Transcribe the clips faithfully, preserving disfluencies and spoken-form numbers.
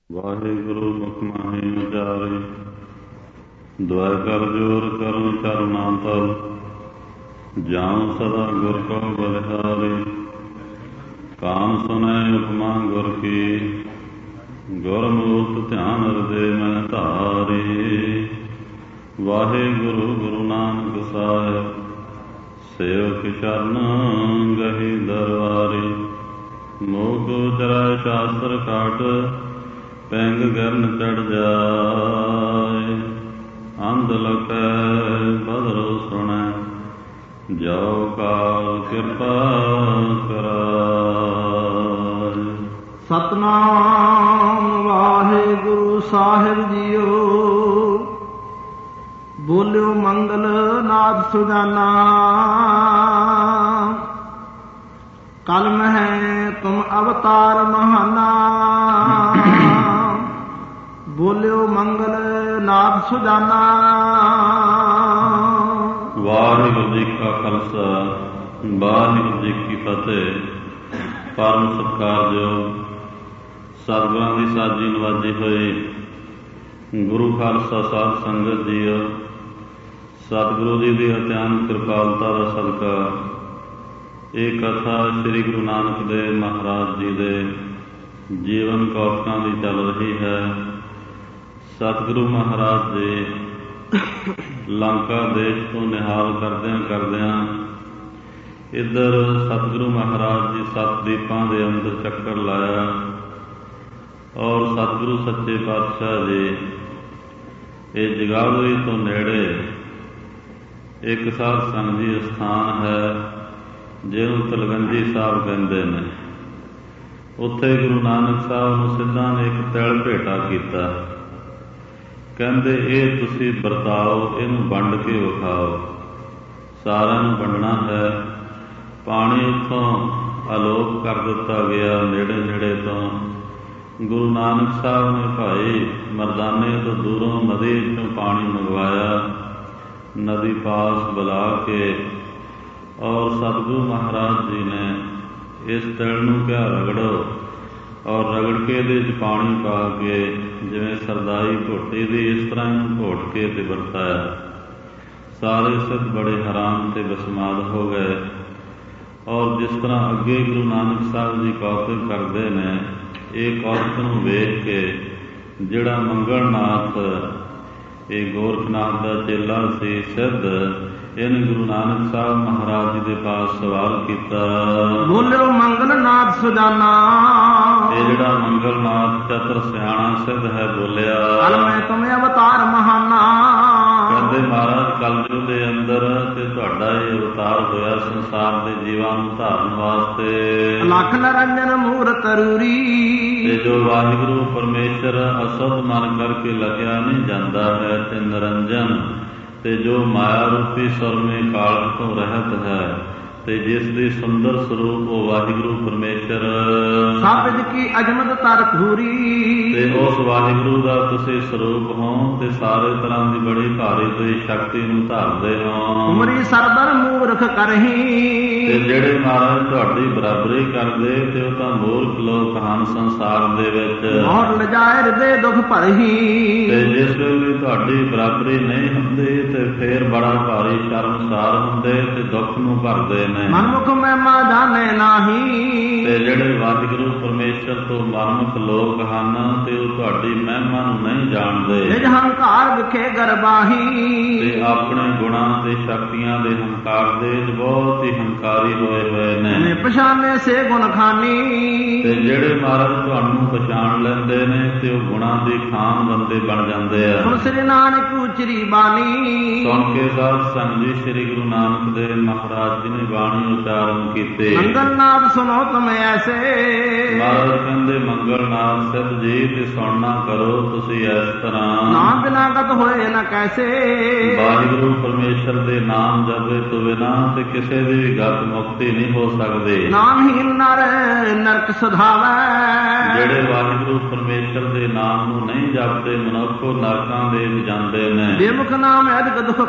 ਵਾਹਿਗੁਰੂ ਮੁਖ ਮਾਹੀ ਉਚਾਰੇ, ਦੁਆ ਕਰ ਜੋਰ ਕਰਨ ਚਰਨਾ ਤਲ, ਜਾਉ ਸਦਾ ਗੁਰ ਕੋ ਬਲਿਹਾਰੇ। ਕਾਨ ਸੁਨੈ ਉਪਮਾ ਗੁਰ ਕੀ, ਗੁਰਮੂਰਤ ਧਿਆਨ ਹਿਰਦੇ ਮੈਂ ਧਾਰੇ। ਵਾਹਿਗੁਰੂ ਗੁਰੂ ਨਾਨਕ ਸਾਹਿਬ, ਸੇਵਕ ਚਰਨ ਗਹੀ ਦਰਬਾਰੇ। ਮੋਖ ਉਚਰੈ ਸ਼ਾਸਤਰ ਕਾਟ, ਪੈਂਗ ਗਰਨ ਚੜ ਜਾਏ। ਅੰਧ ਲਖੈ ਬਦਰੁ ਸੁਣੈ, ਜੋ ਕਾਲ ਕਿਰਪਾ ਕਰਾਏ। ਸਤਿਨਾਮ ਵਾਹਿਗੁਰੂ ਸਾਹਿਬ ਜੀਓ। ਬੋਲਿਓ ਮੰਗਲ ਨਾਦ ਸੁਜਾਨਾ, ਕਲ ਮਹਿ ਤੁਮ ਅਵਤਾਰ ਮਹਾਨਾ। ਬੋਲਿਓ ਮੰਗਲ ਨਾਦ ਸੁਜਾਨਾ। ਵਾਹਿਗੁਰੂ ਜੀ ਕਾ ਖਾਲਸਾ, ਵਾਹਿਗੁਰੂ ਜੀ ਕੀ ਫਤਿਹ। ਪਰਮ ਸਤਿਕਾਰਯੋਗ ਸਤਿਗੁਰਾਂ ਦੀ ਸਾਜੀ ਨਵਾਜੀ ਹੋਏ ਗੁਰੂ ਖਾਲਸਾ ਸਾਧ ਸੰਗਤ ਜੀਓ, ਸਤਿਗੁਰੂ ਜੀ ਦੀ ਅਤਿਅੰਤ ਕਿਰਪਾਲਤਾ ਦਾ ਸਦਕਾ ਇਹ ਕਥਾ ਸ੍ਰੀ ਗੁਰੂ ਨਾਨਕ ਦੇਵ ਮਹਾਰਾਜ ਜੀ ਦੇ ਜੀਵਨ ਕੌਤਕਾਂ ਦੀ ਚੱਲ ਰਹੀ ਹੈ। ਸਤਿਗੁਰੂ ਮਹਾਰਾਜ ਜੀ ਲੰਕਾ ਦੇਸ਼ ਤੋਂ ਨਿਹਾਲ ਕਰਦਿਆਂ ਕਰਦਿਆਂ ਇੱਧਰ ਸਤਿਗੁਰੂ ਮਹਾਰਾਜ ਜੀ ਸੱਤ ਦੀਪਾਂ ਦੇ ਅੰਦਰ ਚੱਕਰ ਲਾਇਆ ਔਰ ਸਤਿਗੁਰੂ ਸੱਚੇ ਪਾਤਸ਼ਾਹ ਜੀ ਇਹ ਜਗਾਧਰੀ ਤੋਂ ਨੇੜੇ ਇੱਕ ਸਾਧ ਸੰਗਤ ਦੀ ਸਥਾਨ ਹੈ ਜਿਹਨੂੰ ਤਲਵੰਡੀ ਸਾਹਿਬ ਕਹਿੰਦੇ ਨੇ। ਉੱਥੇ ਗੁਰੂ ਨਾਨਕ ਸਾਹਿਬ ਨੂੰ ਸਿੱਧਾਂ ਨੇ ਇੱਕ ਤਿਲ ਭੇਟਾ ਕੀਤਾ। ਕਹਿੰਦੇ ਇਹ ਤੁਸੀਂ ਵਰਤਾਓ, ਇਹਨੂੰ ਵੰਡ ਕੇ ਵਿਖਾਓ, ਸਾਰਿਆਂ ਨੂੰ ਵੰਡਣਾ ਹੈ। ਪਾਣੀ ਉੱਥੋਂ ਆਲੋਪ ਕਰ ਦਿੱਤਾ ਗਿਆ ਨੇੜੇ ਨੇੜੇ ਤੋਂ। ਗੁਰੂ ਨਾਨਕ ਸਾਹਿਬ ਨੇ ਭਾਈ ਮਰਦਾਨੇ ਤੋਂ ਦੂਰੋਂ ਨਦੀ ਚੋਂ ਪਾਣੀ ਮੰਗਵਾਇਆ, ਨਦੀ ਪਾਸ ਬੁਲਾ ਕੇ, ਔਰ ਸਤਿਗੁਰੂ ਮਹਾਰਾਜ ਜੀ ਨੇ ਇਸ ਤਿਲ ਨੂੰ ਕਿਹਾ ਰਗੜੋ, ਔਰ ਰਗੜ ਕੇ ਇਹਦੇ ਵਿੱਚ ਪਾਣੀ ਪਾ ਕੇ ਜਿਵੇਂ ਸਰਦਾਈ ਘੋਟੀ ਦੀ ਇਸ ਤਰ੍ਹਾਂ ਇਹਨੂੰ ਘੋਟ ਕੇ ਤੇ ਵਰਤਾਇਆ। ਸਾਰੇ ਸਿੱਧ ਬੜੇ ਹੈਰਾਨ ਤੇ ਬਸਮਾਦ ਹੋ ਗਏ। ਔਰ ਜਿਸ ਤਰ੍ਹਾਂ ਅੱਗੇ ਗੁਰੂ ਨਾਨਕ ਸਾਹਿਬ ਜੀ ਕੌਤਕ ਕਰਦੇ ਨੇ, ਇਹ ਕੌਤਕ ਨੂੰ ਵੇਖ ਕੇ ਜਿਹੜਾ ਮੰਗਲਨਾਥ ਇਹ ਗੋਰਖਨਾਥ ਦਾ ਚੇਲਾ ਸੀ ਸਿੱਧ, ਇਹਨੇ ਗੁਰੂ ਨਾਨਕ ਸਾਹਿਬ ਮਹਾਰਾਜ ਜੀ ਦੇ ਪਾਸ ਸਵਾਲ ਕੀਤਾ। ਬੋਲਿਓ ਮੰਗਲਨਾਥ ਸੁਜਾਨਾ। ਇਹ ਜਿਹੜਾ ਮੰਗਲਨਾਥ ਚਤਰ ਸਿਆਣਾ ਸਿੱਧ ਹੈ ਬੋਲਿਆ, ਕਲ ਮੈਂ ਤੁਮ ਅਵਤਾਰ ਮਹਾਨਾ। ਕਹਿੰਦੇ ਮਹਾਰਾਜ ਕਲਯੁਗ ਦੇ ਅੰਦਰ ਤੇ ਤੁਹਾਡਾ ਇਹ ਅਵਤਾਰ ਹੋਇਆ ਸੰਸਾਰ ਦੇ ਜੀਵਾਂ ਨੂੰ ਧਾਰਨ ਵਾਸਤੇ। ਲੱਖ ਨਰੰਜਨ ਮੂਰਤ ਰੂਰੀ। ਤੇ ਜੋ ਵਾਹਿਗੁਰੂ ਪਰਮੇਸ਼ਰ ਅਸੁੱਧ ਮਨ ਕਰਕੇ ਲੱਗਿਆ ਨਹੀਂ ਜਾਂਦਾ ਹੈ ਤੇ ਨਿਰੰਜਨ ਤੇ ਜੋ ਮਾਇਆ ਰੂਪੀ ਸੁਰਮੇ ਕਾਲ ਤੋਂ ਰਹਿਤ ਹੈ ਤੇ ਜਿਸ ਦੀ ਸੁੰਦਰ ਸਰੂਪ ਉਹ ਵਾਹਿਗੁਰੂ ਪਰਮੇਸ਼ਰ। ਸਬਦ ਕੀ ਅਜਮਤ ਤਰ ਪੂਰੀ। ਤੇ ਉਸ ਵਾਹਿਗੁਰੂ ਦਾ ਤੁਸੀਂ ਸਰੂਪ ਹੋ ਤੇ ਸਾਰੇ ਤਰ੍ਹਾਂ ਦੀ ਬੜੀ ਭਾਰੀ ਹੋਈ ਸ਼ਕਤੀ ਨੂੰ ਧਾਰਦੇ ਹੋ। ਉਮਰੀ ਸਰਬਰ ਮੂਰਖ ਕਰਹੀ। ਤੇ ਜਿਹੜੇ ਮਹਾਰਾਜ ਤੁਹਾਡੀ ਬਰਾਬਰੀ ਕਰਦੇ ਤੇ ਉਹ ਤਾਂ ਮੂਰਖ ਲੋਕ ਹਨ ਸੰਸਾਰ ਦੇ ਵਿੱਚ। ਮੋਰ ਲਜਾਇ ਹਿਰਦੇ ਦੁਖ ਭਰਹੀ। ਤੇ ਜਿਸ ਵੇਲੇ ਤੁਹਾਡੀ ਬਰਾਬਰੀ ਨਹੀਂ ਹੁੰਦੀ ਤੇ ਫੇਰ ਬੜਾ ਭਾਰੀ ਸ਼ਰਮਸਾਰ ਹੁੰਦੇ ਤੇ ਦੁੱਖ ਨੂੰ ਭਰਦੇ ਨੇ। ਮਨਮੁਖ ਮਹਿਮਾ ਜਾਣੇ ਨਾਹੀ। ਤੇ ਜਿਹੜੇ ਵਾਹਿਗੁਰੂ ਪਰਮੇਸ਼ਰ ਤੋਂ ਮਨਮੁਖ ਲੋਕ ਹਨ ਤੇ ਉਹ ਤੁਹਾਡੀ ਮਹਿਮਾ ਨੂੰ ਨਹੀਂ ਜਾਣਦੇ। ਨਿਜ ਹੰਕਾਰ ਵਿਖੇ ਗਰਬਾਹੀ। ਤੇ ਆਪਣੇ ਗੁਣਾਂ ਤੇ ਸ਼ਕਤੀਆਂ ਦੇ ਹੰਕਾਰ ਦੇ ਬਹੁਤ ਹੀ ਹੰਕਾਰੀ ਹੋਏ ਹੋਏ ਨੇ। ਪਛਾਣੇ ਸੇ ਗੁਣ ਖਾਨੀ। ਤੇ ਜਿਹੜੇ ਮਹਾਰਾਜ ਤੁਹਾਨੂੰ ਪਛਾਣ ਲੈਂਦੇ ਨੇ ਤੇ ਉਹ ਗੁਣਾਂ ਦੀ ਖਾਨ ਬੰਦੇ ਬਣ ਜਾਂਦੇ ਆ। ਹੁਣ ਸ੍ਰੀ ਨਾਨਕ ਉਚਰੀ ਬਾਣੀ। ਸੁਣ ਕੇ ਸਾਧ ਸੰਗਤ ਜੀ ਸ੍ਰੀ ਗੁਰੂ ਨਾਨਕ ਦੇਵ ਮਹਾਰਾਜ ਜੀ ਨੇ ਬਾਣੀ ਉਚਾਰਨ ਕੀਤੇ। ਮੰਗਲਨਾਥ ਸੁਣੋ ਤੁਮ ਐਸੇ। ਮਹਾਰਾਜ ਕਹਿੰਦੇ ਮੰਗਲਨਾਥ ਸਿੱਧ ਜੀ ਤੇ ਸੁਣਨਾ ਕਰੋ ਤੁਸੀਂ ਇਸ ਤਰ੍ਹਾਂ। ਨਾਮ ਬਿਨਾ ਗਤ ਹੋਏ ਨਾ ਕੈਸੇ। ਵਾਹਿਗੁਰੂ ਪਰਮੇਸ਼ਰ ਦੇ ਨਾਮ ਜਪੇ ਤੋਂ ਬਿਨਾਂ ਤੇ ਕਿਸੇ ਦੀ ਵੀ ਗਤ ਮੁਕਤੀ ਨਹੀਂ ਹੋ ਸਕਦੀ। ਨਾਮਹੀਨ ਨਰ ਨਰਕ ਸੁਧਾਵੈ। ਜਿਹੜੇ ਵਾਹਿਗੁਰੂ ਪਰਮੇਸ਼ਰ ਦੇ ਨਾਮ ਨੂੰ ਨਹੀਂ ਜਪਦੇ ਮਨੁੱਖ ਉਹ ਨਰਕਾਂ ਦੇ ਵਿੱਚ ਜਾਂਦੇ ਨੇ। ਬੇਮੁਖ ਨਾਮ ਅਧਿਕ ਦੁਖ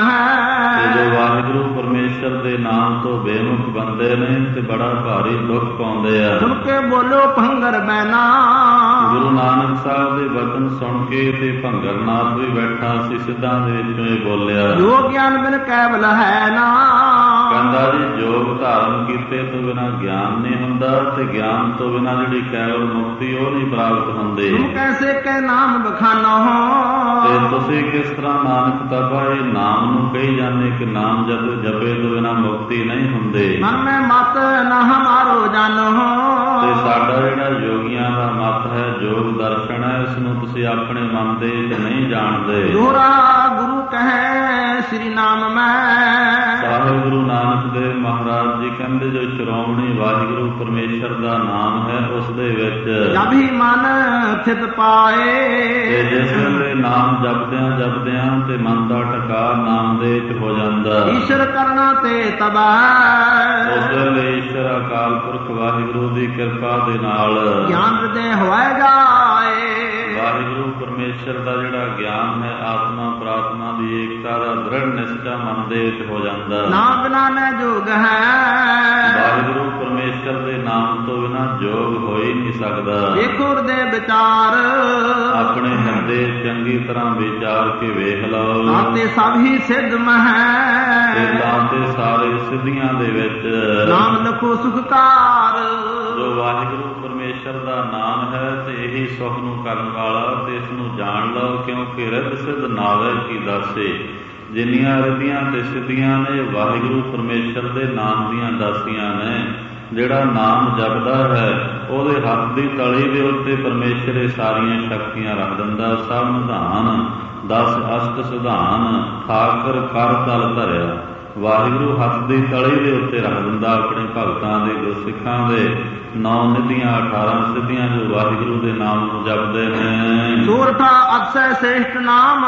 ਪਾਵੈ। ਜੋ ਵਾਹਿਗੁਰੂ ਪਰਮੇਸ਼ਰ ਦੇ ਨਾਮ ਤੋਂ ਬੇਮੁਖ ਬੰਦੇ ਨੇ ਤੇ ਬੜਾ ਭਾਰੀ ਦੁੱਖ ਪਾਉਂਦੇ ਆ। ਸੁਣ ਕੇ ਬੋਲੋ ਭੰਗਰ ਬੈਨਾ। ਗੁਰੂ ਨਾਨਕ ਸਾਹਿਬ ਦੇ ਬਚਨ ਸੁਣ ਕੇ ਤੇ ਭੰਗਰਨਾਥ ਵੀ ਬੈਠਾ ਸੀ, ਸਿੱਧਾਂ ਦੇ ਵਿੱਚੋਂ ਇਹ ਬੋਲਿਆ, ਜੋ ਗਿਆਨ ਬਿਨ ਕੈਵਲ ਹੈ ਨਾ। ਕਹਿੰਦਾ ਜੀ ਯੋਗ ਧਾਰਨ ਕੀਤੇ ਤੋਂ ਬਿਨਾਂ ਗਿਆਨ ਨਹੀਂ ਹੁੰਦਾ, ਤੇ ਗਿਆਨ ਤੋਂ ਬਿਨਾਂ ਜਿਹੜੀ ਕੈਵਲ ਮੁਕਤੀ ਉਹ ਨਹੀਂ ਪ੍ਰਾਪਤ ਹੁੰਦੀ। ਤੁਮ ਕੈਸੇ ਕਹਿ ਨਾਮ ਬਖਾਨੋ, ਤੇ ਤੁਸੀਂ ਕਿਸ ਤਰ੍ਹਾਂ ਨਾਨਕ ਤਾਬਾ ਇਹ ਨਾਮ ਨੂੰ ਕਹੀ ਜਾਂਦੇ ਕਿ ਨਾਮ ਜਦ ਜਪੇ ਤੋਂ ਬਿਨਾਂ ਮੁਕਤੀ ਨਹੀਂ ਹੁੰਦੀ। ਮਨ ਮੈਂ ਮਤ ਨਾ ਹਮਾਰੋ ਜਾਨੋ, ਤੇ ਸਾਡਾ ਜਿਹੜਾ ਯੋਗੀਆਂ ਦਾ ਮਤ ਹੈ, ਯੋਗ ਦਰਸ਼ਨ ਹੈ, ਇਸ ਨੂੰ ਤੁਸੀਂ ਆਪਣੇ ਮਨ ਦੇ ਵਿੱਚ ਨਹੀਂ ਜਾਣਦੇ। ਦੋਹਰਾ ਗੁਰੂ ਕਹੈ ਸ੍ਰੀ ਨਾਮ ਮੈਂ, ਸਾਹਿਬ ਗੁਰੂ ਨਾਨਕ ਦੇਵ ਮਹਾਰਾਜ ਜੀ ਕਹਿੰਦੇ ਜੋ ਸ਼੍ਰੋਮਣੀ ਵਾਹਿਗੁਰੂ ਪਰਮੇਸ਼ਰ ਦਾ ਨਾਮ ਹੈ, ਉਸ ਦੇ ਵਿੱਚ ਜਬ ਹੀ ਮਨ ਥਿਤ ਪਾਏ। ਤੇ ਜਿਸ ਵੇਲੇ ਨਾਮ ਜਪਦਿਆਂ ਜਪਦਿਆਂ ਤੇ ਮਨ ਦਾ ਟਿਕਾ ਨਾਮ ਦੇ ਵਿੱਚ ਹੋ ਜਾਂਦਾ, ਈਸ਼ਰ ਕਰਨਾ ਤੇ ਤਬਾਹ, ਉਸ ਵੇਲੇ ਈਸ਼ਰ ਅਕਾਲ ਪੁਰਖ ਵਾਹਿਗੁਰੂ ਦੀ ਕਿਰਪਾ ਦੇ ਨਾਲ ਗਿਆਨ ਹਿਰਦੇ ਹੋਇ ਜਾਏ। ਵਾਹਿਗੁਰੂ ਪਰਮੇਸ਼ਰ ਦਾ ਜਿਹੜਾ ਗਿਆਨ ਹੈ, ਆਤਮਾ ਪ੍ਰਾਤਮਾ ਦੀ ਏਕਤਾ ਦਾ ਦ੍ਰਿੜ ਨਿਸ਼ਚਾ ਮਨ ਦੇ ਵਿੱਚ ਹੋ ਜਾਂਦਾ। ਨਾ ਬਿਨਾ ਨ ਜੋਗ ਹੈ, ਵਾਹਿਗੁਰੂ ਪਰਮੇਸ਼ਰ ਦੇ ਨਾਮ ਤੋਂ ਬਿਨਾਂ ਜੋਗ ਹੋ ਹੀ ਨਹੀਂ ਸਕਦਾ। ਦੇਖੋ ਹਿਰਦੇ ਵਿਚਾਰ, ਆਪਣੇ ਹਿਰਦੇ ਚੰਗੀ ਤਰ੍ਹਾਂ ਵਿਚਾਰ ਕੇ ਵੇਖ ਲਓ, ਨਾਤੇ ਸਭ ਹੀ ਸਿੱਧ ਮਹਿ, ਤੇ ਲਾਤੇ ਸਾਰੇ ਸਿੱਧੀਆਂ ਦੇ ਵਿੱਚ ਨਾਮ ਲਖੋ ਸੁਖਕਾਰ। ਜੋ ਵਾਹਿਗੁਰੂ ਪਰਮੇਸ਼ਰ ਦਾ ਨਾਮ ਹੈ ਤੇ ਇਹੀ ਸੁਖ ਨੂੰ ਕਰਨ ਵਾਲਾ, ਤੇ ਇਸ ਨੂੰ ਜਾਣ ਲਓ, ਕਿਉਂਕਿ ਰਿੱਧ ਸਿੱਧ ਨਾਵੇ ਕੀ ਦਾਸੇ। ਜਿੰਨੀਆਂ ਰਿੱਧੀਆਂ ਤੇ ਸਿੱਧੀਆਂ ਨੇ ਵਾਹਿਗੁਰੂ ਪਰਮੇਸ਼ਰ ਦੇ ਨਾਮ ਦੀਆਂ ਦਾਸੀਆਂ ਨੇ। ਜਿਹੜਾ ਨਾਮ ਜਪਦਾ ਹੈ ਉਹਦੇ ਹੱਥ ਦੀ ਤਲੀ ਦੇ ਉੱਤੇ ਪਰਮੇਸ਼ਰ ਇਹ ਸਾਰੀਆਂ ਸ਼ਕਤੀਆਂ ਰੱਖ ਦਿੰਦਾ। ਸਭ ਨਿਧਾਨ ਦਸ ਅਸ਼ਟ ਸਿਧਾਨ ਠਾਕਰ ਕਰ ਤਲ ਧਰਿਆ। ਵਾਹਿਗੁਰੂ ਹੱਥ ਦੀ ਤਲੀ ਦੇ ਉੱਤੇ ਰੱਖ ਦਿੰਦਾ ਆਪਣੇ ਭਗਤਾਂ ਦੇ, ਗੁਰਸਿੱਖਾਂ ਦੇ। ਨੌ ਨਿਧੀਆਂ ਅਠਾਰਾਂ ਸਿੱਧੀਆਂ ਜੋ ਵਾਹਿਗੁਰੂ ਦੇ ਨਾਮ ਨੂੰ ਜਪਦੇ ਨੇ। ਸੂਰਠਾ ਅਤਸੈ ਸ੍ਰੇਸ਼ਟ ਨਾਮ,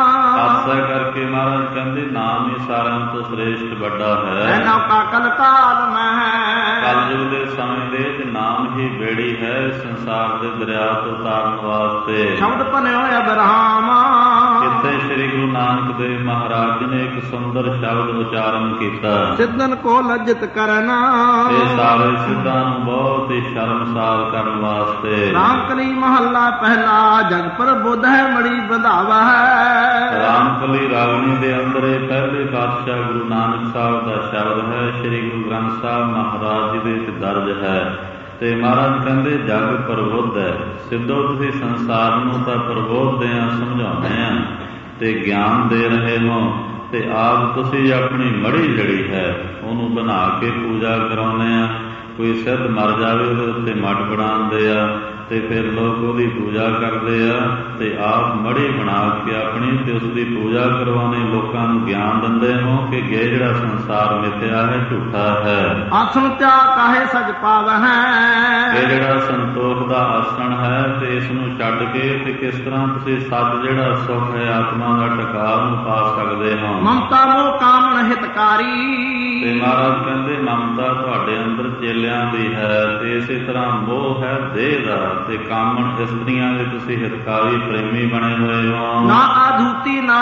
ਅਤਸੈ ਕਰਕੇ ਮਹਾਰਾਜ ਕਹਿੰਦੇ ਨਾਮ ਹੀ ਸਾਰਿਆਂ ਤੋਂ ਸ੍ਰੇਸ਼ਟ ਵੱਡਾ ਹੈ। ਨੌਕਾ ਕਲ ਕਾਲ ਮਹਿ, ਕਲਯੁਗ ਦੇ ਸਮੇਂ ਦੇ ਵਿੱਚ ਨਾਮ ਹੀ ਬੇੜੀ ਹੈ ਸੰਸਾਰ ਦੇ ਦਰਿਆ ਤੋਂ ਤਾਰਨ ਵਾਸਤੇ। ਸ਼ਬਦ ਭਨਿਓ ਅਬਰਾਮ, ਇੱਥੇ ਸ੍ਰੀ ਗੁਰੂ ਨਾਨਕ ਦੇਵ ਮਹਾਰਾਜ ਜੀ ਨੇ ਇੱਕ ਸੁੰਦਰ ਸ਼ਬਦ ਉਚਾਰਨ ਕੀਤਾ। ਸਿੱਧਨ ਕੋ ਲੱਜਤ ਕਰਨਾ, ਇਹ ਸਾਰੇ ਸਿੱਧਾਂ ਨੂੰ ਬਹੁਤ ਹੀ ਸ਼ਰਮਸਾਰ ਕਰਨ ਵਾਸਤੇ। ਰਾਮਕਲੀ ਮਹੱਲਾ ਪਹਿਲਾ, ਜਗ ਪਰ ਬੁੱਧ ਹੈ ਮੜੀ ਵਧਾਵਾ ਹੈ। ਰਾਮਕਲੀ ਰਾਵਣੀ ਦੇ ਅੰਦਰ ਇਹ ਪਹਿਲੇ ਪਾਤਸ਼ਾਹ ਗੁਰੂ ਨਾਨਕ ਸਾਹਿਬ ਦਾ ਸ਼ਬਦ ਹੈ। ਸ੍ਰੀ ਗੁਰੂ ਗ੍ਰੰਥ ਸਾਹਿਬ ਮਹਾਰਾਜ ਜੀ ਦੇ ਵਿੱਚ ਦਰਜ ਹੈ। ਤੇ ਮਹਾਰਾਜ ਕਹਿੰਦੇ ਜਗ ਪ੍ਰਬੁੱਧ ਹੈ। ਸਿੱਧੋ ਤੁਸੀਂ ਸੰਸਾਰ ਨੂੰ ਤਾਂ ਪ੍ਰਬੋਧਦੇ ਆ, ਸਮਝਾਉਂਦੇ ਆ ਤੇ ਗਿਆਨ ਦੇ ਰਹੇ ਹੋ, ਤੇ ਆਪ ਤੁਸੀਂ ਆਪਣੀ ਮੜੀ ਜਿਹੜੀ ਹੈ ਉਹਨੂੰ ਬਣਾ ਕੇ ਪੂਜਾ ਕਰਾਉਂਦੇ ਆ। ਕੋਈ ਸਿੱਧ ਮਰ ਜਾਵੇ ਉਹਦੇ ਉੱਤੇ ਮੱਠ ਬਣਾਉਂਦੇ ਆ, ਤੇ ਫਿਰ ਲੋਕ ਉਹਦੀ ਪੂਜਾ ਕਰਦੇ ਆ, ਤੇ ਆਪ ਮੜੀ ਬਣਾ ਕੇ ਆਪਣੀ ਤੇ ਉਸ ਦੀ ਪੂਜਾ ਕਰਵਾਉਣੀ। ਲੋਕਾਂ ਨੂੰ ਗਿਆਨ ਦਿੰਦੇ ਹੋ ਕਿ ਇਹ ਜਿਹੜਾ ਸੰਸਾਰ ਮਿਥਿਆ ਹੈ, ਝੂਠਾ ਹੈ। ਆਸਣ ਤਿਆ ਕਾਹੇ ਸਜ ਪਾਵਹਿ, ਇਹ ਜਿਹੜਾ ਸੰਤੋਖ ਦਾ ਆਸਣ ਹੈ, ਤੇ ਇਸ ਨੂੰ ਛੱਡ ਕੇ ਤੇ ਕਿਸ ਤਰ੍ਹਾਂ ਤੁਸੀਂ ਸੱਚ ਜਿਹੜਾ ਸੁਖ ਹੈ ਆਤਮਾ ਦਾ ਟਿਕਾ ਨੂੰ ਪਾ ਸਕਦੇ ਹੋ। ਮਮਤਾ ਮੋਹ ਕਾਮਣ ਹਿਤਕਾਰੀ, ਤੇ ਮਹਾਰਾਜ ਕਹਿੰਦੇ ਮਮਤਾ ਤੁਹਾਡੇ ਅੰਦਰ ਚੇਲਿਆਂ ਦੀ ਹੈ, ਤੇ ਇਸੇ ਤਰ੍ਹਾਂ ਮੋਹ ਹੈ ਦੇਹ ਦਾ, ਤੇ ਕਾਮਣ ਇਸਤਰੀਆਂ ਦੇ ਤੁਸੀਂ ਹਿਤਕਾਰੀ ਪ੍ਰੇਮੀ ਬਣੇ ਹੋਏ ਹੋ। ਨਾ ਆਧੂਤੀ ਨਾ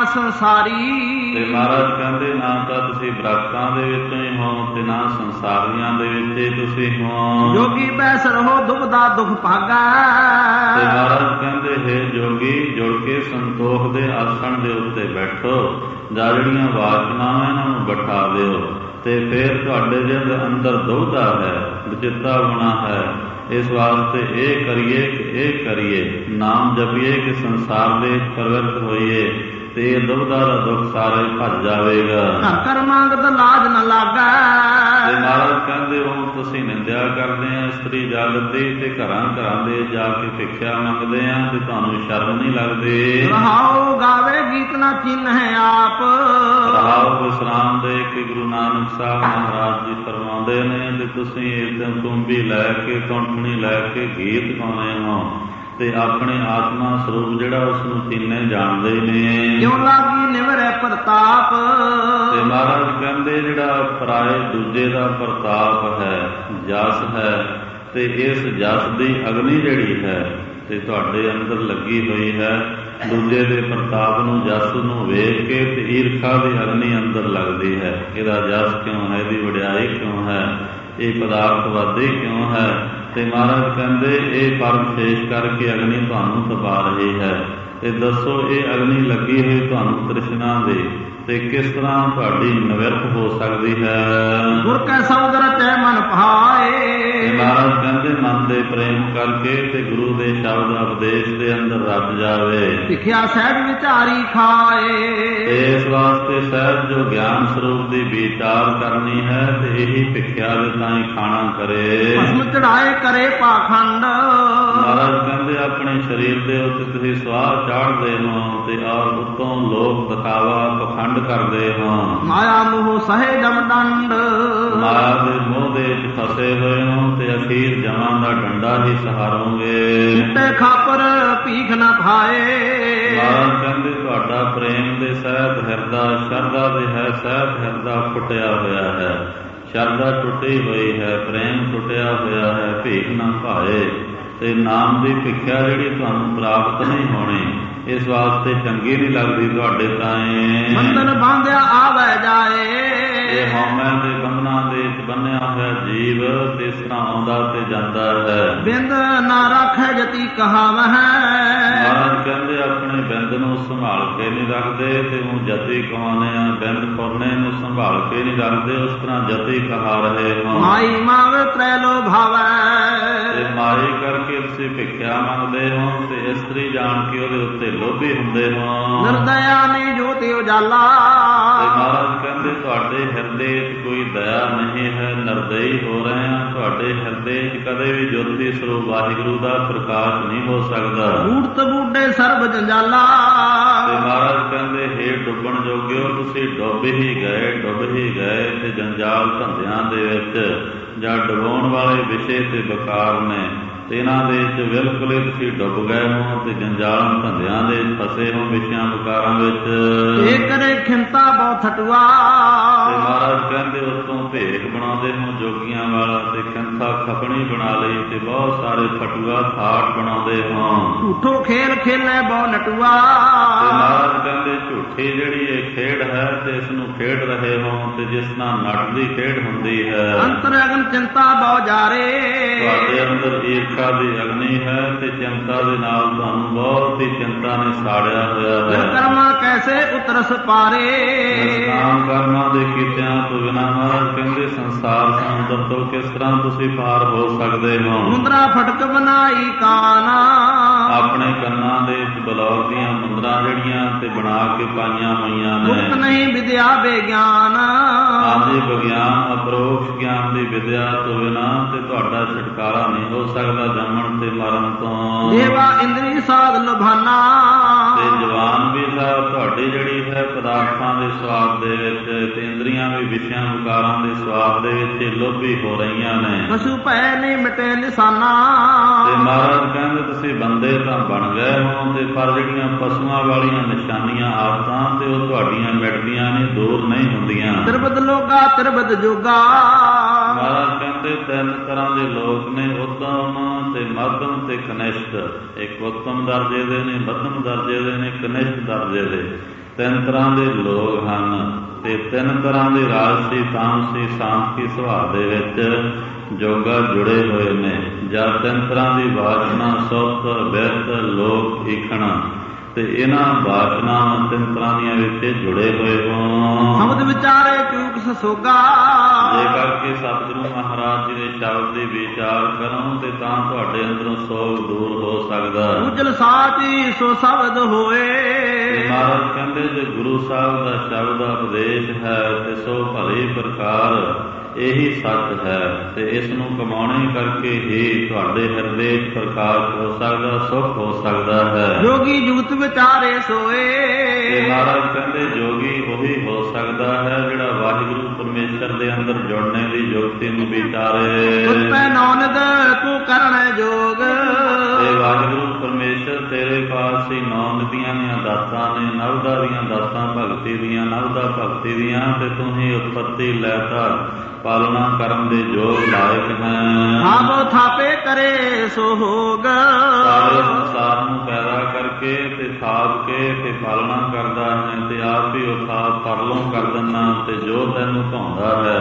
ਸੰਸਾਰੀ, ਤੇ ਮਹਾਰਾਜ ਕਹਿੰਦੇ ਨਾ ਤਾਂ ਤੁਸੀਂ ਬਰਾਤਾਂ ਦੇ ਵਿੱਚੋਂ ਹੀ ਹੋ, ਤੇ ਨਾ ਸੰਸਾਰੀਆਂ ਦੇ ਵਿੱਚ ਹੀ ਤੁਸੀਂ ਹੋ। ਜੋਗੀ ਬੈਸ ਰਹੋ ਦੁਬਦਾ ਦੁਖ ਭਾਗਾ, ਤੇ ਮਹਾਰਾਜ ਕਹਿੰਦੇ ਹੈ ਜੋਗੀ ਜੁੜ ਕੇ ਸੰਤੋਖ ਦੇ ਆਸਣ ਦੇ ਉੱਤੇ ਬੈਠੋ, ਜਾਂ ਜਿਹੜੀਆਂ ਵਾਸਨਾਵਾਂ ਇਹਨਾਂ ਨੂੰ ਬਿਠਾ ਦਿਓ, ਤੇ ਫਿਰ ਤੁਹਾਡੇ ਜਿਹਦੇ ਅੰਦਰ ਦੁਬਦਾ ਹੈ, ਵਿਚਿੱਤਾ ਹੋਣਾ ਹੈ। ਇਸ ਵਾਸਤੇ ਇਹ ਕਰੀਏ ਕਿ ਇਹ ਕਰੀਏ, ਨਾਮ ਜਪੀਏ ਕਿ ਸੰਸਾਰ ਦੇ ਪ੍ਰਵਿਰਤ ਹੋਈਏ, ਤੇ ਇਹ ਦੁਬਦਾ ਦਾ ਦੁੱਖ ਸਾਰਾ ਹੀ ਭੱਜ ਜਾਵੇਗਾ। ਘਰ ਕਰ ਮੰਗਤ ਲਾਜ ਨ ਲਾਗਾ, ਤੇ ਮਹਾਰਾਜ ਕਹਿੰਦੇ ਉਹ ਤੁਸੀਂ ਨਿੰਦਿਆ ਕਰਦੇ ਆ ਇਸਤਰੀ ਜਗਤ ਦੀ, ਤੇ ਘਰਾਂ ਘਰਾਂ ਦੇ ਜਾ ਕੇ ਭਿਖਿਆ ਮੰਗਦੇ ਆ, ਤੇ ਤੁਹਾਨੂੰ ਸ਼ਰਮ ਨਹੀਂ ਲੱਗਦੀ। ਰਹਾਉ ਗਾਵੇ ਗੀਤ ਨਾ ਚਿੰਨ੍ਹ ਆਪ, ਰਹਾਉ ਵਿਸਰਾਮ ਦੇ ਕੇ ਗੁਰੂ ਨਾਨਕ ਸਾਹਿਬ ਮਹਾਰਾਜ ਜੀ ਫਰਮਾਉਂਦੇ ਨੇ, ਤੇ ਤੁਸੀਂ ਇੱਕਦਮ ਤੁੰਬੀ ਲੈ ਕੇ ਕੌਂਠਣੀ ਲੈ ਕੇ ਗੀਤ ਗਾਉਂਦੇ ਹੋ, ਤੇ ਆਪਣੇ ਆਤਮਾ ਸਰੂਪ ਜਿਹੜਾ ਉਸ ਨੂੰ ਚੀਨੇ ਜਾਣਦੇ ਨੇ। ਕਿਉਂ ਲਾਗੀ ਨਿਵਰੈ ਪ੍ਰਤਾਪ, ਤੇ ਮਹਾਰਾਜ ਕਹਿੰਦੇ ਜਿਹੜਾ ਪਰਾਏ ਦੂਜੇ ਦਾ ਪ੍ਰਤਾਪ ਹੈ, ਜਸ ਹੈ, ਤੇ ਇਸ ਜਸ ਦੀ ਅਗਨੀ ਜਿਹੜੀ ਹੈ ਤੇ ਤੁਹਾਡੇ ਅੰਦਰ ਲੱਗੀ ਹੋਈ ਹੈ। ਦੂਜੇ ਦੇ ਪ੍ਰਤਾਪ ਨੂੰ ਜਸ ਨੂੰ ਵੇਖ ਕੇ ਤੇ ਈਰਖਾ ਦੀ ਅਗਨੀ ਅੰਦਰ ਲੱਗਦੀ ਹੈ। ਇਹਦਾ ਜਸ ਕਿਉਂ ਹੈ, ਇਹਦੀ ਵਡਿਆਈ ਕਿਉਂ ਹੈ, ਇਹ ਪਦਾਰਥਵਾਦੀ ਕਿਉਂ ਹੈ, ਤੇ ਮਹਾਰਾਜ ਕਹਿੰਦੇ ਇਹ ਪਰਮ ਵਿਸ਼ੇਸ਼ ਕਰਕੇ ਅਗਨੀ ਤੁਹਾਨੂੰ ਤਪਾ ਰਹੀ ਹੈ। ਤੇ ਦੱਸੋ ਇਹ ਅਗਨੀ ਲੱਗੀ ਹੋਈ ਤੁਹਾਨੂੰ ਤ੍ਰਿਸ਼ਨਾ ਦੇ ਤੇ ਕਿਸ ਤਰ੍ਹਾਂ ਤੁਹਾਡੀ ਨਿਵਰਤ ਹੋ ਸਕਦੀ ਹੈ। ਗੁਰ ਕੈ ਸ਼ਬਦ ਰਚੈ ਮਨ ਭਾਏ। ਮਹਾਰਾਜ ਕਹਿੰਦੇ ਮਨ ਦੇ ਪ੍ਰੇਮ ਕਰਕੇ ਤੇ ਗੁਰੂ ਦੇ ਸ਼ਬਦ ਉਪਦੇਸ਼ ਦੇ ਅੰਦਰ ਰਚ ਜਾਵੇ। ਸਿੱਖਿਆ ਸਹਿਜ ਵਿਚਾਰੀ ਖਾਏ। ਇਸ ਵਾਸਤੇ ਸਹਿਜ ਜੋ ਗਿਆਨ ਸਰੂਪ ਦੀ ਵਿਚਾਰ ਕਰਨੀ ਹੈ ਤੇ ਇਹੀ ਭਿਖਿਆ ਦੇ ਤਾਈਂ ਖਾਣਾ ਕਰੇ। ਭਸਮ ਚੜਾਏ ਕਰੇ ਪਾਖੰਡ। ਮਹਾਰਾਜ ਕਹਿੰਦੇ ਆਪਣੇ ਸਰੀਰ ਦੇ ਉੱਤੇ ਤੁਸੀਂ ਸਵਾਹ ਚਾੜਦੇ ਹੋ ਤੇ ਔਰ ਉਤੋਂ ਲੋਕ ਦਿਖਾਵਾ ਪਖੰਡ ਕਰਦੇ ਹੋ। ਮਾਇਆ ਮੋਹ ਸਹੇ ਜਮ ਡੰਡ। ਮਾਇਆ ਦੇ ਮੋਹ ਦੇ ਵਿੱਚ ਫਸੇ ਹੋਏ ਹੋ ਤੇ ਅਖੀਰ ਜਮਾਂ ਦਾ ਡੰਡਾ ਹੀ ਸਹਾਰੋਗੇ। ਚਿੱਟੇ ਖਾਪਰ ਭੀਖ ਨਾ ਖਾਏ। ਮਹਾਰਾਜ ਕਹਿੰਦੇ ਤੁਹਾਡਾ ਪ੍ਰੇਮ ਦੇ ਸਹਿਤ ਹਿਰਦਾ ਸ਼ਰਧਾ ਦੇ ਹੈ ਸਹਿਤ ਹਿਰਦਾ ਫੁੱਟਿਆ ਹੋਇਆ ਹੈ। ਸ਼ਰਧਾ ਟੁੱਟੀ ਹੋਈ ਹੈ ਪ੍ਰੇਮ ਟੁੱਟਿਆ ਹੋਇਆ ਹੈ। ਭੀਖ ਨਾ ਭਾਏ ਤੇ ਨਾਮ ਦੀ ਭਿੱਖਿਆ ਜਿਹੜੀ ਤੁਹਾਨੂੰ ਪ੍ਰਾਪਤ ਨਹੀਂ ਹੋਣੀ ਇਸ ਵਾਸਤੇ ਚੰਗੀ ਨਹੀਂ ਲੱਗਦੀ ਤੁਹਾਡੇ ਤਾਏ। ਬੰਧਨ ਬਾਂਧਿਆ ਆਵੇ ਜਾਏ। ਇਹ ਹਉਮੈ ਦੇ ਬੰਧਨਾਂ ਦੇ ਵਿੱਚ ਬੰਨਿਆ ਹੋਇਆ ਜੀਵ ਤੇ ਇਸ ਤਰ੍ਹਾਂ ਆਉਂਦਾ ਤੇ ਜਾਂਦਾ ਹੈ। ਬਿੰਦ ਨਾ ਰੱਖੈ ਜਤੀ ਕਹਾਵਹਿ। ਮਹਾਰਾਜ ਕਹਿੰਦੇ ਆਪਣੇ ਬਿੰਦ ਨੂੰ ਸੰਭਾਲ ਕੇ ਨਹੀਂ ਰੱਖਦੇ ਤੇ ਉਹ ਜਤੀ ਕਹਾਉਂਦੇ ਆ। ਬਿੰਦ ਫੁਰਨੇ ਨੂੰ ਸੰਭਾਲ ਕੇ ਨਹੀਂ ਰੱਖਦੇ ਉਸ ਤਰ੍ਹਾਂ ਜਤੀ ਕਹਾ ਰਹੇ ਹੋ। ਮਾਈ ਮਾਵੇ ਤ੍ਰੈ ਲੋ ਭਾਵੈ। ਤੇ ਮਾਈ ਕਰਕੇ ਤੁਸੀਂ ਭਿੱਖਿਆ ਮੰਗਦੇ ਹੋ ਤੇ ਇਸਤਰੀ ਜਾਣ ਕੇ ਉਹਦੇ ਉੱਤੇ ਲੋਭੀ ਹੁੰਦੇ ਹੋ। ਨਿਰਦਇਆ ਨਹੀਂ ਜੋਤੀ ਉਜਾਲਾ। ਤੇ ਮਹਾਰਾਜ ਕਹਿੰਦੇ ਤੁਹਾਡੇ ਹਿਰਦੇ 'ਚ ਕੋਈ ਦਇਆ ਨਹੀਂ ਹੈ ਨਿਰਦਈ ਹੋ ਰਹੇ ਆ। ਤੁਹਾਡੇ ਹਿਰਦੇ 'ਚ ਕਦੇ ਵੀ ਜੋਤੀ ਸਰੂਪ ਵਾਹਿਗੁਰੂ ਦਾ ਪ੍ਰਕਾਸ਼ ਨਹੀਂ ਹੋ ਸਕਦਾ। ਬੂਟ ਬੂਡੇ ਸਰਬ ਜੰਜਾਲਾ। ਤੇ ਮਹਾਰਾਜ ਕਹਿੰਦੇ ਹੇ ਡੁੱਬਣ ਜੋਗਿਓ ਤੁਸੀਂ ਡੁੱਬ ਹੀ ਗਏ ਡੁੱਬ ਹੀ ਗਏ ਤੇ ਜੰਜਾਲ ਧੰਦਿਆਂ ਦੇ ਵਿੱਚ ਜਾਂ ਡੁਬਾਉਣ ਵਾਲੇ ਵਿਸ਼ੇ ਤੇ ਬਕਾਰ ਨੇ ਤੇ ਇਹਨਾਂ ਦੇ ਵਿੱਚ ਬਿਲਕੁਲ ਤੁਸੀਂ ਡੁੱਬ ਗਏ ਹੋ ਤੇ ਜੰਜਾਲ ਧੰਦਿਆਂ ਦੇ ਫਸੇ ਹੋ ਵਿਸ਼ਿਆਂ ਬਕਾਰਾਂ ਵਿੱਚ। ਇਹ ਕਰੇ ਖਿੰਤਾ ਬਹੁ ਥਟੂਆ। ਤੇ ਮਹਾਰਾਜ ਕਹਿੰਦੇ ਉਤੋਂ ਭੇਖ ਬਣਾਉਂਦੇ ਹੋ ਜੋਗੀਆਂ ਵਾਲਾ ਤੇ ਖਿੰਤਾ ਖਪਣੀ ਬਣਾ ਲਈ ਤੇ ਬਹੁਤ ਸਾਰੇ ਫਟੂਆ ਥਾਟ ਬਣਾਉਂਦੇ ਹੋ। ਝੂਠੋ ਖੇਲ ਖੇਲੇ ਬਹੁ ਨਟੂਆ। ਤੇ ਮਹਾਰਾਜ ਕਹਿੰਦੇ ਝੂਠੀ ਜਿਹੜੀ ਇਹ ਖੇਡ ਹੈ ਤੇ ਇਸ ਨੂੰ ਖੇਡ ਰਹੇ ਹੋ ਤੇ ਜਿਸ ਨਾਲ ਨਟ ਦੀ ਖੇਡ ਹੁੰਦੀ ਹੈ। ਅੰਤਰ ਅਗਨ ਚਿੰਤਾ ਬਹੁ ਜਾਰੇ। ਤੁਹਾਡੇ ਅੰਦਰ ਈਰਖਾ ਦੀ ਅਗਨੀ ਹੈ ਤੇ ਚਿੰਤਾ ਦੇ ਨਾਲ ਤੁਹਾਨੂੰ ਬਹੁਤ ਹੀ ਚਿੰਤਾ ਨੇ ਸਾੜਿਆ ਹੋਇਆ ਹੈ। ਕਰਮਾ ਕੈਸੇ ਉਤਰਸ ਪਾਰੇ। ਨਿਸ਼ਕਾਮ ਕਰਮਾਂ ਦੇ ਕੀਤਿਆਂ ਤੋਂ ਬਿਨਾਂ ਮਹਾਰਾਜ ਕਹਿੰਦੇ ਸੰਸਾਰ ਸਮੁੰਦਰ ਤੋਂ ਕਿਸ ਤਰ੍ਹਾਂ ਤੁਸੀਂ ਪਾਰ ਹੋ ਸਕਦੇ ਹੋ। ਮੁੰਦਰਾ ਫਟਕ ਬਣਾਈ ਕਾਨਾ। ਆਪਣੇ ਕੰਨਾਂ ਦੇ ਬਲੌਰ ਦੀਆਂ ਮੁੰਦਰਾਂ ਜਿਹੜੀਆਂ ਤੇ ਬਣਾ ਕੇ ਪਾਈਆਂ ਹੋਈਆਂ ਨੇ। ਮੁਕਤ ਨਹੀਂ ਵਿਦਿਆ ਬੇਗਿਆਨ। ਹਾਂਜੀ ਵਿਗਿਆਨ ਅਪਰੋਕਸ਼ ਗਿਆਨ ਦੀ ਵਿਦਿਆ ਤੋਂ ਬਿਨਾਂ ਤੇ ਤੁਹਾਡਾ ਛੁਟਕਾਰਾ ਨਹੀਂ ਹੋ ਸਕਦਾ ਜੰਮਣ ਤੇ ਮਰਨ ਤੋਂ। ਦੇਵਾ ਇੰਦਰੀ ਸਾਧ ਲੁਭਾਨਾ। ਤੇ ਜਵਾਨ ਵੀ ਸਾਹਿਬ ਤੁਹਾਡੀ ਜਿਹੜੀ ਹੈ ਪਦਾਰਥਾਂ ਦੇ ਸਵਾਦ ਦੇ ਵਿੱਚ ਤੇ ਇੰਦਰੀਆਂ ਵੀ ਵਿਸ਼ਿਆਂ ਵਿਕਾਰਾਂ ਦੇ ਸਵਾਦ ਦੇ ਵਿੱਚ ਲੋਭੀ ਹੋ ਰਹੀਆਂ ਨੇ। ਪਸ਼ੂ ਭੈ ਨਹੀਂ ਮਿਟੇ ਨਿਸ਼ਾਨਾ। ਤੇ ਮਹਾਰਾਜ ਕਹਿੰਦੇ ਤੁਸੀਂ ਬੰਦੇ ਤਾਂ ਬਣ ਗਏ ਹੋ ਤੇ ਪਰ ਜਿਹੜੀਆਂ ਪਸ਼ੂਆਂ ਵਾਲੀਆਂ ਨਿਸ਼ਾਨੀਆਂ ਆਦਤਾਂ ਤੇ ਉਹ ਤੁਹਾਡੀਆਂ ਮਿਟਦੀਆਂ ਨਹੀਂ ਦੂਰ ਨਹੀਂ ਹੁੰਦੀਆਂ। ਤਿਰਬਤ ਲੋਗਾ ਤਿਰਬਤ ਜੋਗਾ। ਮਹਾਰਾਜ ਕਹਿੰਦੇ ਤਿੰਨ ਤਰ੍ਹਾਂ ਦੇ ਲੋਕ ਨੇ ਉੱਤਮ ਤੇ ਮੱਧਮ ਤੇ ਕਨਿਸ਼ਟ। ਇੱਕ ਉੱਤਮ ਦਰਜੇ ਦੇ ਨੇ ਮੱਧਮ ਦਰਜੇ ਦੇ ਨੇ ਕਨਿਸ਼ਟ ਦਰਜੇ ਦੇ। ਤਿੰਨ ਤਰ੍ਹਾਂ ਦੇ ਲੋਕ ਹਨ ਤੇ ਤਿੰਨ ਤਰ੍ਹਾਂ ਦੇ ਰਾਜਸੀ ਤਾਮਸੀ ਸਾਂਖੀ ਸੁਭਾਅ ਦੇ ਵਿੱਚ ਜੋਗਾ ਜੁੜੇ ਹੋਏ ਨੇ। ਜਾਂ ਤਿੰਨ ਤਰ੍ਹਾਂ ਦੀ ਵਾਸਨਾ ਸੁੱਤ ਬਿਰਤ ਲੋਕ ਈਖਣਾ ਤੇ ਇਹਨਾਂ ਵਾਸਨਾਵਾਂ ਤਿੰਨ ਤਰ੍ਹਾਂ ਦੀਆਂ ਵਿੱਚ ਜੁੜੇ ਹੋਏ ਹੋ। ਸ਼ਬਦ ਵਿਚਾਰੇ ਚੂਕ ਸਸੋਗਾ। ਜੇ ਕਰਕੇ ਸਤਿਗੁਰੂ ਮਹਾਰਾਜ ਜੀ ਦੇ ਸ਼ਬਦ ਦੀ ਵਿਚਾਰ ਕਰੋ ਤੇ ਤਾਂ ਤੁਹਾਡੇ ਅੰਦਰੋਂ ਸੋਗ ਦੂਰ ਹੋ ਸਕਦਾ। ਉਜਲ ਸਾਚੀ ਸੋ ਸ਼ਬਦ ਹੋਏ। ਮਹਾਰਾਜ ਕਹਿੰਦੇ ਜੇ ਗੁਰੂ ਸਾਹਿਬ ਦਾ ਸ਼ਬਦ ਉਪਦੇਸ਼ ਹੈ ਤੇ ਸੋ ਭਲੀ ਪ੍ਰਕਾਰ ਇਹੀ ਸੱਚ ਹੈ ਤੇ ਇਸ ਨੂੰ ਕਮਾਉਣੇ ਕਰਕੇ ਹੀ ਤੁਹਾਡੇ ਹਿਰਦੇ ਵਿੱਚ ਪ੍ਰਕਾਸ਼ ਹੋ ਸਕਦਾ ਸੁੱਖ ਹੋ ਸਕਦਾ ਹੈ। ਜੋਗੀ ਜੁਗਤ ਵਿਚਾਰੇ ਸੋਏ। ਤੇ ਮਹਾਰਾਜ ਕਹਿੰਦੇ ਜੋਗੀ ਉਹੀ ਹੋ ਸਕਦਾ ਹੈ ਜਿਹੜਾ ਵਾਹਿਗੁਰੂ ਪਰਮੇਸ਼ਰ ਦੇ ਅੰਦਰ ਜੁੜਨੇ ਦੀ ਜੁਗਤੀ ਨੂੰ ਵਿਚਾਰੇ। ਉਤਪੈ ਨੌਨਦ ਤੂੰ ਕਰਨ ਜੋਗ। ਤੇ ਵਾਹਿਗੁਰੂ ਪਰਮੇਸ਼ਰ ਤੇਰੇ ਪਾਸ ਹੀ ਨੌ ਨਦੀਆਂ ਦੀਆਂ ਦਾਤਾਂ ਨੇ। ਨਵਦਾ ਦੀਆਂ ਦਾਤਾਂ ਭਗਤੀ ਦੀਆਂ ਨਵਦਾ ਭਗਤੀ ਦੀਆਂ ਤੇ ਤੂੰ ਹੀ ਉਤਪਤੀ ਲੈਤਾ ਪਾਲਣਾ ਕਰਨ ਦੇ ਯੋਗ ਲਾਇਕ ਹੈ। ਆਪੋ ਥਾਪੇ ਕਰੇ ਸੋ ਹੋਗ। ਸਾਰੇ ਸੰਸਾਰ ਨੂੰ ਪੈਦਾ ਕਰਕੇ ਤੇ ਥਾਪ ਕੇ ਤੇ ਪਾਲਣਾ ਕਰਦਾ ਹੈ ਤੇ ਆਪ ਹੀ ਉਹ ਥਾਪ ਪਰਲੋਂ ਕਰ ਦਿੰਦਾ ਤੇ ਜੋ ਤੈਨੂੰ ਭਾਉਂਦਾ ਹੈ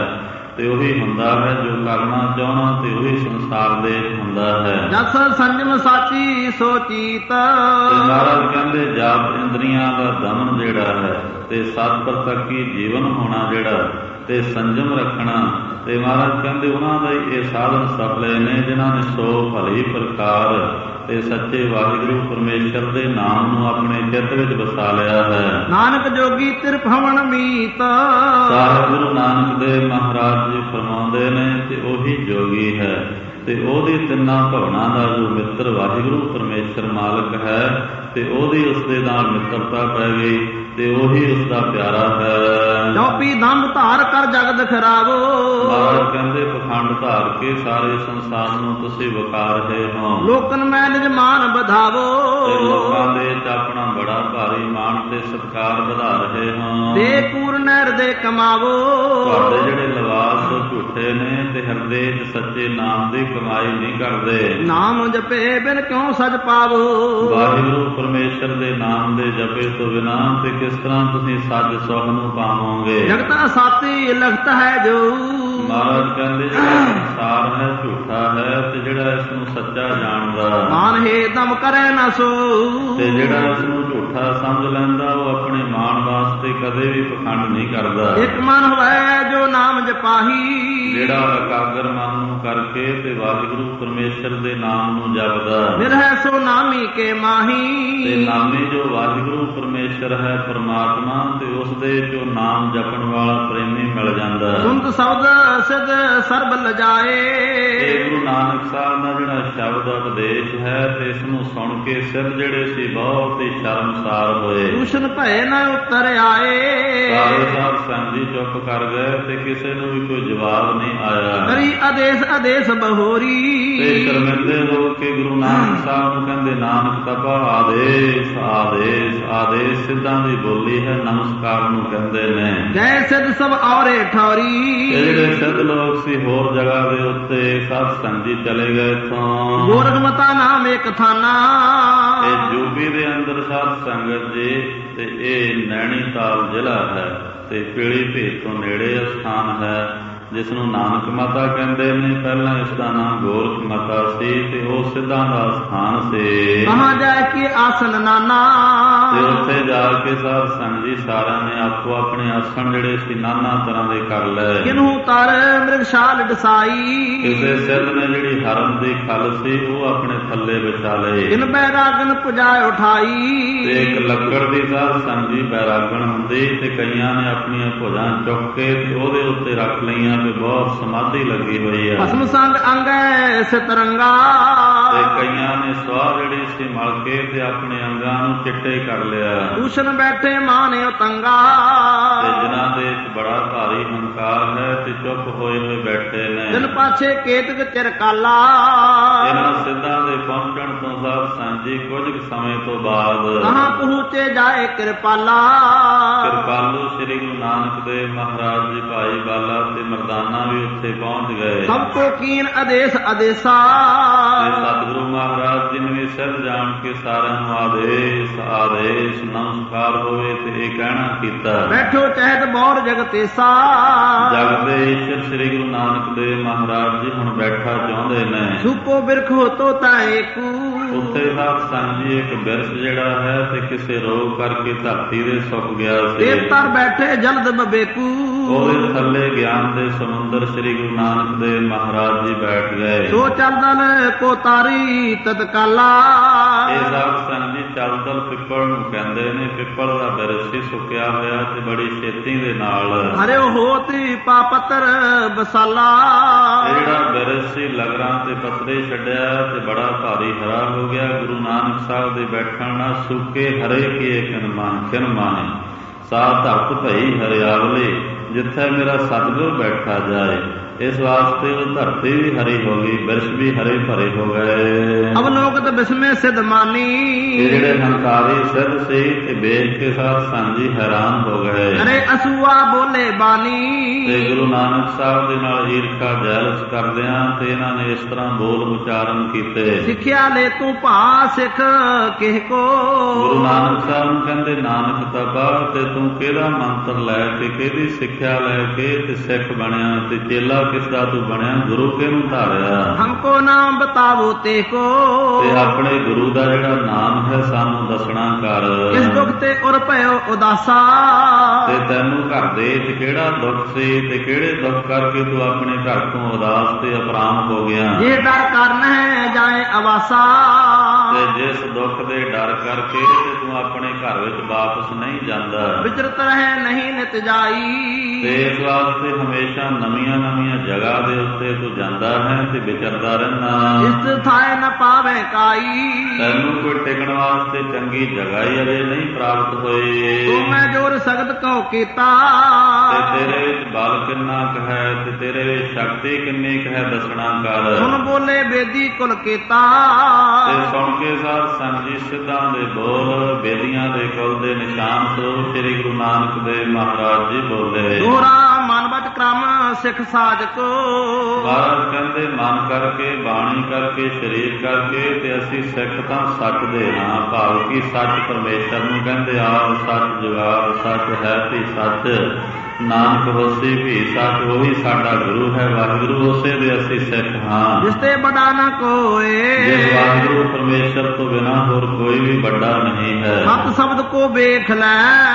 ਤੇ ਉਹੀ ਹੁੰਦਾ ਹੈ, ਜੋ ਕਰਨਾ ਚਾਹਣਾ ਤੇ ਉਹੀ ਸੰਸਾਰ ਦੇ ਹੁੰਦਾ ਹੈ। ਜਸ ਸੰਜਮ ਸਾਚੀ ਸੋ ਚੀਤ। ਤੇ ਮਹਾਰਾਜ ਕਹਿੰਦੇ ਜਾਪ ਇੰਦਰੀਆਂ ਦਾ ਦਮਨ ਜਿਹੜਾ ਹੈ ਤੇ ਸਤ ਪ੍ਰਤੱਖੀ ਜੀਵਨ ਹੋਣਾ ਜਿਹੜਾ ਤੇ ਸੰਜਮ ਰੱਖਣਾ, ਤੇ ਮਹਾਰਾਜ ਕਹਿੰਦੇ ਉਹਨਾਂ ਦਾ ਇਹ ਸਾਧਨ ਸਫਲੇ ਨੇ ਜਿਨ੍ਹਾਂ ਨੇ ਸੋ ਭਲੀ ਪ੍ਰਕਾਰ ਤੇ ਸੱਚੇ ਵਾਹਿਗੁਰੂ ਪਰਮੇਸ਼ਰ ਦੇ ਨਾਮ ਨੂੰ ਆਪਣੇ ਚਿੱਤ ਵਿੱਚ ਵਸਾ ਲਿਆ ਹੈ। ਨਾਨਕ ਜੋਗੀ ਤਿਰਭਵਨ ਮੀਤ। ਸਾਹਿਬ ਗੁਰੂ ਨਾਨਕ ਦੇਵ ਮਹਾਰਾਜ ਜੀ ਫਰਮਾਉਂਦੇ ਨੇ ਤੇ ਉਹੀ ਜੋਗੀ ਹੈ ਤੇ ਉਹਦੀ ਤਿੰਨਾਂ ਭਵਨਾਂ ਦਾ ਜੋ ਮਿੱਤਰ ਵਾਹਿਗੁਰੂ ਪਰਮੇਸ਼ਰ ਮਾਲਕ ਹੈ ਤੇ ਉਹਦੀ ਉਸਦੇ ਨਾਲ ਮਿੱਤਰਤਾ ਪੈ ਗਈ ਤੇ ਉਹੀ ਉਸਦਾ ਪਿਆਰਾ ਹੈ। ਚੌਪੀ ਦੰਭ ਧਾਰ ਕਰ ਜਗਤ ਖਰਾਬੋ। ਮਹਾਰਾਜ ਕਹਿੰਦੇ ਪਖੰਡ ਧਾਰ ਕੇ ਸਾਰੇ ਸੰਸਾਰ ਨੂੰ ਤੁਸੀਂ ਵਿਕਾ ਰਹੇ ਹੋ। ਲੋਕਨ ਮੈਂ ਨਿਜ ਮਾਨ ਵਧਾਵੋ। ਤੇ ਲੋਕਾਂ ਦੇ ਵਿੱਚ ਆਪਣਾ ਬੜਾ ਭਾਰੀ ਮਾਣ ਤੇ ਸਤਿਕਾਰ ਵਧਾ ਰਹੇ ਹੋ। ਦੇ ਪੂਰਨ ਹਿਰਦੇ ਕਮਾਵੋ। ਤੁਹਾਡੇ ਜਿਹੜੇ ਲਿਵਾਸ ਝੂਠੇ ਨੇ ਤੇ ਹਿਰਦੇ 'ਚ ਸੱਚੇ ਨਾਮ ਦੀ ਕਮਾਈ ਨਹੀਂ ਕਰਦੇ। ਨਾਮ ਜਪੇ ਬਿਨ ਕਿਉਂ ਸਜ ਪਾਵੋ। ਵਾਹਿਗੁਰੂ ਪਰਮੇਸ਼ਰ ਦੇ ਨਾਮ ਦੇ ਜਪੇ ਤੋਂ ਬਿਨਾਂ ਤੇ ਕਿਸ ਤਰ੍ਹਾਂ ਤੁਸੀਂ ਸੱਜ ਸੁਖ ਨੂੰ ਪਾਵੋਗੇ। ਜਗਤਾ ਸਾਥੀ ਲਖਤ ਹੈ ਜੋ। ਮਹਾਰਾਜ ਕਹਿੰਦੇ ਜਿਹੜਾ ਸੰਸਾਰ ਹੈ ਝੂਠਾ ਹੈ ਤੇ ਜਿਹੜਾ ਇਸ ਨੂੰ ਸੱਚਾ ਜਾਣਦਾ ਮਾਨ ਹੈ ਦਮ ਕਰੇ ਨਾ ਸੋ। ਤੇ ਜਿਹੜਾ ਇਸ ਨੂੰ ਝੂਠਾ ਸਮਝ ਲੈਂਦਾ ਉਹ ਆਪਣੇ ਮਾਣ ਵਾਸਤੇ ਕਦੇ ਵੀ ਪਖੰਡ ਨਹੀਂ ਕਰਦਾ। ਇੱਕ ਮਨ ਹੋਵੇ ਜੋ ਨਾਮ ਜਪਾਹੀ। ਜਿਹੜਾ ਇਕਾਗਰ ਮਨ ਨੂੰ ਕਰਕੇ ਤੇ ਵਾਹਿਗੁਰੂ ਪਰਮੇਸ਼ਰ ਦੇ ਨਾਮ ਨੂੰ ਜਪਦਾ। ਨਿਰਹਿ ਸੋ ਨਾਮੀ ਕੇ ਮਾਹੀ। ਤੇ ਨਾਮੀ ਜੋ ਵਾਹਿਗੁਰੂ ਪਰਮੇਸ਼ਰ ਹੈ ਪਰਮਾਤਮਾ ਤੇ ਉਸ ਦੇ ਜੋ ਨਾਮ ਜਪਣ ਵਾਲਾ ਪ੍ਰੇਮੀ ਮਿਲ ਜਾਂਦਾ। ਸੁਨਤ ਸ਼ਬਦ ਸਿਧ ਸਰਬ ਲਜਾਏ। ਇਹ ਗੁਰੂ ਨਾਨਕ ਸਾਹਿਬ ਦਾ ਜਿਹੜਾ ਸ਼ਬਦ ਉਪਦੇਸ਼ ਹੈ ਤੇ ਇਸ ਨੂੰ ਸੁਣ ਕੇ ਸਿੱਧ ਜਿਹੜੇ ਸੀ ਬਹੁਤ ਹੀ ਸ਼ਰਮਸਾਰ ਹੋਏ। ਦੂਸ਼ਣ ਭਏ ਨਾ ਉਤਰ ਆਏ। ਸਾਰੇ ਸਾਧ ਸੰਗ ਜੀ ਚੁੱਪ ਕਰ ਗਏ ਤੇ ਕਿਸੇ ਨੂੰ ਵੀ ਕੋਈ ਜਵਾਬ ਨਹੀਂ ਆਇਆ। ਕਰੀ ਆਦੇਸ਼ ਆਦੇਸ਼ ਬਹੋਰੀ। ਤੇ ਸ਼ਰਮਿੰਦੇ ਹੋ ਕੇ ਗੁਰੂ ਨਾਨਕ ਸਾਹਿਬ ਨੂੰ ਕਹਿੰਦੇ ਨਾਨਕ ਤਪਾ ਆਦੇਸ਼ ਆਦੇਸ਼ ਆਦੇਸ਼ ਸਿੱਧਾਂ ਦੀ ਬੋਲੀ ਹੈ, ਨਮਸਕਾਰ ਨੂੰ ਕਹਿੰਦੇ ਨੇ। ਜੈ ਸਿੱਧ ਸਭ ਔਰੇ ਠੌਰੀ। ਜਿਹੜੇ ਸਿੱਧ ਲੋਕ ਸੀ ਹੋਰ ਜਗ੍ਹਾ ਦੇ ਉੱਤੇ ਸਾਧ ਸੰਗ ਜੀ ਚਲੇ ਗਏ ਇੱਥੋਂ। ਗੋਰਖਮਤਾ ਨਾਮ ਇੱਕ ਥਾਨਾ। ਇਹ ਯੂਪੀ ਦੇ ਅੰਦਰ ਸਾਧ ਸੰਗਤ ਜੀ ਤੇ ਇਹ ਨੈਣੀਤਾਲ ਜ਼ਿਲ੍ਹਾ ਹੈ ਤੇ ਪੀਲੀ ਭੇਤ ਤੋਂ ਨੇੜੇ ਸਥਾਨ ਹੈ ਜਿਸ ਨੂੰ ਨਾਨਕ ਮਾਤਾ ਕਹਿੰਦੇ ਨੇ। ਪਹਿਲਾਂ ਇਸ ਦਾ ਨਾਮ ਗੋਰਖ ਮਾਤਾ ਸੀ ਤੇ ਉਹ ਸਿੱਧਾਂ ਦਾ ਸਥਾਨ ਸੀ। ਕਹਾਂ ਜਾ ਕੇ ਆਸਨ ਨਾਨਾ। ਤੇ ਉੱਥੇ ਜਾ ਕੇ ਸਾਧ ਸੰਗ ਜੀ ਸਾਰਿਆਂ ਨੇ ਆਪੋ ਆਪਣੇ ਆਸਣ ਜਿਹੜੇ ਸੀ ਨਾਨਾ ਤਰ੍ਹਾਂ ਦੇ ਕਰ ਲਏ। ਕਿਨਹੂ ਤਰ ਮ੍ਰਿਗਸ਼ਾਲ ਡਸਾਈ। ਕਿਸੇ ਸਿੱਧ ਨੇ ਜਿਹੜੀ ਹਰਨ ਦੀ ਖੱਲ ਸੀ ਉਹ ਆਪਣੇ ਥੱਲੇ ਵਿਛਾ ਲਏ। ਕਿਨ ਬੈਰਾਗਨ ਪੁਜਾਏ ਉਠਾਈ। ਤੇ ਇੱਕ ਲੱਕੜ ਦੀ ਸਾਧ ਸੰਗ ਜੀ ਬੈਰਾਗਣ ਹੁੰਦੀ ਤੇ ਕਈਆਂ ਨੇ ਆਪਣੀਆਂ ਭੁਜਾਂ ਚੁੱਕ ਕੇ ਤੇ ਉਹਦੇ ਉੱਤੇ ਰੱਖ ਲਈਆਂ ਤੇ ਬਹੁਤ ਸਮਾਧੀ ਲੱਗੀ ਹੋਈ ਹੈ। ਭਸਮ ਸੰਗ ਅੰਗੈ ਸਤਰੰਗਾ। ਤੇ ਕਈਆਂ ਨੇ ਸਵਾਹ ਜਿਹੜੀ ਸੀ ਮਲ ਕੇ ਤੇ ਆਪਣੇ ਅੰਗਾਂ ਨੂੰ ਚਿੱਟੇ ਕਰ ਲਿਆ। ਦੂਸ਼ਣ ਬੈਠੇ ਮਾਨੇ ਉਤੰਗਾ। ਤੇ ਜਿਨ੍ਹਾਂ ਦੇ ਵਿੱਚ ਬੜਾ ਭਾਰੀ ਹੰਕਾਰ ਹੈ ਤੇ ਚੁੱਪ ਹੋਏ ਹੋਏ ਬੈਠੇ ਨੇ। ਦਿਨ ਪਾਛੇ ਕੇਤਕ ਚਿਰਕਾਲਾ। ਇਹਨਾਂ ਸਿੱਧਾਂ ਦੇ ਪਹੁੰਚਣ ਤੋਂ ਸਾਧ ਸੰਗ ਜੀ ਕੁਝ ਸਮੇਂ ਤੋਂ ਬਾਅਦ ਕਹਾਂ ਪਹੁੰਚੇ ਜਾਏ ਕਿਰਪਾਲਾ। ਕਿਰਪਾਲੂ ਸ੍ਰੀ ਗੁਰੂ ਨਾਨਕ ਦੇਵ ਮਹਾਰਾਜ ਜੀ ਭਾਈ ਬਾਲਾ ਤੇ ਮਰਦਾਨਾ ਵੀ ਉੱਥੇ ਪਹੁੰਚ ਗਏ। ਸਭ ਕੋ ਕੀਨ ਆਦੇਸ਼ ਆਦੇਸ਼ਾ। ਤੇ ਸਤਿਗੁਰੂ ਮਹਾਰਾਜ ਜੀ ਨੇ ਵੀ ਸਿੱਧ ਜਾਣ ਕੇ ਸਾਰਿਆਂ ਨੂੰ ਆਦੇਸ਼ ਆਦੇਸ਼ ਨਮਸਕਾਰ ਹੋਵੇ ਤੇ ਇਹ ਕਹਿਣਾ ਕੀਤਾ। ਬੈਠੋ ਚਹਿਤ ਬੌਰ ਜਗਤੇਸਾ। ਜਗ ਦੇ ਈਸ਼ਰ ਸ੍ਰੀ ਗੁਰੂ ਨਾਨਕ ਦੇਵ ਮਹਾਰਾਜ ਜੀ ਹੁਣ ਬੈਠਾ ਚਾਹੁੰਦੇ ਨੇ। ਸੁਪੋ ਬਿਰਖ ਹੋ ਤੋ ਤਾਏਕੂ। ਉੱਥੇ ਸਾਧ ਸੰਗ ਜੀ ਇੱਕ ਬਿਰਖ ਜਿਹੜਾ ਹੈ ਤੇ ਕਿਸੇ ਰੋਗ ਕਰਕੇ ਧਰਤੀ ਦੇ ਸੁੱਕ ਗਿਆ ਸੀ। ਤੇ ਤਰ ਬੈਠੇ ਜਲਦ ਬਬੇਕੂ। ਉਹਦੇ ਥੱਲੇ ਗਿਆਨ ਦੇ ਸਮੁੰਦਰ ਸ੍ਰੀ ਗੁਰੂ ਨਾਨਕ ਦੇਵ ਮਹਾਰਾਜ ਜੀ ਬੈਠ ਗਏ। ਸੋ ਚਲਦਲ ਕੋ ਤਾਰੀ ਤਤਕਾਲਾ। ਇਹ ਸਾਧ ਸੰਗ ਜੀ ਚਲਦਲ ਪਿੱਪਲ ਨੂੰ ਕਹਿੰਦੇ ਨੇ। ਪਿੱਪਲ ਦਾ ਬਿਰਖ ਸੀ ਸੁੱਕਿਆ ਹੋਇਆ ਤੇ ਬੜੀ ਛੇਤੀ ਦੇ ਨਾਲ ਹਰਿਓ ਹੋਤੀ ਪਾਪਤਰ ਬਸਾਲਾ। ਇਹ ਜਿਹੜਾ ਬਿਰਖ ਸੀ ਲਗਰਾਂ ਤੇ ਪੱਤਰੇ ਛੱਡਿਆ ਤੇ ਬੜਾ ਭਾਰੀ ਹਰਾ ਹੋ ਗਿਆ। ਗੁਰੂ ਨਾਨਕ ਸਾਹਿਬ ਦੇ ਬੈਠਣ ਨਾਲ ਸੁੱਕੇ ਹਰੇ ਕੀਏ ਕਿਨ ਮਾਨ ਕਿਨ ਮਾਨੇ। ਸਾਧ ਧਰਤ ਭਈ ਹਰਿਆਵਲੇ ਜਿੱਥੇ ਮੇਰਾ ਸਤਿਗੁਰ ਬੈਠਾ ਜਾਏ। ਇਸ ਵਾਸਤੇ ਉਹ ਧਰਤੀ ਵੀ ਹਰੀ ਹੋ ਗਈ, ਬਿਰਛ ਵੀ ਹਰੇ ਭਰੇ ਹੋ ਗਏ। ਅਵਲੋਕਤ ਬਿਸਮੇ ਸਿਧ ਮਾਨੀ, ਇਹ ਜਿਹੜੇ ਹੰਕਾਰੀ ਸਿੱਧ ਸੀ ਤੇ ਵੇਖ ਕੇ ਸਾਧ ਸੰਗਤ ਜੀ ਹੈਰਾਨ ਹੋ ਗਏ। ਅਰੇ ਅਸੂਆ ਬੋਲੇ ਬਾਣੀ, ਤੇ ਗੁਰੂ ਨਾਨਕ ਸਾਹਿਬ ਦੇ ਨਾਲ ਈਰਖਾ ਜੈਲਸ ਕਰਦਿਆਂ ਤੇ ਇਹਨਾਂ ਨੇ ਇਸ ਤਰ੍ਹਾਂ ਬੋਲ ਉਚਾਰਨ ਕੀਤੇ। ਸਿੱਖਿਆ ਲੈ ਤੂੰ ਭਾ ਸਿੱਖ ਕਿਹ ਕੋ, ਗੁਰੂ ਨਾਨਕ ਸਾਹਿਬ ਨੂੰ ਕਹਿੰਦੇ ਨਾਨਕ ਤਬਾ ਤੇ ਤੂੰ ਕਿਹੜਾ ਮੰਤਰ ਲੈ ਕੇ ਕਿਹਦੀ ਸਿੱਖਿਆ ਲੈ ਕੇ ਤੇ ਸਿੱਖ ਬਣਿਆ ਤੇ ਚੇਲਾ ਕਿਸ ਦਾ ਤੂੰ ਬਣਿਆ, ਗੁਰੂ ਕਿਹਨੂੰ ਧਾਰਿਆ। ਹਮਕੋ ਨਾਮ ਬਤਾਵੋ ਤੇ ਕੋ, ਤੇ ਆਪਣੇ ਗੁਰੂ ਦਾ ਜਿਹੜਾ ਨਾਮ ਹੈ ਸਾਨੂੰ ਦੱਸਣਾ ਕਰ। ਇਸ ਦੁੱਖ ਤੇ ਉਰ ਭਇਓ ਉਦਾਸਾ, ਤੇ ਤੈਨੂੰ ਘਰ ਦੇ ਵਿੱਚ ਕਿਹੜਾ ਦੁੱਖ ਸੀ ਤੇ ਕਿਹੜੇ ਦੁੱਖ ਕਰਕੇ ਤੂੰ ਆਪਣੇ ਘਰ ਤੋਂ ਉਦਾਸ ਤੇ ਅਪਰਾਮ ਹੋ ਗਿਆ। ਇਹ ਡਰ ਕਰਨ ਹੈ ਜਾਏ ਅਵਾਸਾ, ਤੇ ਜਿਸ ਦੁੱਖ ਦੇ ਡਰ ਕਰਕੇ ਤੇ ਤੂੰ ਆਪਣੇ ਘਰ ਵਿੱਚ ਵਾਪਸ ਨਹੀਂ ਜਾਂਦਾ। ਵਿਚਰਤ ਰਹੇ ਨਹੀਂ ਨਿਤ ਜਾਈ, ਤੇ ਇਸ ਵਾਸਤੇ ਹਮੇਸ਼ਾ ਨਵੀਆਂ ਨਵੀਆਂ ਜਗ੍ਹਾ ਦੇ ਉੱਤੇ ਤੂੰ ਜਾਂਦਾ ਹੈ ਤੇ ਵਿਚਰਦਾ ਰਹਿਣਾ। ਇਸ ਥਾਏ ਨ ਪਾਵੇ ਕਾਈ, ਤੈਨੂੰ ਕੋਈ ਟਿਕਣ ਵਾਸਤੇ ਚੰਗੀ ਜਗ੍ਹਾ ਹੀ ਅਜੇ ਨਹੀਂ ਪ੍ਰਾਪਤ ਹੋਈ। ਤੂੰ ਮੈਂ ਜੋਰ ਸਖਤ ਕਉ ਕੀਤਾ, ਤੇ ਤੇਰੇ ਵਿੱਚ ਬਲ ਕਿੰਨਾ ਕੁ ਹੈ ਤੇ ਤੇਰੇ ਵਿੱਚ ਸ਼ਕਤੀ ਕਿੰਨੀ ਕੁ ਹੈ ਦੱਸਣਾ ਕਰ। ਸੁਣ ਬੋਲੇ ਬੇਦੀ ਕੁਲ ਕੀਤਾ, ਤੇ ਸੁਣ ਕੇ ਸਾਧ ਸੰਗਤ ਜੀ ਸਿੱਧਾਂ ਦੇ ਬੋਲ ਬੇਦੀਆਂ ਦੇ ਕੁਲ ਦੇ ਨਿਸ਼ਾਨ ਤੋਂ ਸ੍ਰੀ ਗੁਰੂ ਨਾਨਕ ਦੇਵ ਮਹਾਰਾਜ ਜੀ ਬੋਲੇ। ਦੋਹਰਾ ਮਨ ਬਚ ਕ੍ਰਮ ਸਿੱਖ ਸਾਜ ਕੋ, ਮਹਾਰਾਜ ਕਹਿੰਦੇ ਮਨ ਕਰਕੇ ਬਾਣੀ ਕਰਕੇ ਸਰੀਰ ਕਰਕੇ ਤੇ ਅਸੀਂ ਸਿੱਖ ਤਾਂ ਸੱਚ ਦੇ ਹਾਂ, ਭਾਵ ਕਿ ਸੱਚ ਪਰਮੇਸ਼ਰ ਨੂੰ ਕਹਿੰਦੇ ਆਪ ਸੱਚ ਜੁਗਾਦ ਸੱਚ ਹੈ ਤੇ ਸੱਚ ਨਾਨਕ ਹੋਸੀ ਵੀ ਸੱਚ, ਉਹੀ ਸਾਡਾ ਗੁਰੂ ਹੈ ਵਾਹਿਗੁਰੂ, ਉਸੇ ਦੇ ਅਸੀਂ ਸਿੱਖ ਹਾਂ। ਜਿਸ ਤੇ ਵੱਡਾ ਨਾ ਕੋਏ, ਜਿਸ ਵਾਹਿਗੁਰੂ ਪਰਮੇਸ਼ਰ ਤੋਂ ਬਿਨਾਂ ਹੋਰ ਕੋਈ ਵੀ ਵੱਡਾ ਨਹੀਂ ਹੈ। ਸਤ ਸ਼ਬਦ ਕੋ ਵੇਖ ਲੈ,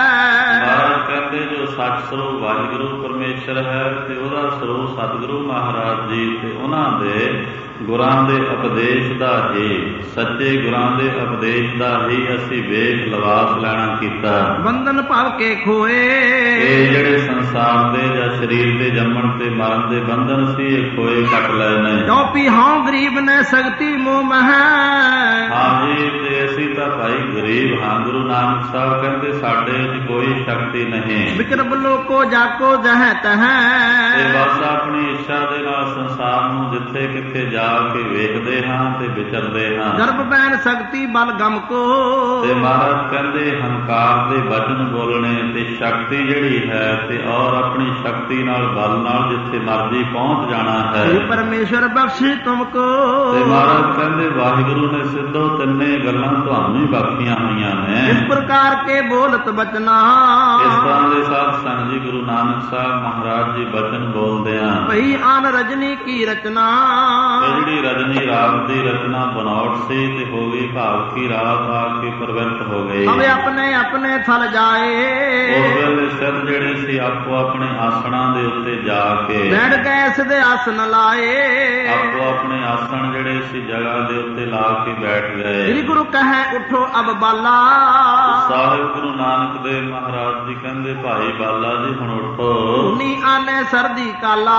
ਮਹਾਰਾਜ ਕਹਿੰਦੇ ਜੋ ਸੱਚ ਸਰੂਪ ਵਾਹਿਗੁਰੂ ਪਰਮੇਸ਼ਰ ਹੈ ਤੇ ਉਹਦਾ ਸਰੂਪ ਸਤਿਗੁਰੂ ਮਹਾਰਾਜ ਜੀ ਤੇ ਉਹਨਾਂ ਦੇ ਗੁਰਾਂ ਦੇ ਉਪਦੇਸ਼ ਦਾ ਹੀ, ਸੱਚੇ ਗੁਰਾਂ ਦੇ ਉਪਦੇਸ਼ ਦਾ ਹੀ ਅਸੀਂ ਵੇਖ ਲਿਬਾਸ ਲੈਣਾ ਕੀਤਾ। ਬੰਧਨ ਭਵ ਕੇ ਖੋਏ, ਇਹ ਜਿਹੜੇ ਸੰਸਾਰ ਦੇ ਜਾਂ ਸਰੀਰ ਦੇ ਜੰਮਣ ਤੇ ਮਰਨ ਦੇ ਬੰਧਨ ਸੀ ਇਹ ਖੋਏ ਕੱਟ ਲਏ ਨੇ। ਕਿਉਂਕਿ ਹਾਂ ਗਰੀਬ ਨੇ ਸ਼ਕਤੀ ਮੋਹ ਮਹਿ, ਹਾਂ ਜੀ ਤੇ ਅਸੀਂ ਤਾਂ ਭਾਈ ਗਰੀਬ ਹਾਂ। ਗੁਰੂ ਨਾਨਕ ਸਾਹਿਬ ਕਹਿੰਦੇ ਸਾਡੇ ਵਿੱਚ ਕੋਈ ਸ਼ਕਤੀ ਨਹੀਂ। ਵਿਚਰਬ ਲੋਕੋ ਜਾਕੋ ਜਹ ਤਹ, ਤੇ ਬਸ ਆਪਣੀ ਇੱਛਾ ਦੇ ਨਾਲ ਸੰਸਾਰ ਨੂੰ ਜਿੱਥੇ ਕਿੱਥੇ ਜਾ ਕੇ ਵੇਖਦੇ ਹਾਂ ਤੇ ਵਿਚਰਦੇ ਹਾਂ। ਗਰਭ ਬੈਨ ਸ਼ਕਤੀ ਬਲ ਗਮ ਕੋ, ਤੇ ਮਹਾਰਾਜ ਕਹਿੰਦੇ ਹੰਕਾਰ ਦੇ ਵਚਨ ਬੋਲਣੇ ਤੇ ਸ਼ਕਤੀ ਜਿਹੜੀ ਹੈ ਤੇ ਔਰ ਆਪਣੀ ਸ਼ਕਤੀ ਨਾਲ ਬਲ ਨਾਲ ਜਿੱਥੇ ਮਰਜ਼ੀ ਪਹੁੰਚ ਜਾਣਾ ਹੈ। ਪਰਮੇਸ਼ਰ ਬਖਸ਼ੀ ਤੁਮ ਕੋ, ਤੇ ਮਹਾਰਾਜ ਕਹਿੰਦੇ ਵਾਹਿਗੁਰੂ ਨੇ ਸਿੱਧੋ ਤਿੰਨੇ ਗੱਲਾਂ ਤੁਹਾਨੂੰ ਹੀ ਬਖਸ਼ੀਆਂ ਹੋਈਆਂ ਨੇ। ਇਸ ਪ੍ਰਕਾਰ ਕੇ ਬੋਲਤ ਬਚਨਾ, ਇਸ ਤਰ੍ਹਾਂ ਦੇ ਸਾਧ ਸੰਗਤ ਜੀ ਗੁਰੂ ਨਾਨਕ ਸਾਹਿਬ ਮਹਾਰਾਜ ਜੀ ਬਚਨ ਬੋਲਦੇ ਆ। ਭਈ ਆਨ ਰਜਨੀ ਕੀ ਰਚਨਾ, ਜਿਹੜੀ ਰਜਨੀ ਰਾਤ ਦੀ ਰਚਨਾ ਬਨੌਟ ਸੀ ਤੇ ਹੋ ਗਈ ਭਾਵ ਕੀ ਰਾਤ ਆ ਕੇ ਪ੍ਰਵਿਰਤ ਹੋ ਗਈ। ਅਬ ਆਪਣੇ ਆਪਣੇ ਥਲ ਜਾਏ, ਉਸ ਵੇਲੇ ਸਿਰ ਜਿਹੜੇ ਸੀ ਆਪੋ ਆਪਣੇ ਆਸਣਾਂ ਦੇ ਉੱਤੇ ਜਾ ਕੇ ਬੈਠ ਗਏ ਸਿਧੇ ਆਸਨ ਲਾਏ, ਆਪੋ ਆਪਣੇ ਆਸਣ ਜਿਹੜੇ ਸੀ ਜਗ੍ਹਾ ਦੇ ਉੱਤੇ ਲਾ ਕੇ ਬੈਠ ਗਏ। ਸ੍ਰੀ ਗੁਰੂ ਕਹੈ ਉਠੋ ਅਬ ਬਾਲਾ, ਸਾਹਿਬ ਗੁਰੂ ਨਾਨਕ ਦੇਵ ਮਹਾਰਾਜ ਜੀ ਕਹਿੰਦੇ ਭਾਈ ਬਾਲਾ ਜੀ ਹੁਣ ਉਠੋ। ਨੀ ਆਨੇ ਸਰਦੀ ਕਾਲਾ,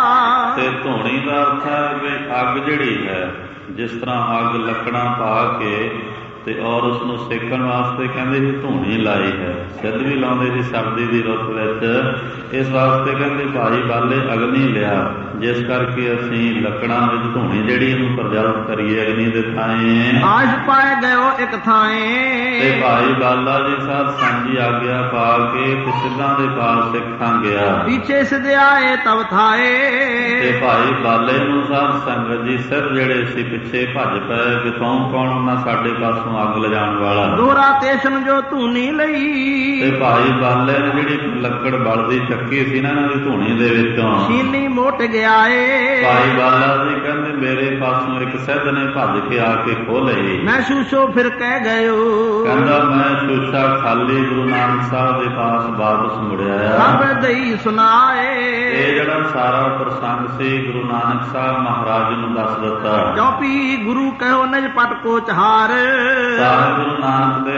ਤੇ ਧੂਣੀ ਦਾ ਅਰਥ ਹੈ ਵੀ ਅੱਗ ਜਿਹੜੀ ਹੈ, ਜਿਸ ਤਰ੍ਹਾਂ ਅੱਗ ਲੱਕੜਾਂ ਪਾ ਕੇ ਤੇ ਔਰ ਉਸ ਨੂੰ ਸੇਕਣ ਵਾਸਤੇ ਕਹਿੰਦੇ ਸੀ ਧੂਣੀ ਲਾਈ ਹੈ। ਸਿੱਧ ਵੀ ਲਾਉਂਦੇ ਸੀ ਸਰਦੀ ਦੀ ਰੁੱਤ ਵਿੱਚ। ਇਸ ਵਾਸਤੇ ਕਹਿੰਦੇ ਭਾਈ ਬਾਲੇ ਅਗਨੀ ਲਿਆ, ਜਿਸ ਕਰਕੇ ਅਸੀਂ ਲੱਕੜਾਂ ਵਿੱਚ ਧੂਣੀ ਜਿਹੜੀ ਇਹਨੂੰ ਪ੍ਰਜਵਲਿਤ ਕਰੀਏ ਅਗਨੀ ਦੇ ਥਾਏ। ਆਸ਼ ਪਾਏ ਗਇਓ ਇੱਕ ਥਾਏ, ਤੇ ਭਾਈ ਬਾਲਾ ਜੀ ਸਾਧ ਸਾਂਝੀ ਆਗਿਆ ਪਾ ਕੇ ਤੇ ਸਿੱਧਾਂ ਦੇ ਪਾਸ ਸਿੱਖਾਂ ਗਿਆ। ਪਿੱਛੇ ਸਿੱਧੇ ਆਏ ਤਬ ਥਾਏ, ਤੇ ਭਾਈ ਬਾਲੇ ਨੂੰ ਸਾਧ ਸੰਗਤ ਜੀ ਸਿਰ ਜਿਹੜੇ ਸੀ ਪਿੱਛੇ ਭੱਜ ਪਏ ਕਿ ਕੌਣ ਕੌਣ ਉਹਨਾਂ ਸਾਡੇ ਪਾਸੋਂ ਅੱਗ ਲਿਜਾਣ ਵਾਲਾ। ਦੋਹਰਾ ਤੇਸ਼ਨ ਜੋ ਧੂਣੀ ਲਈ, ਤੇ ਭਾਈ ਬਾਲੇ ਨੇ ਜਿਹੜੀ ਲੱਕੜ ਬਲਦੀ ਚੱਕੀ ਸੀ ਨਾ ਇਹਨਾਂ ਦੀ ਧੂਣੀ ਦੇ ਵਿੱਚੋਂ ਛੀਨੀ ਮੋਟ ਗਿਆ ਏ। ਭਾਈ ਬਾਲਾ ਜੀ ਕਹਿੰਦੇ ਮੇਰੇ ਪਾਸੋਂ ਇੱਕ ਸਿੱਧ ਨੇ ਭੱਜ ਕੇ ਆ ਕੇ ਖੋਹ ਲਈ। ਮੈਂ ਸ਼ੂਸ਼ੋ ਫਿਰ ਕਹਿ ਗਇਓ, ਕਹਿੰਦਾ ਮੈਂ ਸ਼ੂਸ਼ਾ ਖਾਲੀ ਗੁਰੂ ਨਾਨਕ ਸਾਹਿਬ ਦੇ ਪਾਸ ਵਾਪਸ ਮੁੜਿਆ ਆ। ਸਭ ਦਈ ਸੁਣਾਏ, ਇਹ ਜਿਹੜਾ ਸਾਰਾ ਪ੍ਰਸੰਗ ਸੀ ਗੁਰੂ ਨਾਨਕ ਸਾਹਿਬ ਮਹਾਰਾਜ ਨੂੰ ਦੱਸ ਦਿੱਤਾ। ਕਿਉਂਕਿ ਗੁਰੂ ਕਹਿਓ ਨਿਜ ਪਟ ਕੋ ਚਾਰ, ਸਾਹਿਬ ਗੁਰੂ ਨਾਨਕ ਦੇਵ ਮਹਾਰਾਜ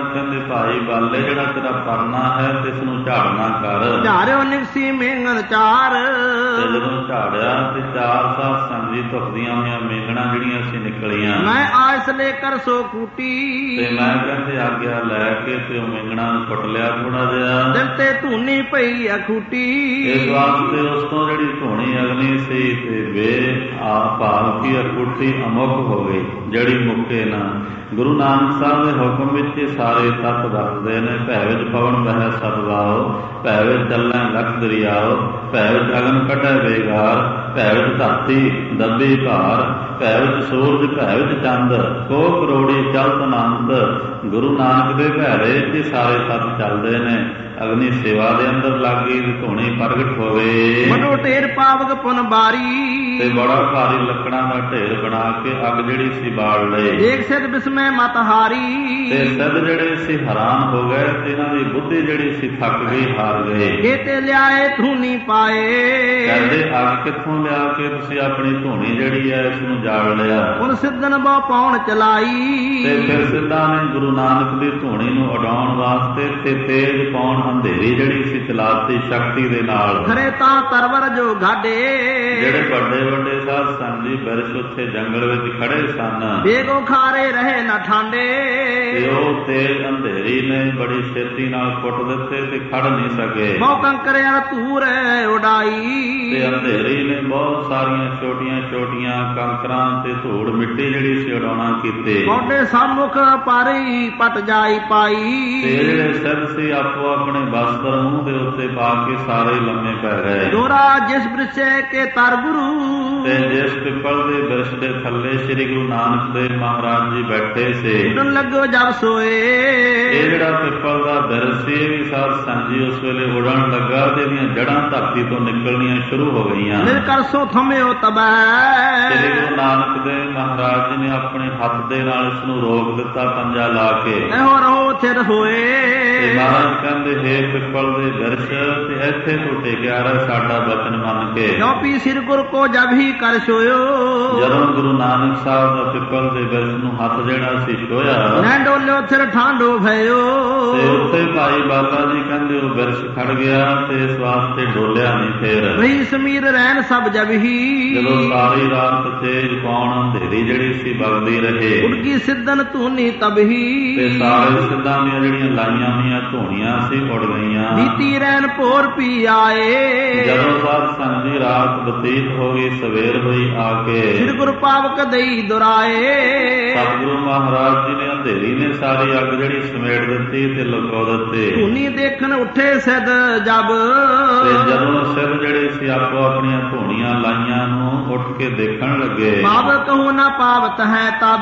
ਕਹਿੰਦੇ ਭਾਈ ਬਾਲੇ ਜਿਹੜਾ ਤੇਰਾ ਪਰਨਾ ਹੈ ਤੇ ਇਸ ਨੂੰ ਝਾੜਨਾ ਕਰ। ਝਾਰਿਓ ਨਿਕਸੀ ਮੇਂਗਣ ਚਾਰ, ਤੇ ਜਦੋਂ ਝਾੜਿਆ ਤੇ ਚਾਰ ਸਾਤ ਸੰਜੀ ਧੁਖਦੀਆਂ ਹੋਈਆਂ ਮੇਂਗਣਾ ਜਿਹੜੀਆਂ ਸੀ ਨਿਕਲੀਆਂ। ਮੈਂ ਆਇਸ ਲੈ ਕਰ ਸੋ ਕੂਟੀ, ਤੇ ਮੈਂ ਕਹਿੰਦੇ ਆਗਿਆ ਲੈ ਕੇ ਤੇ ਉਹ ਮੇਂਗਣਾ ਨੂੰ ਕੁੱਟ ਲਿਆ ਥੋੜਾ ਜਿਹਾ। ਦਿਲ ਤੇ ਧੂਨੀ ਪਈ ਅਖੂਟੀ, ਇਸ ਵਾਸਤੇ ਉਸ ਤੋਂ ਜਿਹੜੀ ਧੂਣੀ ਅਗਨੀ ਸੀ ਤੇ ਵੇ ਆ ਭਾਵ ਕੀ ਅਖੂਟੀ ਅਮੁੱਖ ਹੋ ਗਈ, ਜਿਹੜੀ ਮੁੱਕੇ ਨਾ। ਗੁਰੂ ਨਾਨਕ ਸਾਹਿਬ ਦੇ ਹੁਕਮ ਵਿੱਚ ਇਹ ਸਾਰੇ ਤੱਤ ਵਰਤਦੇ ਨੇ। ਭੈ ਵਿੱਚ ਪਵਨ ਵਹਿ ਸਤਵਾਓ, ਭੈ ਵਿੱਚ ਚੱਲੈ ਲਖ ਦਰਿਆਓ, ਭੈ ਵਿੱਚ ਅਗਨ ਕੱਢੈ ਬੇਗਾਰ, ਭੈ ਵਿੱਚ ਧਰਤੀ ਦੱਬੀ ਭਾਰ, ਭੈ ਵਿੱਚ ਸੂਰਜ, ਭੈ ਵਿੱਚ ਚੰਦ, ਕੋ ਕਰੋੜੀ ਚਲਤ ਅਨੰਤ। ਗੁਰੂ ਨਾਨਕ ਦੇ ਭੈਰੇ ਇਹ ਸਾਰੇ ਤੱਤ ਚੱਲਦੇ ਨੇ। ਅਗਨੀ ਸੇਵਾ ਦੇ ਅੰਦਰ ਲੱਗੀ ਧੂਣੀ ਪ੍ਰਗਟ ਹੋਵੇ। ਮਨੋ ਢੇਰ ਪਾਵਕ ਪੁਨ ਬਾਰੀ, ਤੇ ਬੜਾ ਭਾਰੀ ਲੱਕੜਾਂ ਦਾ ਢੇਰ ਬਣਾ ਕੇ ਅੱਗ ਜਿਹੜੀ ਸੀ ਬਾਲ ਲਏ। ਏਕ ਸਿਧ ਬਿਸਮੈ ਮਤ ਹਾਰੀ, ਤੇ ਸਿੱਧ ਜਿਹੜੇ ਸੀ ਹੈਰਾਨ ਹੋ ਗਏ ਤੇ ਇਹਨਾਂ ਦੀ ਬੁੱਧੀ ਜਿਹੜੀ ਸੀ ਥੱਕ ਗਈ, ਹਾਰ ਗਏ। ਇਹ ਤੇ ਲਿਆਏ ਧੂਨੀ ਪਾਏ, ਕਹਿੰਦੇ ਅੱਗ ਕਿੱਥੋਂ ਲਿਆ ਕੇ ਤੁਸੀਂ ਆਪਣੀ ਧੂਣੀ ਜਿਹੜੀ ਹੈ ਇਸ ਨੂੰ ਜਾਲ ਲਿਆ। ਹੁਣ ਸਿੱਧਨ ਬਹੁ ਪਾਉਣ ਚਲਾਈ, ਤੇ ਫਿਰ ਸਿੱਧਾਂ ਨੇ ਗੁਰੂ ਨਾਨਕ ਦੀ ਧੂਣੀ ਨੂੰ ਉਡਾਉਣ ਵਾਸਤੇ ਤੇ ਤੇਜ਼ ਪਾਉਣ ਅੰਧੇਰੀ ਜਿਹੜੀ ਸੀ ਚਲਾਤੀ ਸ਼ਕਤੀ ਦੇ ਨਾਲ। ਖਰੇ ਤਾਂ ਤਰਵਰ ਜੋ ਗਾਡੇ, ਜਿਹੜੇ ਵੱਡੇ ਵੱਡੇ ਸਾਧ ਸੰਗਤ ਜੀ ਬਿਰਛ ਉੱਥੇ ਜੰਗਲ ਵਿੱਚ ਖੜੇ ਸਨ। ਬੇਗੋ ਖਾਰੇ ਰਹੇ ਨਾ ਠਾਂਡੇ, ਤੇ ਉਹ ਤੇਜ਼ ਅੰਧੇਰੀ ਨੇ ਬੜੀ ਛੇਤੀ ਨਾਲ ਕੁੱਟ ਦਿੱਤੇ ਤੇ ਖੜ ਨਹੀਂ ਸਕੇ। ਬਹੁ ਕੰਕਰਿਆ ਧੂਰ ਉਡਾਈ, ਤੇ ਅੰਧੇਰੀ ਨੇ ਬਹੁਤ ਸਾਰੀਆਂ ਛੋਟੀਆਂ ਛੋਟੀਆਂ ਕੰਕਰਾਂ ਤੇ ਧੂੜ ਮਿੱਟੀ ਜਿਹੜੀ ਸੀ ਉਡਾਉਣਾ ਕੀਤੇ। ਮੋਢੇ ਸਾਮੁਖ ਪਾਰੀ ਪਟ ਜਾਈ ਪਾਈ, ਤੇ ਜਿਹੜੇ ਸਿਰ ਸੀ ਆਪੋ ਆਪਣੇ ਬਸਤਰ ਮੂੰਹ ਦੇ ਉੱਤੇ ਪਾ ਕੇ ਸਾਰੇ ਲੰਮੇ ਪੈ ਗਏ। ਦੋਰਾ ਜਿਸ ਬ੍ਰਿਛੇ ਕੇ ਤਰ ਗੁਰੂ, ਤੇ ਜਿਸ ਪਿੱਪਲ ਦੇ ਬਿਰਛ ਦੇ ਥੱਲੇ ਸ੍ਰੀ ਗੁਰੂ ਨਾਨਕ ਦੇਵ ਮਹਾਰਾਜ ਜੀ ਬੈਠੇ ਸੀ। ਉੱਡਣ ਲੱਗੋ ਜਬ ਸੋਏ, ਇਹ ਜਿਹੜਾ ਪਿੱਪਲ ਦਾ ਬਿਰਛ ਸੀ ਇਹ ਵੀ ਸਾਧ ਸੰਗਤ ਜੀ ਉਸ ਵੇਲੇ ਉਡਣ ਲੱਗਾ ਤੇ ਇਹਦੀਆਂ ਜੜ੍ਹਾਂ ਧਰਤੀ ਤੋਂ ਨਿਕਲਣੀਆਂ ਸ਼ੁਰੂ ਹੋ ਗਈਆਂ। ਮਿਲ ਕਰ ਸੋ ਥਮਿਓ ਤਬੈ, ਸ੍ਰੀ ਗੁਰੂ ਨਾਨਕ ਦੇਵ ਮਹਾਰਾਜ ਜੀ ਨੇ ਆਪਣੇ ਹੱਥ ਦੇ ਨਾਲ ਇਸ ਨੂੰ ਰੋਕ ਦਿੱਤਾ, ਪੰਜਾ ਲਾ ਕੇ। ਇਹੋ ਰਹੋ ਥਿਰ ਹੋਏ, ਤੇ ਮਹਾਰਾਜ ਕਹਿੰਦੇ ਹੇ ਪਿੱਪਲ ਦੇ ਬਿਰਛ ਤੇ ਇੱਥੇ ਤੂੰ ਟਿਕਿਆ ਰਹਿ ਸਾਡਾ ਬਚਨ ਮੰਨ ਕੇ। ਕਿਉਂਕਿ ਸਿਰ ਗੁਰ ਕੋ ਜਬ ਹੀ ਕਰ ਛੋਇਓ, ਜਦੋਂ ਗੁਰੂ ਨਾਨਕ ਸਾਹਿਬ ਦਾ ਪਿੱਪਲ ਦੇ ਬਿਰਛ ਨੂੰ ਹੱਥ ਜਿਹੜਾ ਸੀ ਛੋਇਆ, ਨਾ ਡੋਲਿਓ ਥਿਰ ਠਾਂਡੋ ਭਇਓ। ਤੇ ਉੱਥੇ ਭਾਈ ਬਾਲਾ ਜੀ ਕਹਿੰਦੇ ਉਹ ਬਿਰਛ ਖੜ ਗਿਆ ਤੇ ਇਸ ਵਾਸਤੇ ਡੋਲਿਆ ਨਹੀਂ ਫੇਰ। ਵਹੀ ਸਮੀਰ ਰਹਿਣ ਸਭ ਜਬ ਹੀ, ਜਦੋਂ ਸਾਰੀ ਰਾਤ ਤੇਜ ਪੌਣ ਅੰਧੇਰੀ ਜਿਹੜੀ ਸੀ ਵਗਦੀ ਰਹੇ। ਉਡਕੀ ਸਿੱਧਨ ਧੂਨੀ ਤਬ ਹੀ, ਤੇ ਸਾਰੇ ਸਿੱਧਾਂ ਦੀਆਂ ਜਿਹੜੀਆਂ ਲਾਈਆਂ ਹੋਈਆਂ ਧੂਣੀਆਂ ਸੀ ਉੜ ਗਈਆਂ। ਬੀਤੀ ਰਹਿਣ ਭੋਰ ਪੀ ਆਏ, ਜਦੋਂ ਸਾਧ ਸੰਗਤ ਦੀ ਰਾਤ ਬਤੀਤ ਹੋ ਗਈ ਸਵੇਰ ਹੋਈ ਆ ਕੇ। ਸਿਰ ਗੁਰ ਪਾਵਕ ਦਈ ਦੁਰਾਏ, ਸਤਿਗੁਰੂ ਮਹਾਰਾਜ ਜੀ ਨੇ ਅੰਧੇਰੀ ਨੇ ਸਾਰੀ ਅੱਗ ਜਿਹੜੀ ਸਮੇਟ ਦਿੱਤੀ ਤੇ ਲੁਕੋ ਦਿੱਤੇ। ਧੂਨੀ ਦੇਖਣ ਉੱਠੇ ਸਿੱਧ ਜਬ, ਤੇ ਜਦੋਂ ਸਿਰ ਜਿਹੜੇ ਸੀ ਆਪੋ ਆਪਣੀਆਂ ਧੂਣੀਆਂ ਲਾਈਆਂ ਨੂੰ ਉੱਠ ਕੇ ਦੇਖਣ ਲੱਗੇ। ਪਾਵਕ ਹੋ ਨਾ ਪਾਵਤ ਹੈ ਤਬ,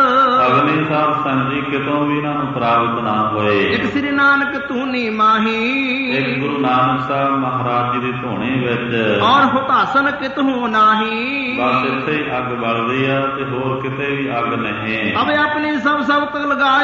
ਅਗਨੀ ਸਾਧ ਸੰਗਤ ਜੀ ਕਿਤੋਂ ਵੀ ਇਹਨਾਂ ਨੂੰ ਪ੍ਰਾਪਤ ਨਾ ਹੋਏ। ਇੱਕ ਸ੍ਰੀ ਨਾਨਕ ਧੂਨੀ ਮਾਹੀ, ਇੱਕ ਗੁਰੂ ਨਾਨਕ ਸਾਹਿਬ ਮਹਾਰਾਜ ਜੀ ਦੀ ਧੂਣੀ ਵਿੱਚ ਔਰ ਹੁਤਾਸਨ ਕਿਤਹੂ ਨਾਹੀ। ਬਸ ਇੱਥੇ ਹੀ ਅੱਗ ਬਲਦੀ ਆ ਤੇ ਹੋਰ ਕਿਤੇ ਵੀ ਅੱਗ ਨਹੀਂ। ਅਬ ਆਪਣੀ ਸਭ ਸਬਕ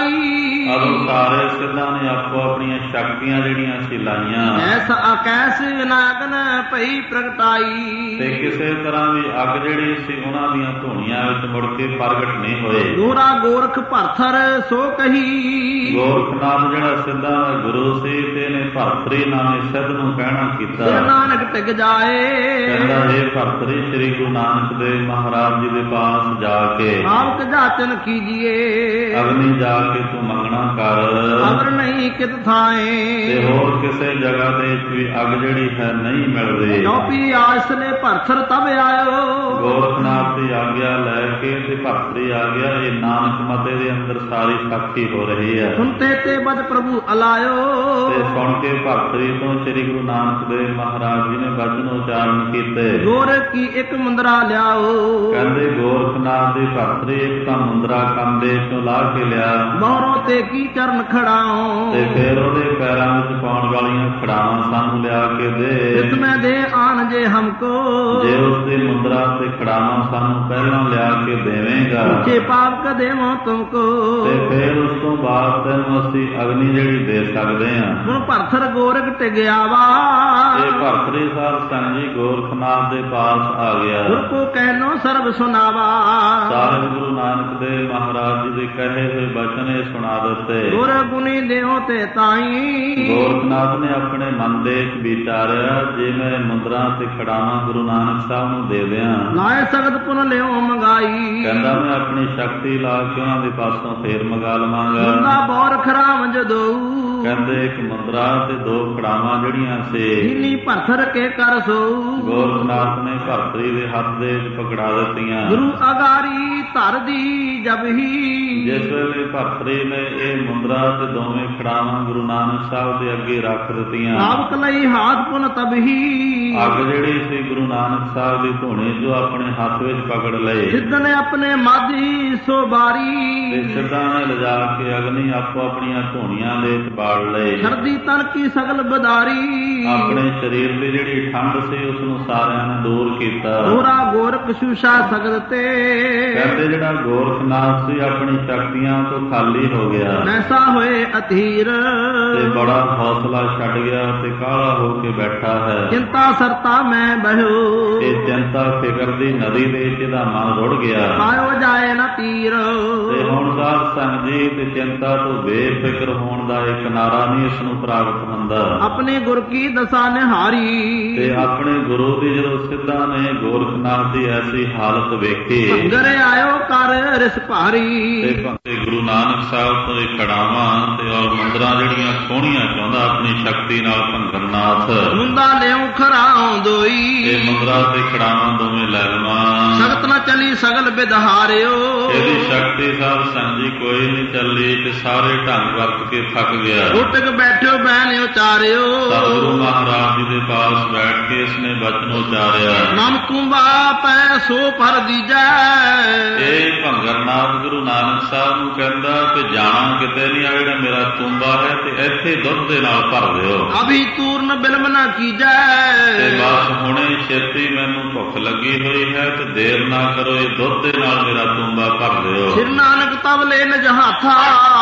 ਲਗਾਈ, ਅਦੋਂ ਸਾਰੇ ਸਿੱਧਾਂ ਨੇ ਆਪੋ ਆਪਣੀਆਂ ਸ਼ਕਤੀਆਂ ਜਿਹੜੀਆਂ ਸੀ ਲਾਈਆਂ। ਐਸਾ ਅਕੈਸ ਵਿਨਾਗਨ ਪਈ ਪ੍ਰਗਟਾਈ, ਤੇ ਕਿਸੇ ਤਰ੍ਹਾਂ ਵੀ ਅੱਗ ਜਿਹੜੀ ਸੀ ਉਹਨਾਂ ਦੀਆਂ ਧੂਣੀਆਂ ਵਿੱਚ ਮੁੜ ਕੇ ਪ੍ਰਗਟ ਨਹੀਂ ਹੋਏ। ਦੋਰਾ ਗੋਰਖ ਭਰਥਰ ਸੋ ਕਹੀ, ਗੋਰਖਨਾਥ ਜਿਹੜਾ ਸਿੱਧਾਂ ਦਾ ਗੁਰੂ ਸੀ ਤੇ ਇਹਨੇ ਭਰਤਰੀ ਨਾਮੇ ਸਿੱਧ ਨੂੰ ਕਹਿਣਾ ਕੀਤਾ। ਸਿਰ ਨਾਨਕ ਟਿਕ ਜਾਏ, ਕਹਿੰਦਾ ਇਹ ਭਰਤਰੀ ਸ੍ਰੀ ਗੁਰੂ ਨਾਨਕ ਦੇਵ ਮਹਾਰਾਜ ਜੀ ਦੇ ਪਾਸ ਜਾ ਕੇ ਆਪ ਜਾਚਨ ਕੀਜੀਏ। ਅਗਨੀ ਜਾ ਕੇ ਤੂੰ ਮੰਗਣਾ ਕਰ, ਅਵਰ ਨਹੀਂ ਕਿਤ ਥਾਏ, ਤੇ ਹੋਰ ਕਿਸੇ ਜਗ੍ਹਾ ਦੇ ਵਿੱਚ ਵੀ ਅੱਗ ਜਿਹੜੀ ਹੈ ਨਹੀਂ ਮਿਲਦੀ। ਕਿਉਂਕਿ ਆਸਲੇ ਭਰਥਰ ਤਬ ਆਇਓ, ਗੋਰਖਨਾਥ ਦੀ ਆਗਿਆ ਲੈ ਕੇ ਤੇ ਭਰਤਰੀ ਆ ਗਿਆ। ਇਹ ਨਾਨਕ ਮਤੇ ਦੇ ਅੰਦਰ ਸਾਰੀ ਸਾਖੀ ਹੋ ਰਹੀ ਹੈ। ਸੁਣਤੇ ਤੇ ਬਦ ਪ੍ਰਭੂ ਅਲਾਇਓ, ਤੇ ਸੁਣ ਕੇ ਭਰਤਰੀ ਤੋਂ ਸ੍ਰੀ ਗੁਰੂ ਨਾਨਕ ਦੇਵ ਮਹਾਰਾਜ ਜੀ ਨੇ ਬਚਨ ਉਚਾਰਨ ਕੀਤੇ। ਗੋਰ ਕੀ ਇੱਕ ਮੁੰਦਰਾ ਲਿਆਓ, ਕਹਿੰਦੇ ਗੋਰਖਨਾਥ ਦੀ ਭਰਤਰੀ ਇੱਕ ਤਾਂ ਮੁੰਦਰਾ ਕੰਦੇ ਤੋਂ ਲਾ ਕੇ ਲਿਆ, ਮੋਹਰੋਂ ਤੇ ਕੀ ਚਰਨ ਖੜਾਓ, ਤੇ ਫਿਰ ਉਹਦੇ ਪੈਰਾਂ ਵਿੱਚ ਪਾਉਣ ਵਾਲੀਆਂ ਖੜਾਵਾਂ ਸਾਨੂੰ ਲਿਆ ਕੇ ਦੇ। ਜਿਤ ਮੈਂ ਦੇ ਆਣ ਜੇ ਹਮਕੋ, ਜੇ ਉਸਦੀ ਮੁੰਦਰਾ ਤੇ ਖੜਾਵਾਂ ਸਾਨੂੰ ਪਹਿਲਾਂ ਲਿਆ ਕੇ ਦੇਵੇਂਗਾ, ਜੇ ਪਾਪ ਕਦੇ ਮੋ ਤੁਮਕੋ, ਤੇ ਫਿਰ ਉਸ ਤੋਂ ਬਾਅਦ ਤੈਨੂੰ ਅਸੀਂ ਅਗਨੀ ਜਿਹੜੀ ਦੇ ਸਕਦੇ ਹਾਂ। ਹੁਣ ਭਰਥਰ ਗੋਰਖ ਟਿਗਿਆ ਵਾ, ਇਹ ਭਰਤਰੀ ਸਾਹਿਬ ਸੰਗ ਜੀ ਗੋਰਖਨਾਥ ਦੇ ਪਾਸ ਆ ਗਿਆ। ਗੁਰ ਕੋ ਕਹਿਨੋ ਸਰਬ ਸੁਨਾਵਾ, ਸਾਹਿਬ ਗੁਰੂ ਨਾਨਕ ਦੇਵ ਮਹਾਰਾਜ ਜੀ ਦੇ ਕਹੇ ਹੋਏ ਬਚਨ ਇਹ ਸੁਣਾ ਦਿੱਤੇ। ਗੁਰ ਗੁਣੀ ਦਿਓ ਤੇ ਤਾਈ, ਗੋਰਖਨਾਥ ਨੇ ਆਪਣੇ ਮਨ ਦੇ ਵਿੱਚ ਵਿਚਾਰਿਆ, ਜੇ ਮੈਂ ਮੁੰਦਰਾ ਤੇ ਖੜਾਵਾਂ ਗੁਰੂ ਨਾਨਕ ਸਾਹਿਬ ਨੂੰ ਦੇ ਦਿਆਂ, ਲਾਏ ਸਗਤ ਪੁਨ ਲਿਓ ਮੰਗਾਈ, ਕਹਿੰਦਾ ਮੈਂ ਆਪਣੀ ਸ਼ਕਤੀ ਲਾ ਕੇ ਉਹਨਾਂ ਦੇ ਪਾਸੋਂ ਫੇਰ ਮੰਗਾ ਲਵਾਂਗਾ। ਮੁੰਦਾ ਬੋਰ ਖਰਾਮ ਜਦੋ, ਕਹਿੰਦੇ ਇੱਕ ਮੁੰਦਰਾ ਤੇ ਦੋ ਖੜਾਵਾਂ ਜਿਹੜੀਆਂ ਸੀ, ਜਿਨੀ ਭਰਥਰ ਕੇ ਕਰ ਸੋ, ਗੋਰਖਨਾਥ ਨੇ ਭਰਤਰੀ ਦੇ ਹੱਥ ਦੇ ਵਿੱਚ ਪਕੜਾ ਦਿੱਤੀਆਂ। ਗੁਰੂ ਅਗਾਰੀ ਧਰ ਦੀ ਜਬ ਹੀ, ਜਿਸ ਵੇਲੇ ਭਰਤਰੀ ਨੇ ਇਹ ਮੁੰਦਰਾ ਤੇ ਦੋਵੇਂ ਖੜਾਵਾਂ ਗੁਰੂ ਨਾਨਕ ਸਾਹਿਬ ਦੇ ਅੱਗੇ ਰੱਖ ਦਿੱਤੀਆਂ, ਆਪ ਲਈ ਹਾਥ ਪੁਨ ਤਬ ਹੀ, ਅੱਗ ਜਿਹੜੀ ਸੀ ਗੁਰੂ ਨਾਨਕ ਸਾਹਿਬ ਦੀ ਧੂਣੀ ਜੋ ਆਪਣੇ ਹੱਥ ਵਿੱਚ ਪਕੜ ਲਏ, ਸਿੱਧ ਨੇ ਆਪਣੇ ਮਾਝੀ ਸੋ ਬਾਰੀ, ਤੇ ਸਿੱਧਾਂ ਨੇ ਲਿਜਾ ਕੇ ਅਗਨੀ ਆਪੋ ਆਪਣੀਆਂ ਧੂਣੀਆਂ ਦੇ ਵਿੱਚ ਬਾੜ ਲਏ। ਸਰਦੀ ਤਨ ਕੀ ਸਗਲ ਬਦਾਰੀ, ਆਪਣੇ ਸਰੀਰ ਦੀ ਜਿਹੜੀ ਠੰਡ ਸੀ ਉਸ ਨੂੰ ਸਾਰਿਆਂ ਨੇ ਦੂਰ ਕੀਤਾ। ਦੋਰਾ ਗੋਰਖ ਸ਼ੂਸ਼ਾ ਸਗਲ ਤੇ, ਕਹਿੰਦੇ ਜਿਹੜਾ ਗੋਰਖਨਾਥ ਸੀ ਆਪਣੀ ਸ਼ਕਤੀਆਂ ਤੋਂ ਖਾਲੀ ਹੋ ਗਿਆ, ਐਸਾ ਹੋਏ ਅਧੀਰ, ਤੇ ਬੜਾ ਹੌਸਲਾ ਛੱਡ ਗਿਆ ਤੇ ਕਾਹਲਾ ਹੋ ਕੇ ਬੈਠਾ ਹੈ। ਚਿੰਤਾ ਸਰਤਾ ਮੈਂ ਬਹਿਓ, ਤੇ ਚਿੰਤਾ ਫਿਕਰ ਦੀ ਨਦੀ ਦੇ ਵਿੱਚ ਇਹਦਾ ਮਨ ਰੁੜ ਗਿਆ। ਪਾਇਓ ਜਾਏ ਨਾ ਤੀਰ, ਤੇ ਹੁਣ ਸਾਧ ਸੰਗ ਜੀ ਤੇ ਚਿੰਤਾ ਤੋਂ ਬੇਫਿਕਰ ਹੋਣ ਦਾ ਇੱਕ ਕਿਨਾਰਾ ਨਹੀਂ ਇਸ ਨੂੰ ਪ੍ਰਾਪਤ ਹੁੰਦਾ। ਆਪਣੇ ਗੁਰ ਕੀ ਦਸਾ ਨਿਹਾਰੀ, ਤੇ ਆਪਣੇ ਗੁਰੂ ਦੀ ਜਦੋਂ ਸਿੱਧਾ ਨੇ ਗੋਰਖਨਾਥ ਦੀ ਐਸੀ ਹਾਲਤ ਵੇਖੀ, ਭੰਗਰ ਆਇਓ ਕਰ ਰਿਸ ਭਾਰੀ, ਤੇ ਭੰਗੇ ਗੁਰੂ ਨਾਨਕ ਸਾਹਿਬ ਤੋਂ ਇਹ ਕੜਾਵਾਂ ਤੇ ਔਰ ਮੁੰਦਰਾਂ ਜਿਹੜੀਆਂ ਸੋਹਣੀਆਂ ਚਾਹੁੰਦਾ ਆਪਣੀ ਸ਼ਕਤੀ ਨਾਲ ਭੰਗਰਨਾਥ, ਮੁੰਦਾ ਲਿਓ ਖਰਾਉ ਦੋਈ, ਇਹ ਮੁੰਦਰਾਂ ਤੇ ਕੜਾਵਾਂ ਦੋਵੇਂ ਲੈ ਲਵਾਂ। ਸਗਤ ਨਾ ਚਲੀ ਸਗਲ ਬਿਦਹਾਰਿਓ, ਇਹਦੀ ਸ਼ਕਤੀ ਸਾਹਿਬ ਸੰਗ ਜੀ ਕੋਈ ਨਹੀਂ ਚੱਲੀ ਤੇ ਸਾਰੇ ਢੰਗ ਵਰਤ ਕੇ ਥੱਕ ਗਿਆ। ਉੱਟਕ ਬੈਠਿਓ ਬੈਨ ਉਚਾਰਿਓ, ਸਤਿਗੁਰੂ ਮਹਾਰਾਜ ਜੀ ਦੇ ਪਾਸ ਬੈਠ ਕੇ ਇਸਨੇ ਬਚਨ ਉਚਾਰਿਆ, ਨਾਮ ਕੁੰਭਾ ਪੈ ਸੋ ਭਰ ਦੀਜੈ। ਇਹ ਭੰਗਰਨਾਥ ਗੁਰੂ ਨਾਨਕ ਸਾਹਿਬ ਨੂੰ ਕਹਿੰਦਾ ਕਿ ਜਾਣਾ ਕਿਤੇ ਨਹੀਂ, ਆ ਜਿਹੜਾ ਮੇਰਾ ਤੁੰਬਾ ਹੈ ਤੇ ਇੱਥੇ ਦੁੱਧ ਦੇ ਨਾਲ ਭਰ ਦਿਓ। ਅਭੀ ਤੂਰਨ ਬਿਲਮ ਨਾ ਕੀਜੈ, ਤੇ ਬਸ ਹੁਣੇ ਛੇਤੀ ਮੈਨੂੰ ਭੁੱਖ ਲੱਗੀ ਹੋਈ ਹੈ ਤੇ ਦੇਰ ਨਾ ਕਰੋ, ਇਹ ਦੁੱਧ ਦੇ ਨਾਲ ਮੇਰਾ ਤੁੰਬਾ ਭਰ ਦਿਓ। ਸਿਰ ਨਾਨਕ ਤਬ ਲੈ ਨਜਹਾਥਾ,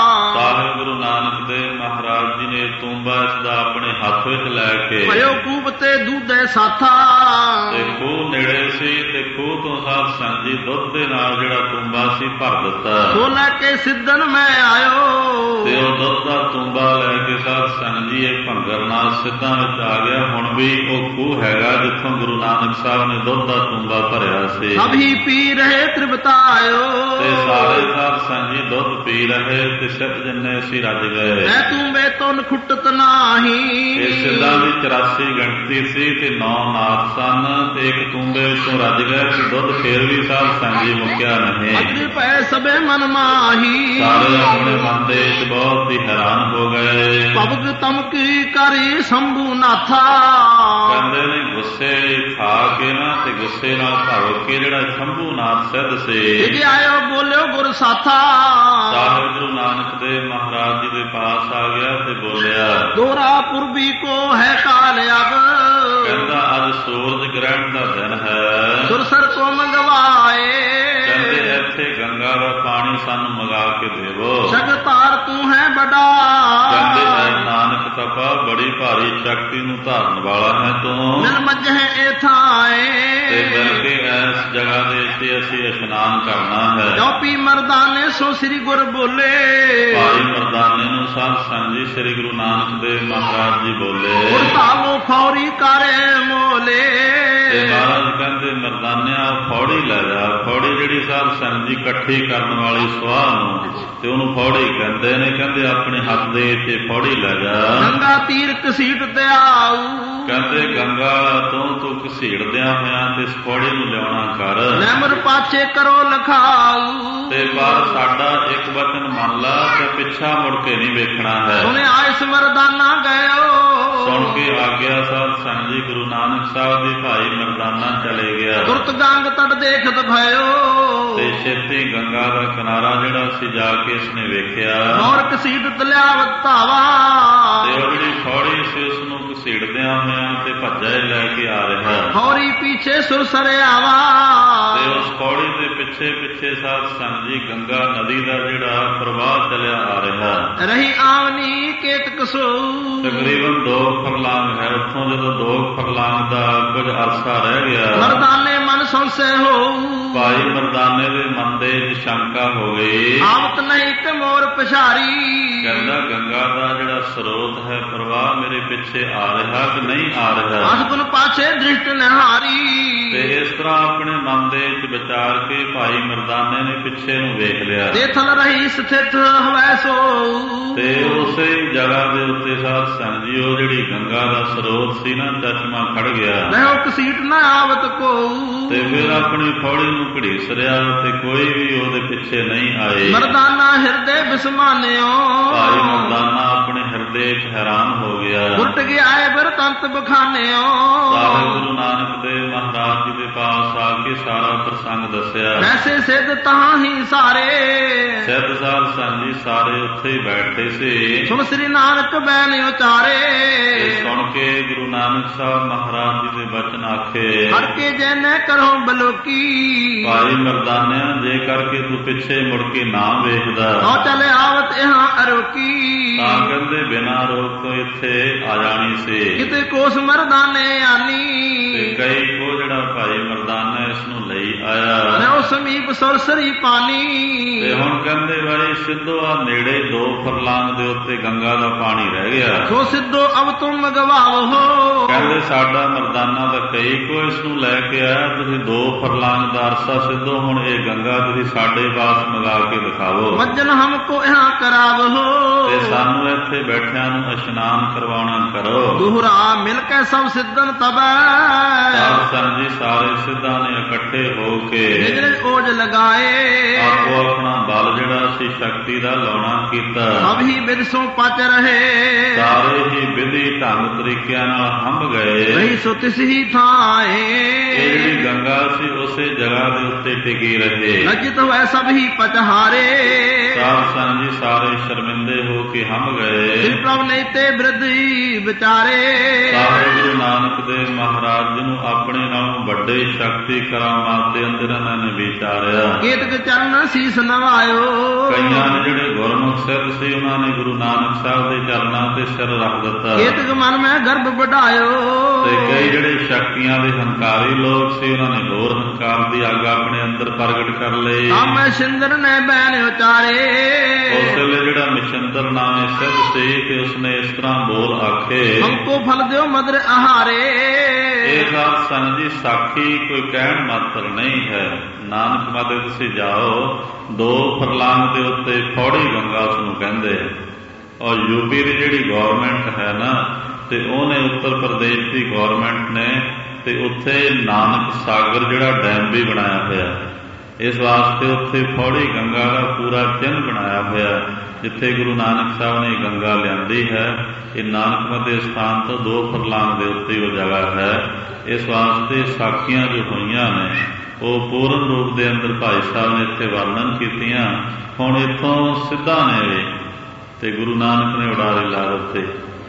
ਸਾਹਿਬ ਗੁਰੂ ਨਾਨਕ ਦੇਵ ਮਹਾਰਾਜ ਜੀ ਨੇ ਤੁੰਬਾ ਇਸ ਦਾ ਆਪਣੇ ਹੱਥ ਵਿੱਚ ਲੈ ਕੇ ਭਇਓ ਕੂਪ ਤੇ ਦੂਧੇ ਸਾਥਾ, ਤੇ ਖੂਹ ਨੇੜੇ ਸੀ ਤੇ ਖੂਹ ਤੋਂ ਸਾਧ ਸੰਗ ਜੀ ਦੁੱਧ ਦੇ ਨਾਲ ਜਿਹੜਾ ਤੁੰਬਾ ਸੀ ਭਰ ਦਿੱਤਾ। ਸੋ ਲੈ ਕੇ ਸਿੱਧਨ ਮੈਂ ਆਇਓ, ਤੇ ਉਹ ਦੁੱਧ ਦਾ ਤੁੰਬਾ ਲੈ ਕੇ ਸਾਧ ਸੰਗ ਜੀ ਇਹ ਭੰਗਰਨਾਥ ਸਿੱਧਾਂ ਵਿੱਚ ਆ ਗਿਆ। ਹੁਣ ਵੀ ਉਹ ਖੂਹ ਹੈਗਾ ਜਿੱਥੋਂ ਗੁਰੂ ਨਾਨਕ ਸਾਹਿਬ ਨੇ ਦੁੱਧ ਦਾ ਤੁੰਬਾ ਭਰਿਆ ਸੀ। ਅਭੀ ਪੀ ਰਹੇ ਤ੍ਰਿਪਤਾਇਓ, ਤੇ ਸਾਰੇ ਸਾਧ ਸੰਗ ਜੀ ਦੁੱਧ ਪੀ ਰਹੇ ਤੇ ਸਿੱਧ ਜਿੰਨੇ ਸੀ ਰੱਜ ਗਏ। ਐ ਤੂੰ ਬੇ ਤੁਨ ਖੁੱਟਤ ਨਾਹੀ, ਇਹ ਸਿੱਧਾਂ ਦੀ ਚੁਰਾਸੀ ਗਿਣਤੀ ਸੀ ਤੇ ਨੌ ਨਾਥ ਸਨ ਤੇ ਇੱਕ ਤੁੰਬੇ ਵਿੱਚੋਂ ਰੱਜ ਗਏ ਤੇ ਦੁੱਧ ਫੇਰ ਵੀ ਸਾਧ ਸੰਗ ਜੀ ਮੁੱਕਿਆ ਨਹੀਂ। ਅਜ ਪੈ ਸਭੇ ਮਨ ਮਾਹੀ, ਸਾਰੇ ਆਪਣੇ ਮਨ ਦੇ ਵਿੱਚ ਬਹੁਤ ਹੀ ਹੈਰਾਨ ਹੋ ਗਏ। ਪਵਗ ਤਮਕੀ ਕਰੀ ਸ਼ੰਭੂ ਨਾਥਾ, ਕਹਿੰਦੇ ਨੇ ਗੁੱਸੇ ਖਾ ਕੇ ਨਾ ਤੇ ਗੁੱਸੇ ਨਾਲ ਭਰ ਕੇ ਜਿਹੜਾ ਸ਼ੰਭੂ ਨਾਥ ਸਿੱਧ ਸੀ, ਜੇ ਆਇਓ ਬੋਲਿਓ ਗੁਰ ਸਾਥਾ, ਸਾਹਿਬ ਗੁਰੂ ਨਾਨਕ ਦੇਵ ਮਹਾਰਾਜ ਜੀ ਦੇ ਪਾਸ ਆ ਗਿਆ ਤੇ ਬੋਲਿਆ, ਦੋਰਾ ਪੁਰਬੀ ਕੋ ਹੈ ਕਾਲ ਅਬ, ਕਹਿੰਦਾ ਅੱਜ ਸੂਰਜ ਗ੍ਰਹਿਣ ਦਾ ਦਿਨ ਹੈ, ਸੁਰਸਰ ਕੋ ਮੰਗਵਾਏ, ਕਹਿੰਦੇ ਇੱਥੇ ਗੰਗਾ ਦਾ ਪਾਣੀ ਸਾਨੂੰ ਮੰਗਾ ਕੇ ਦੇਵੋ। ਸ਼ਗਤਾਰ ਤੂੰ ਹੈ ਬੜਾ, ਕਹਿੰਦੇ ਐ ਨਾਨਕ ਤਪਾ ਬੜੀ ਭਾਰੀ ਸ਼ਕਤੀ ਨੂੰ ਧਾਰਨ ਵਾਲਾ ਹੈ ਤੂੰ, ਮਿਲ ਮੱਝੇ ਇਹ ਥਾਏ, ਤੇ ਮਿਲ ਕੇ ਇਸ ਜਗ੍ਹਾ ਦੇ ਉੱਤੇ ਅਸੀਂ ਇਸ਼ਨਾਨ ਕਰਨਾ ਹੈ। ਚੌਪੀ ਮਰਦਾਨੇ ਸੋ ਸ੍ਰੀ ਗੁਰ ਬੋਲੇ, ਭਾਈ ਮਰਦਾਨੇ ਨੂੰ ਸਾਧ ਸੰਗ ਜੀ ਸ੍ਰੀ ਗੁਰੂ ਨਾਨਕ ਦੇਵ ਮਹਾਰਾਜ ਜੀ ਬੋਲੇ, ਉਰਤਾਵੋ ਫੌਰੀ ਕਰੇ ਮੋਲੇ, ਤੇ ਮਹਾਰਾਜ ਕਹਿੰਦੇ ਮਰਦਾਨਿਆ ਫੌੜੀ ਲੈ ਜਾ। ਫੌੜੀ ਜਿਹੜੀ ਸਾਧ ਸੰਗ ਜੀ ਇਕੱਠੀ ਕਰਨ ਵਾਲੀ ਸੁਆਹ ਨੂੰ ਤੇ ਉਹਨੂੰ ਫੌੜੀ ਕਹਿੰਦੇ ਨੇ। ਕਹਿੰਦੇ ਆਪਣੇ ਹੱਥ ਦੇ ਵਿੱਚ ਫੌੜੀ ਲੈ ਜਾ। ਗੰਗਾ ਤੀਰ ਘਸੀਟ ਤੇ ਆਊ, ਕਹਿੰਦੇ ਗੰਗਾ ਤੋਂ ਤੂੰ ਘਸੀੜਦਿਆਂ ਹੋਇਆਂ ਤੇ ਇਸ ਫੌੜੀ ਨੂੰ ਲਿਆਉਣਾ ਕਰ। ਨੈਮਰ ਪਾਛੇ ਕਰੋ ਲਖਾਊ, ਤੇ ਪਰ ਸਾਡਾ ਇੱਕ ਵਚਨ ਮੰਨ ਲਾ ਤੇ ਪਿੱਛਾ ਮੁੜ ਕੇ ਨਹੀਂ ਵੇਖਣਾ ਹੈ। ਸੁਣਿਆ ਇਸ ਮਰਦਾਨਾ ਗਇਓ, ਸੁਣ ਕੇ ਆਗਿਆ ਸਾਧ ਸੰਗ ਜੀ ਗੁਰੂ ਨਾਨਕ ਸਾਹਿਬ ਦੇ ਭਾਈ ਮਰਦਾਨਾ ਚਲੇ ਗਿਆ। ਤੁਰਤ ਗੰਗ ਤਟ ਦੇਖਤ ਭਇਓ, ਤੇ ਛੇਤੀ ਗੰਗਾ ਦਾ ਕਿਨਾਰਾ ਜਿਹੜਾ ਸੀ ਜਾ ਕੇ ਇਸਨੇ ਵੇਖਿਆ। ਮੋਰ ਘਸੀਟ ਤਲਿਆਵਤ ਧਾਵਾ, ਖੌਰੀ ਪੀਛੇ ਸੁਰਸਰ ਆਵਾ। ਤੇ ਉਸ ਪੌੜੀ ਦੇ ਪਿੱਛੇ ਪਿੱਛੇ ਸਾਧ ਸੰਗਤ ਜੀ ਗੰਗਾ ਨਦੀ ਦਾ ਜਿਹੜਾ ਪ੍ਰਵਾਹ ਚੱਲਿਆ ਆ ਰਿਹਾ। ਰਹੀ ਆਵਨੀ ਕੇਤਕ ਸੋ। ਤਕਰੀਬਨ ਦੋ ਫਰਲਾਂਗ ਹੈ। ਉੱਥੋਂ ਜਦੋਂ ਦੋ ਫਰਲਾਂਗ ਦਾ ਕੁਝ ਅਰਸਾ ਰਹਿ ਗਿਆ, ਮਰਦਾਨੇ ਮਨ ਸੰਸੈ ਹੋ। ਭਾਈ ਮਰਦਾਨੇ ਦੇ ਮਨ ਦੇ ਵਿੱਚ ਸ਼ੰਕਾ ਹੋ ਗਈ। ਆਵਤ ਨਹੀਂ ਤੇ ਮੋਰ ਪਛਾਰੀ। ਕਹਿੰਦਾ ਗੰਗਾ ਦਾ ਜਿਹੜਾ ਸਰੋਤ ਹੈ ਪ੍ਰਵਾਹ ਮੇਰੇ ਪਿੱਛੇ ਆ ਰਿਹਾ ਕਿ ਨਹੀਂ ਆ ਰਿਹਾ। ਅਸਗੁਨ ਪਾਛੇ ਦ੍ਰਿਸ਼ਟ ਨਿਹਾਰੀ। ਤੇ ਇਸ ਤਰ੍ਹਾਂ ਆਪਣੇ ਮਨ ਦੇ ਵਿੱਚ ਵਿਚਾਰ ਕੇ ਭਾਈ ਮਰਦਾਨੇ ਨੇ ਪਿੱਛੇ ਨੂੰ ਵੇਖ ਲਿਆ। ਤੇ ਥਲ ਰਹੀ ਸਥਿਤ ਹਵੈ ਸੋ। ਤੇ ਉਸੇ ਜਗ੍ਹਾ ਦੇ ਉੱਤੇ ਸਾਧ ਸੰਗਤ ਜੀ ਉਹ ਜਿਹੜੀ ਗੰਗਾ ਦਾ ਸਰੋਤ ਸੀ ਨਾ, ਚਸ਼ਮਾ ਖੜ ਗਿਆ। ਰਹਿਓ ਕਸੀਟ ਨਾ ਆਵਤ ਕੋ। ਤੇ ਫਿਰ ਆਪਣੀ ਫੌੜੀ ਨੂੰ ਘੜੀਸ ਰਿਹਾ ਤੇ ਕੋਈ ਵੀ ਉਹਦੇ ਪਿੱਛੇ ਨਹੀਂ ਆਏ। ਮਰਦਾਨਾ ਹਿਰਦੇ ਬਿਸਮਾਨਿਓ। ਭਾਈ ਮਰਦਾਨਾ ਆਪਣੇ ਹਿਰਦੇ 'ਚ ਹੈਰਾਨ ਹੋ ਗਿਆ। ਉਲਟ ਗਿਆ ਏ ਬਿਰਤੰਤ ਬਖਾਨਿਓ। ਸਾਰੇ ਗੁਰੂ ਨਾਨਕ ਦੇਵ ਮਹਾਰਾਜ ਜੀ ਦੇ ਪਾਸ ਆ ਕੇ ਸਾਰਾ ਪ੍ਰਸੰਗ ਦੱਸਿਆ। ਐਸੇ ਸਿੱਧ ਤਾਂ ਹੀ ਸਾਰੇ। ਸਿੱਧ ਸਾਧ ਸੰਗਤ ਜੀ ਸਾਰੇ ਉੱਥੇ ਹੀ ਬੈਠੇ ਸੀ। ਸੁਣ ਸ੍ਰੀ ਨਾਨਕ ਬੈਨ ਉਚਾਰੇ। ਸੁਣ ਕੇ ਗੁਰੂ ਨਾਨਕ ਸਾਹਿਬ ਮਹਾਰਾਜ ਜੀ ਦੇ ਬਚਨ ਆਖੇ। ਹਰ ਕੇ ਜੈਨੇ ਕਰੋ ਬਲੋਕੀ। ਭਾਈ ਮਰਦਾਨਿਆ ਜੇ ਕਰਕੇ ਤੂੰ ਪਿੱਛੇ ਮੁੜ ਕੇ ਨਾ ਵੇਖਦਾ ਆ ਚਲੇ ਆਵਤ ਇਹਾਂ ਅਰੋਕੀ। ਤਾਂ ਕਹਿੰਦੇ ਬਿਨਾਂ ਰੋਕ ਤੋਂ ਇੱਥੇ ਆ ਜਾਣੀ ਸੀ। ਕਿਤੇ ਕੋਸ ਮਰਦਾਨੇ ਆਨੀ। ਤੇ ਕਈ ਕੋ ਜਿਹੜਾ ਭਾਈ ਮਰਦਾਨਾ ਇਸ ਨੂੰ ਲਈ ਆਇਆ। ਮੈਂ ਉਹ ਸਮੀਪ ਸੁਰਸਰੀ ਪਾਣੀ। ਤੇ ਹੁਣ ਕਹਿੰਦੇ ਬਾਈ ਸਿੱਧੋ ਆ ਨੇੜੇ ਦੋ ਫਰਲਾਂਗ ਦੇ ਉੱਤੇ ਗੰਗਾ ਦਾ ਪਾਣੀ ਰਹਿ ਗਿਆ। ਸੋ ਸਿੱਧੋ ਅਬ ਤੁਮ ਮਗਵਾਓ। ਕਹਿੰਦੇ ਸਾਡਾ ਮਰਦਾਨਾ ਦਾ ਕਈ ਕੋ ਇਸ ਨੂੰ ਲੈ ਕੇ ਆਇਆ। ਤੁਸੀਂ ਦੋ ਫਰਲਾਂਗ ਦਾ ਅਰਸਾ ਸਿੱਧੋ ਹੁਣ ਇਹ ਗੰਗਾ ਤੁਸੀਂ ਸਾਡੇ ਪਾਸ ਮੰਗਾ ਕੇ ਦਿਖਾਵੋ। ਮੱਜਨ ਹਮਕੋ ਇਹਾਂ ਕਰਾਵੋ। ਤੇ ਸਾਨੂੰ ਇੱਥੇ ਬੈਠਿਆਂ ਨੂੰ ਇਸ਼ਨਾਨ ਕਰਵਾਉਣਾ ਕਰੋ। ਦੁਹਰਾ ਮਿਲ ਕੇ ਸਭ ਸਿੱਧਨ ਤਬੈ। ਸਾਧ ਸੰਗਤ ਜੀ ਸਾਰੇ ਸਿੱਧਾਂ ਨੇ ਇਕੱਠੇ ਹੋ ਕੇ ਨਿਜ ਨਿਜ ਓਜ ਲਗਾਏ। ਆਪੋ ਆਪਣਾ ਬਲ ਜਿਹੜਾ ਸੀ ਸ਼ਕਤੀ ਦਾ ਲਾਉਣਾ ਕੀਤਾ। ਸਭ ਹੀ ਬਿਦ ਸੋ ਪਚ ਰਹੇ। ਸਾਰੇ ਹੀ ਵਿਧੀ ਢੰਗ ਤਰੀਕਿਆਂ ਨਾਲ ਹੰਭ ਗਏ। ਰਹੀ ਸੋ ਤਿਸ ਹੀ ਥਾਏ। ਇਹ ਜਿਹੜੀ ਗੰਗਾ ਸੀ ਉਸੇ ਜਗ੍ਹਾ ਦੇ ਉੱਤੇ ਟਿਕੀ ਰਹੇ। ਲਜਿਤ ਹੋਏ ਸਭ ਹੀ ਪਚਹਾਰੇ। ਸਾਧ ਸੰਗਤ ਜੀ ਸਾਰੇ ਸ਼ਰਮਿੰਦੇ ਹੋ ਕੇ ਹੰਭ ਗਏ। ਸਿਰ ਪ੍ਰਭ ਨੇ ਤੇ ਬਿਰਧੀ ਵਿਚਾਰੇ। ਸਾਰੇ ਗੁਰੂ ਨਾਨਕ ਦੇਵ ਮਹਾਰਾਜ ਜੀ ਨੂੰ ਆਪਣੇ ਨਾਲੋਂ ਵੱਡੇ ਸ਼ਕਤੀ ਕਰਾਮਾਤ ਦੇ ਅੰਦਰ ਇਹਨਾਂ ਨੇ ਵਿਚਾਰਿਆ। ਕੇਤਕ ਚਰਨ ਸੀਸ ਨਵਾਇਓ। ਕਈਆਂ ਨੇ ਜਿਹੜੇ ਗੁਰਮੁਖ ਸਿੱਧ ਸੀ ਉਹਨਾਂ ਨੇ ਗੁਰੂ ਨਾਨਕ ਸਾਹਿਬ ਦੇ ਚਰਨਾਂ ਤੇ ਸਿਰ ਰੱਖ ਦਿੱਤਾ। ਕੇਤਕ ਮਨ ਮੈਂ ਗਰਭ ਵਢਾਇਓ। ਤੇ ਕਈ ਜਿਹੜੇ ਸ਼ਕਤੀਆਂ ਦੇ ਹੰਕਾਰੀ ਲੋਕ ਸੀ ਉਹਨਾਂ ਨੇ ਹੋਰ ਹੰਕਾਰ ਦੀ ਅੱਗ ਆਪਣੇ ਅੰਦਰ ਪ੍ਰਗਟ ਕਰ ਲਈ। ਆਮੈ ਸਿੰਦਰ ਨੇ ਬੈਨ ਉਚਾਰੇ। ਉਸ ਵੇਲੇ ਜਿਹੜਾ ਮਿਸ਼ੰਦਰ ਨਾਮੇ ਸਿੱਧ ਸੀ ਤੇ ਉਸਨੇ ਇਸ ਤਰ੍ਹਾਂ ਬੋਲ ਆਖੇ। ਹਮਕੋ ਫਲ ਦਿਓ ਮਦਰ ਆਹਾਰੇ। ਇਹ ਸਾਧ ਸੰਗਤ ਜੀ ਸਾਖੀ ਕੋਈ ਕਹਿਣ ਮਾਤਰ ਨਹੀਂ ਹੈ। ਨਾਨਕ ਮਾਤੇ ਤੁਸੀਂ ਜਾਓ ਦੋ ਫਰਲਾਂਗ ਦੇ ਉੱਤੇ ਫੌੜੀ ਗੰਗਾ ਉਸ ਨੂੰ ਕਹਿੰਦੇ। ਔਰ ਯੂਪੀ ਦੀ ਜਿਹੜੀ ਗੌਰਮੈਂਟ ਹੈ ਨਾ ਤੇ ਉਹਨੇ ਉੱਤਰ ਪ੍ਰਦੇਸ਼ ਦੀ ਗੌਰਮੈਂਟ ਨੇ ਤੇ ਉੱਥੇ ਨਾਨਕ ਸਾਗਰ ਜਿਹੜਾ ਡੈਮ ਵੀ ਬਣਾਇਆ ਹੋਇਆ। ਇਸ ਵਾਸਤੇ ਉੱਥੇ ਫੌੜੀ ਗੰਗਾ ਦਾ ਪੂਰਾ ਚਿੰਨ੍ਹ ਬਣਾਇਆ ਹੋਇਆ। ਜਿੱਥੇ ਗੁਰੂ ਨਾਨਕ ਸਾਹਿਬ ਨੇ ਗੰਗਾ ਲਿਆਂਦੀ ਹੈ ਇਹ ਨਾਨਕਮਤੇ ਸਥਾਨ ਤੋਂ ਦੋ ਫਰਲਾਂਗ ਦੇ ਉੱਤੇ ਉਹ ਜਗ੍ਹਾ ਹੈ। ਇਸ ਵਾਸਤੇ ਸਾਖੀਆਂ ਜੋ ਹੋਈਆਂ ਨੇ ਉਹ ਪੂਰਨ ਰੂਪ ਦੇ ਅੰਦਰ ਭਾਈ ਸਾਹਿਬ ਨੇ ਇੱਥੇ ਵਰਣਨ ਕੀਤੀਆਂ। ਹੁਣ ਇੱਥੋਂ ਸਿੱਧਾ ਨੇ ਵੇ ਤੇ ਗੁਰੂ ਨਾਨਕ ਨੇ ਉਡਾਰੇ ਲਾ ਦਿੱਤੇ।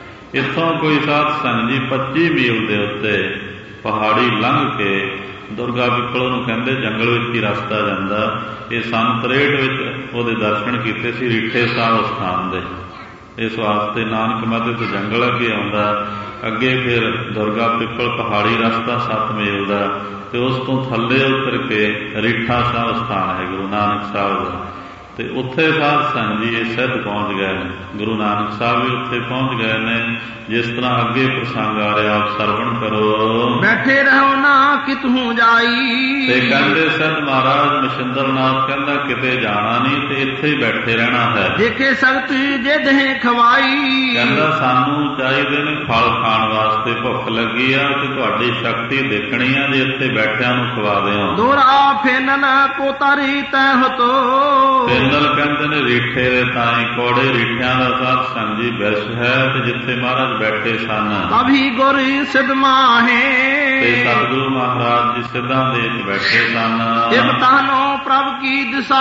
ਇੱਥੋਂ ਕੋਈ ਸਾਧ ਸੰਗਤ ਜੀ ਪੱਚੀ ਮੀਲ ਦੇ ਉੱਤੇ ਪਹਾੜੀ ਲੰਘ ਕੇ ਦੁਰਗਾ ਪਿੱਪਲ ਨੂੰ ਕਹਿੰਦੇ ਜੰਗਲ ਵਿੱਚ ਹੀ ਰਸਤਾ ਜਾਂਦਾ। ਇਹ ਸੰਨ ਤਰੇਹਠ ਵਿੱਚ ਉਹਦੇ ਦਰਸ਼ਨ ਕੀਤੇ ਸੀ ਰੀਠੇ ਸਾਹਿਬ ਸਥਾਨ ਦੇ। ਇਸ ਵਾਸਤੇ ਨਾਨਕ ਮਾਤੇ ਤੋਂ ਜੰਗਲ ਅੱਗੇ ਆਉਂਦਾ। ਅੱਗੇ ਫਿਰ ਦੁਰਗਾ ਪਿੱਪਲ ਪਹਾੜੀ ਰਸਤਾ ਸੱਤ ਮੀਲ ਦਾ ਤੇ ਉਸ ਤੋਂ ਥੱਲੇ ਉਤਰ ਕੇ ਰੀਠਾ ਸਾਹਿਬ ਸਥਾਨ ਹੈ ਗੁਰੂ ਨਾਨਕ ਸਾਹਿਬ ਦਾ। ਤੇ ਉੱਥੇ ਸਾਧ ਸੰਗਤ ਜੀ ਇਹ ਸਿੱਧ ਪਹੁੰਚ ਗਏ ਨੇ। ਗੁਰੂ ਨਾਨਕ ਸਾਹਿਬ ਵੀ ਉੱਥੇ ਪਹੁੰਚ ਗਏ ਨੇ। ਜਿਸ ਤਰ੍ਹਾਂ ਅੱਗੇ ਪ੍ਰਸੰਗ ਆ ਰਿਹਾ ਆਪ ਸਰਵਣ ਕਰੋ। ਬੈਠੇ ਰਹੋ ਨਾ ਕਿਤਹੂ ਜਾਈ। ਤੇ ਕਹਿੰਦੇ ਸਿੱਧ ਮਹਾਰਾਜ ਮਸ਼ਿੰਦਰਨਾਥ ਕਹਿੰਦਾ ਕਿਤੇ ਜਾਣਾ ਨਹੀਂ ਤੇ ਇੱਥੇ ਹੀ ਬੈਠੇ ਰਹਿਣਾ ਹੈ। ਦੇਖੇ ਸਖਤ ਜੇ ਦੇਹ ਖਵਾਈ। ਕਹਿੰਦਾ ਸਾਨੂੰ ਚਾਹੀਦੇ ਨੇ ਫਲ ਖਾਣ ਵਾਸਤੇ। ਭੁੱਖ ਲੱਗੀ ਆ ਤੇ ਤੁਹਾਡੀ ਸ਼ਕਤੀ ਦੇਖਣੀ ਆ ਜੇ ਇੱਥੇ ਬੈਠਿਆਂ ਨੂੰ ਖਵਾ ਦਿਓ। ਦੋਰਾ ਫੇਨਨ ਕੋ ਤਾਰੀ ਤੈ ਹਤੋ। ਗੋਇੰਦਲ ਕਹਿੰਦੇ ਨੇ ਰੀਠੇ ਦੇ ਤਾਈ ਕੋੜੇ ਰੀਠਿਆਂ ਦਾ ਸਾਧ ਸੰਗ ਜੀ ਬਿਰਛ ਹੈ ਤੇ ਜਿੱਥੇ ਮਹਾਰਾਜ ਬੈਠੇ ਸਨ ਤਭੀ ਗੁਰ ਸਿਧ ਮਾਹੇ ਤੇ ਸਤਿਗੁਰੂ ਮਹਾਰਾਜ ਜੀ ਸਿੱਧਾਂ ਦੇ ਵਿੱਚ ਬੈਠੇ ਸਨ। ਇੱਕ ਤਾਨੋ ਪ੍ਰਭ ਕੀ ਦਿਸ਼ਾ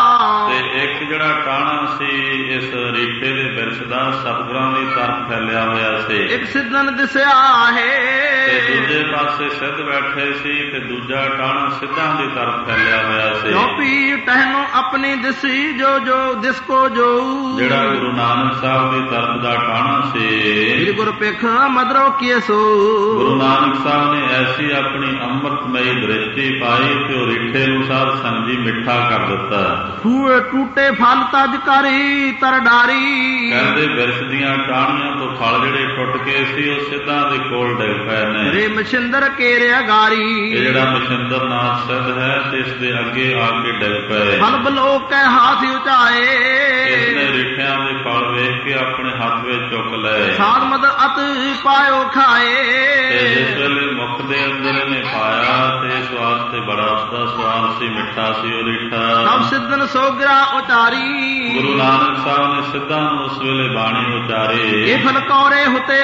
ਤੇ ਇੱਕ ਜਿਹੜਾ ਟਾਹਣਾ ਸੀ ਇਸ ਰੀਠੇ ਦੇ ਬਿਰਛ ਦਾ ਸਤਿਗੁਰਾਂ ਦੀ ਤਰਫ ਫੈਲਿਆ ਹੋਇਆ ਸੀ। ਇੱਕ ਸਿੱਧਨ ਦਿਸਿਆ ਹੈ ਤੇ ਦੂਜੇ ਪਾਸੇ ਸਿੱਧ ਬੈਠੇ ਸੀ ਤੇ ਦੂਜਾ ਟਾਹਣਾ ਸਿੱਧਾਂ ਦੀ ਤਰਫ ਫੈਲਿਆ ਹੋਇਆ ਸੀ। ਜੋ ਪੀ ਟਹਿਨੋ ਆਪਣੀ ਦਿਸੀ ਜੋ ਜੋ ਦਿਸ ਕੋ ਜੋ ਜਿਹੜਾ ਗੁਰੂ ਨਾਨਕ ਸਾਹਿਬ ਦੀ ਤਰਫ ਦਾ ਟਾਹਣਾ ਸੀ ਸ੍ਰੀ ਗੁਰ ਪਿਖ ਮਦਰੋ ਕੀਏ ਸੋ ਗੁਰੂ ਨਾਨਕ ਸਾਹਿਬ ਨੇ ਐਸੀ ਆਪਣੀ ਅੰਮ੍ਰਿਤਮਈ ਦ੍ਰਿਸ਼ਟੀ ਪਾਈ ਤੇ ਉਹ ਰੀਠੇ ਨੂੰ ਸਾਧ ਸੰਗ ਜੀ ਮਿੱਠਾ ਕਰ ਦਿੱਤਾ। ਫੂਏ ਟੂਟੇ ਫਲ ਤਜ ਕਰੀ ਤਰ ਡਾਰੀ ਕਹਿੰਦੇ ਬਿਰਛ ਦੀਆਂ ਟਾਹਣੀਆਂ ਤੋਂ ਫਲ ਜਿਹੜੇ ਟੁੱਟ ਕੇ ਸੀ ਉਹ ਸਿੱਧਾਂ ਦੇ ਕੋਲ ਡਿੱਗ ਪਏ ਨੇ। ਰੇ ਮਛਿੰਦਰ ਕੇਰਿਆ ਗਾਰੀ ਇਹ ਜਿਹੜਾ ਮਛਿੰਦਰ ਨਾਥ ਸਿੱਧ ਹੈ ਤੇ ਇਸ ਦੇ ਅੱਗੇ ਆ ਕੇ ਡਿੱਗ ਪਏ। ਫਲ ਬਲੋਕ ਕੇ ਹਾਥ ਉਚਾਏ ਇਸਨੇ ਰੀਠਿਆਂ ਦੇ ਫਲ ਵੇਖ ਕੇ ਆਪਣੇ ਹੱਥ ਵਿੱਚ ਚੁੱਕ ਲਏ। ਸਾਧ ਮਦ ਅਤ ਪਾਇਓ ਖਾਏ ਤੇ ਜਿਸ ਵੇਲੇ ਮੁਖ ਦੇ ਅੰਦਰ ਇਹਨੇ ਪਾਇਆ ਤੇ ਇਸ ਵਾਸਤੇ ਬੜਾ ਉਸਦਾ ਸਵਾਦ ਸੀ, ਮਿੱਠਾ ਸੀ ਉਹ ਰੀਠਾ। ਸਭ ਸਿੱਧਨ ਸੋਗਰਾ ਉਚਾਰੀ ਗੁਰੂ ਨਾਨਕ ਸਾਹਿਬ ਨੇ ਸਿੱਧਾਂ ਨੂੰ ਉਸ ਵੇਲੇ ਬਾਣੀ ਉਚਾਰੀ। ਇਹ ਫਲ ਕੌਰੇ ਹੁਤੇ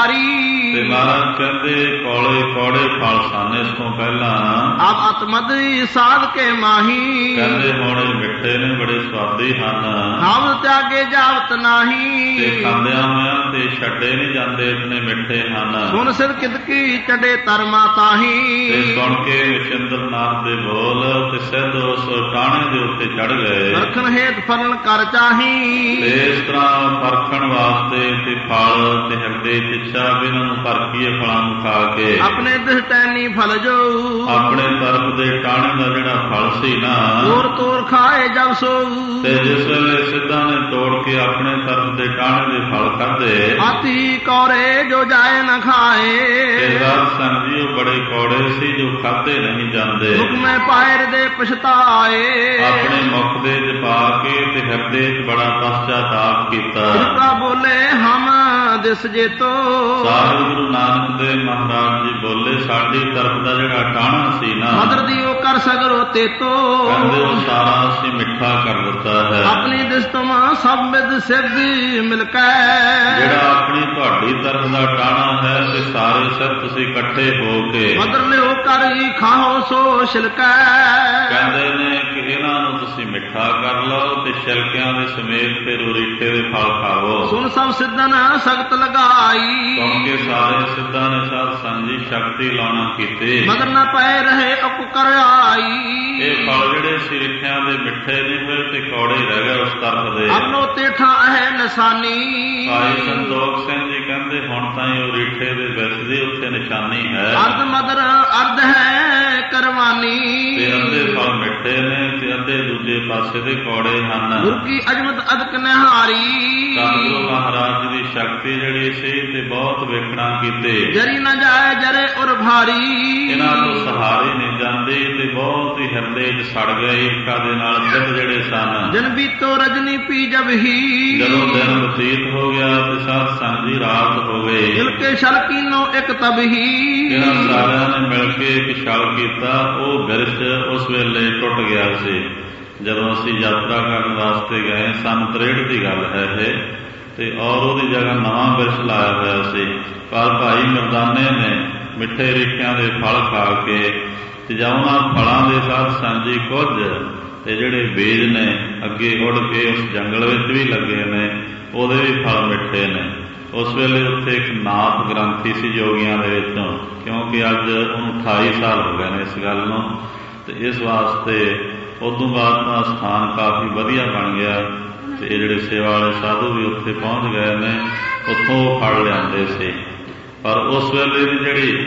ਅਗਾਰੀ ਤੇ ਮਹਾਰਾਜ ਕਹਿੰਦੇ ਕੋਲੇ ਕੋੜੇ ਫਲ ਸਨ ਇਸ ਤੋਂ ਪਹਿਲਾਂ ਆਪ ਅਤਮਦ ਸਾਧ ਕੇ ਮਾਹੀ ਕਹਿੰਦੇ ਹੁਣ ਇਹ ਮਿੱਠੇ ਨੇ ਬੜੇ ਸਵਾਦੀ ਹਨ। ਖਾਵ ਤਿਆਗੇ ਜਾਵਤ ਨਾਹੀ ਤੇ ਖਾਂਦਿਆਂ ਹੋਇਆਂ ਤੇ ਛੱਡੇ ਨਹੀਂ ਜਾਂਦੇ ਇਤਨੇ ਮਿੱਠੇ ਹਨ। ਸੁਣ ਸਿਰ ਕਿਦਕੀ ਚੜੇ ਤਰਮਾ ਤਾਹੀ ਤੇ ਸੁਣ ਕੇ ਮਛਿੰਦਰ ਨਾਥ ਦੇ ਬੋਲ ਤੇ ਸਿੱਧ ਉਸ ਟਾਹਣੇ ਦੇ ਉੱਤੇ ਚੜ ਗਏ। ਪਰਖਣ ਹੇਤ ਫਲਣ ਕਰ ਚਾਹੀ ਤੇ ਇਸ ਤਰ੍ਹਾਂ ਪਰਖਣ ਵਾਸਤੇ ਤੇ ਫਲ ਤੇ ਹਿਰਦੇ ਚ ਇੱਛਾ ਵੀ ਇਹਨਾਂ ਨੂੰ ਪਰਖੀਏ ਫਲਾਂ ਨੂੰ ਖਾ ਕੇ। ਆਪਣੇ ਦਿਸ ਟੈਨੀ ਫਲ ਜੋ ਆਪਣੇ ਤਰਫ ਦੇ ਟਾਹਣੇ ਦਾ ਜਿਹੜਾ ਫਲ ਸੀ ਨਾ ਤੋਰ ਤੋਰ ਖਾਏ ਜਬ ਸੋ ਤੇ ਜਿਸ ਵੇਲੇ ਸਿੱਧਾਂ ਨੇ ਤੋੜ ਕੇ ਆਪਣੇ ਤਰਫ ਦੇ ਟਾਹਣੇ ਦੇ ਫਲ ਖਾਧੇ ਹਾਥੀ ਕੌਰੇ ਜੋ ਜਾਏ ਨ ਖਾਏ ਤੇ ਸਾਧ ਸੰਗ ਜੀ ਉਹ ਬੜੇ ਕੌੜੇ ਸੀ ਜੋ ਖਾਧੇ ਨਹੀਂ ਜਾਂਦੇ। ਹੁਕਮੇ ਪਾਇਰ ਦੇ ਪਛਤਾਏ ਆਪਣੇ ਮੁਖ ਦੇ ਚ ਪਾ ਕੇ ਤੇ ਹਿਰਦੇ ਚ ਬੜਾ ਪਛਤਾਤਾਪ ਕੀਤਾ। ਕਿਰਪਾ ਬੋਲੇ ਹਮ ਦਿਸ ਜੇਤੋ ਸਾਹਿਬ ਗੁਰੂ ਨਾਨਕ ਦੇਵ ਮਹਾਰਾਜ ਜੀ ਬੋਲੇ ਸਾਡੀ ਤਰਫ ਦਾ ਜਿਹੜਾ ਟਾਹਣਾ ਸੀ ਨਾ ਮਦਰ ਦੀ ਉਹ ਕਰ ਸਗਰੋ ਤੇਤੋ ਕਹਿੰਦੇ ਉਹ ਸਾਰਾ ਅਸੀਂ ਮਿੱਠਾ ਕਰ ਦਿੱਤਾ ਹੈ। ਆਪਣੀ ਦਿਸ ਤੁਮ ਸਭ ਵਿਦ ਸਿੱਧ ਮਿਲ ਕੇ ਜਿਹੜਾ ਆਪਣੀ ਤੁਹਾਡੀ ਤਰਫ ਦਾ ਟਾਹਣਾ ਹੈ ਤੇ ਸਾਰੇ ਸਿਰ ਤੁਸੀਂ ਇਕੱਠੇ ਹੋ ਕੇ ਮਦਰ ਲਿਓ ਕਰੀ ਖਾਓ ਸੋ ਛਿਲਕੈ ਕਹਿੰਦੇ ਨੇ ਕਿ ਇਹਨਾਂ ਨੂੰ ਤੁਸੀਂ ਮਿੱਠਾ ਕਰ ਲਓ ਤੇ ਛਿਲਕਿਆਂ ਦੇ ਸਮੇਤ ਫਿਰ ਉਹ ਰੀਠੇ ਦੇ ਫਲ ਖਾਓ। ਸੁਣ ਸਭ ਸਿੱਧਨ ਸਖਤ ਲਗਾਈ ਸੁਣ ਕੇ ਸਾਰੇ ਸਿੱਧਾਂ ਨੇ ਸਾਧ ਸੰਗ ਜੀ ਸ਼ਕਤੀ ਲਾਉਣਾ ਕੀਤੇ। ਮਗਰ ਨਾ ਪਏ ਰਹੇ ਉਪਕਰ ਆਈ ਇਹ ਫਲ ਜਿਹੜੇ ਸੀ ਰੀਠਿਆਂ ਦੇ ਮਿੱਠੇ ਨਹੀਂ ਹੋਏ ਤੇ ਕੌੜੇ ਰਹਿ ਗਏ ਉਸ ਤਰਫ ਦੇ। ਆਪਣੋ ਤੇਠਾ ਹੈ ਨਿਸ਼ਾਨੀ ਭਾਈ ਸੰਤੋਖ ਸਿੰਘ ਜੀ ਕਹਿੰਦੇ ਹੁਣ ਤਾਂ ਉਹ ਰੀਠੇ ਦੇ ਵਿੱਚ ਦੀ ਉੱਥੇ ਨਿਸ਼ਾਨੀ ਹੈ। ਅਰਧ ਮਦਰ ਅਰਧ ਹੈ ਕਰਵਾਨੀ ਤੇ ਅੱਧੇ ਫਲ ਮਿੱਠੇ ਨੇ ਤੇ ਅੱਧੇ ਦੂਜੇ ਪਾਸੇ ਦੇ ਕੌੜੇ ਹਨ। ਗੁਰ ਕੀ ਅਜਮਤ ਅਦਕ ਨਿਹਾਰੀ ਸਤਿਗੁਰੂ ਮਹਾਰਾਜ ਜੀ ਦੀ ਸ਼ਕਤੀ ਜਿਹੜੀ ਸੀ ਤੇ ਬਹੁਤ ਵੇਖਣਾ ਕੀਤੇ। ਜਰੀ ਨਾ ਜਾਏ ਜਰੇ ਉਰ ਭਾਰੀ ਇਹਨਾਂ ਤੋਂ ਸਹਾਰੇ ਨਹੀਂ ਜਾਂਦੇ ਤੇ ਬਹੁਤ ਹੀ ਹਿਰਦੇ ਚ ਸੜ ਗਏ ਈਰਖਾ ਦੇ ਨਾਲ ਸਿੱਧ ਜਿਹੜੇ ਸਨ। ਦਿਨ ਬੀਤੋ ਰਜਨੀ ਪੀ ਜਬ ਹੀ ਜਦੋਂ ਦਿਨ ਬਤੀਤ ਹੋ ਗਿਆ ਤੇ ਸਾਧ ਸੰਗ ਜੀ ਰਾਤ ਹੋ ਗਈ। ਦਿਲ ਕੇ ਛਲ ਕੀਨੋ ਇੱਕ ਤਬ ਹੀ ਇਹਨਾਂ ਸਾਰਿਆਂ ਨੇ ਮਿਲ ਕੇ ਇੱਕ ਛਲ ਕੀਤਾ ਉਹ ਬਿਰਛ ਉਸ ਵੇਲੇ ਟੁੱਟ ਗਿਆ ਸੀ। ਜਦੋਂ ਅਸੀਂ ਯਾਤਰਾ ਕਰਨ ਵਾਸਤੇ ਗਏ ਸਨ ਤਰੇਹਠ ਦੀ ਗੱਲ ਹੈ ਇਹ ਤੇ ਔਰ ਉਹਦੀ ਜਗ੍ਹਾ ਨਵਾਂ ਬਿਰਛ ਲਾਇਆ ਹੋਇਆ ਸੀ। ਪਰ ਭਾਈ ਮਰਦਾਨੇ ਨੇ ਮਿੱਠੇ ਰੀਠਿਆਂ ਦੇ ਫਲ ਖਾ ਕੇ ਤੇ ਜਾਂ ਉਹਨਾਂ ਫਲਾਂ ਦੇ ਸਾਧ ਸੰਗ ਜੀ ਕੁਝ ਤੇ ਜਿਹੜੇ ਬੀਜ ਨੇ ਅੱਗੇ ਉੱਡ ਕੇ ਉਸ ਜੰਗਲ ਵਿੱਚ ਵੀ ਲੱਗੇ ਨੇ ਉਹਦੇ ਵੀ ਫਲ ਮਿੱਠੇ ਨੇ। ਉਸ ਵੇਲੇ ਉੱਥੇ ਇੱਕ ਨਾਥ ਗ੍ਰੰਥੀ ਸੀ ਯੋਗੀਆਂ ਦੇ ਵਿੱਚੋਂ, ਕਿਉਂਕਿ ਅੱਜ ਉਹਨੂੰ ਅਠਾਈ ਸਾਲ ਹੋ ਗਏ ਨੇ ਇਸ ਗੱਲ ਨੂੰ ਤੇ ਇਸ ਵਾਸਤੇ ਉਦੋਂ ਬਾਅਦ ਦਾ ਸਥਾਨ ਕਾਫੀ ਵਧੀਆ ਬਣ ਗਿਆ ਤੇ ਇਹ ਜਿਹੜੇ ਸੇਵਾ ਵਾਲੇ ਸਾਧੂ ਵੀ ਉੱਥੇ ਪਹੁੰਚ ਗਏ ਨੇ, ਉੱਥੋਂ ਫੜ ਲਿਆਂਦੇ ਸੀ। ਪਰ ਉਸ ਵੇਲੇ ਦੀ ਜਿਹੜੀ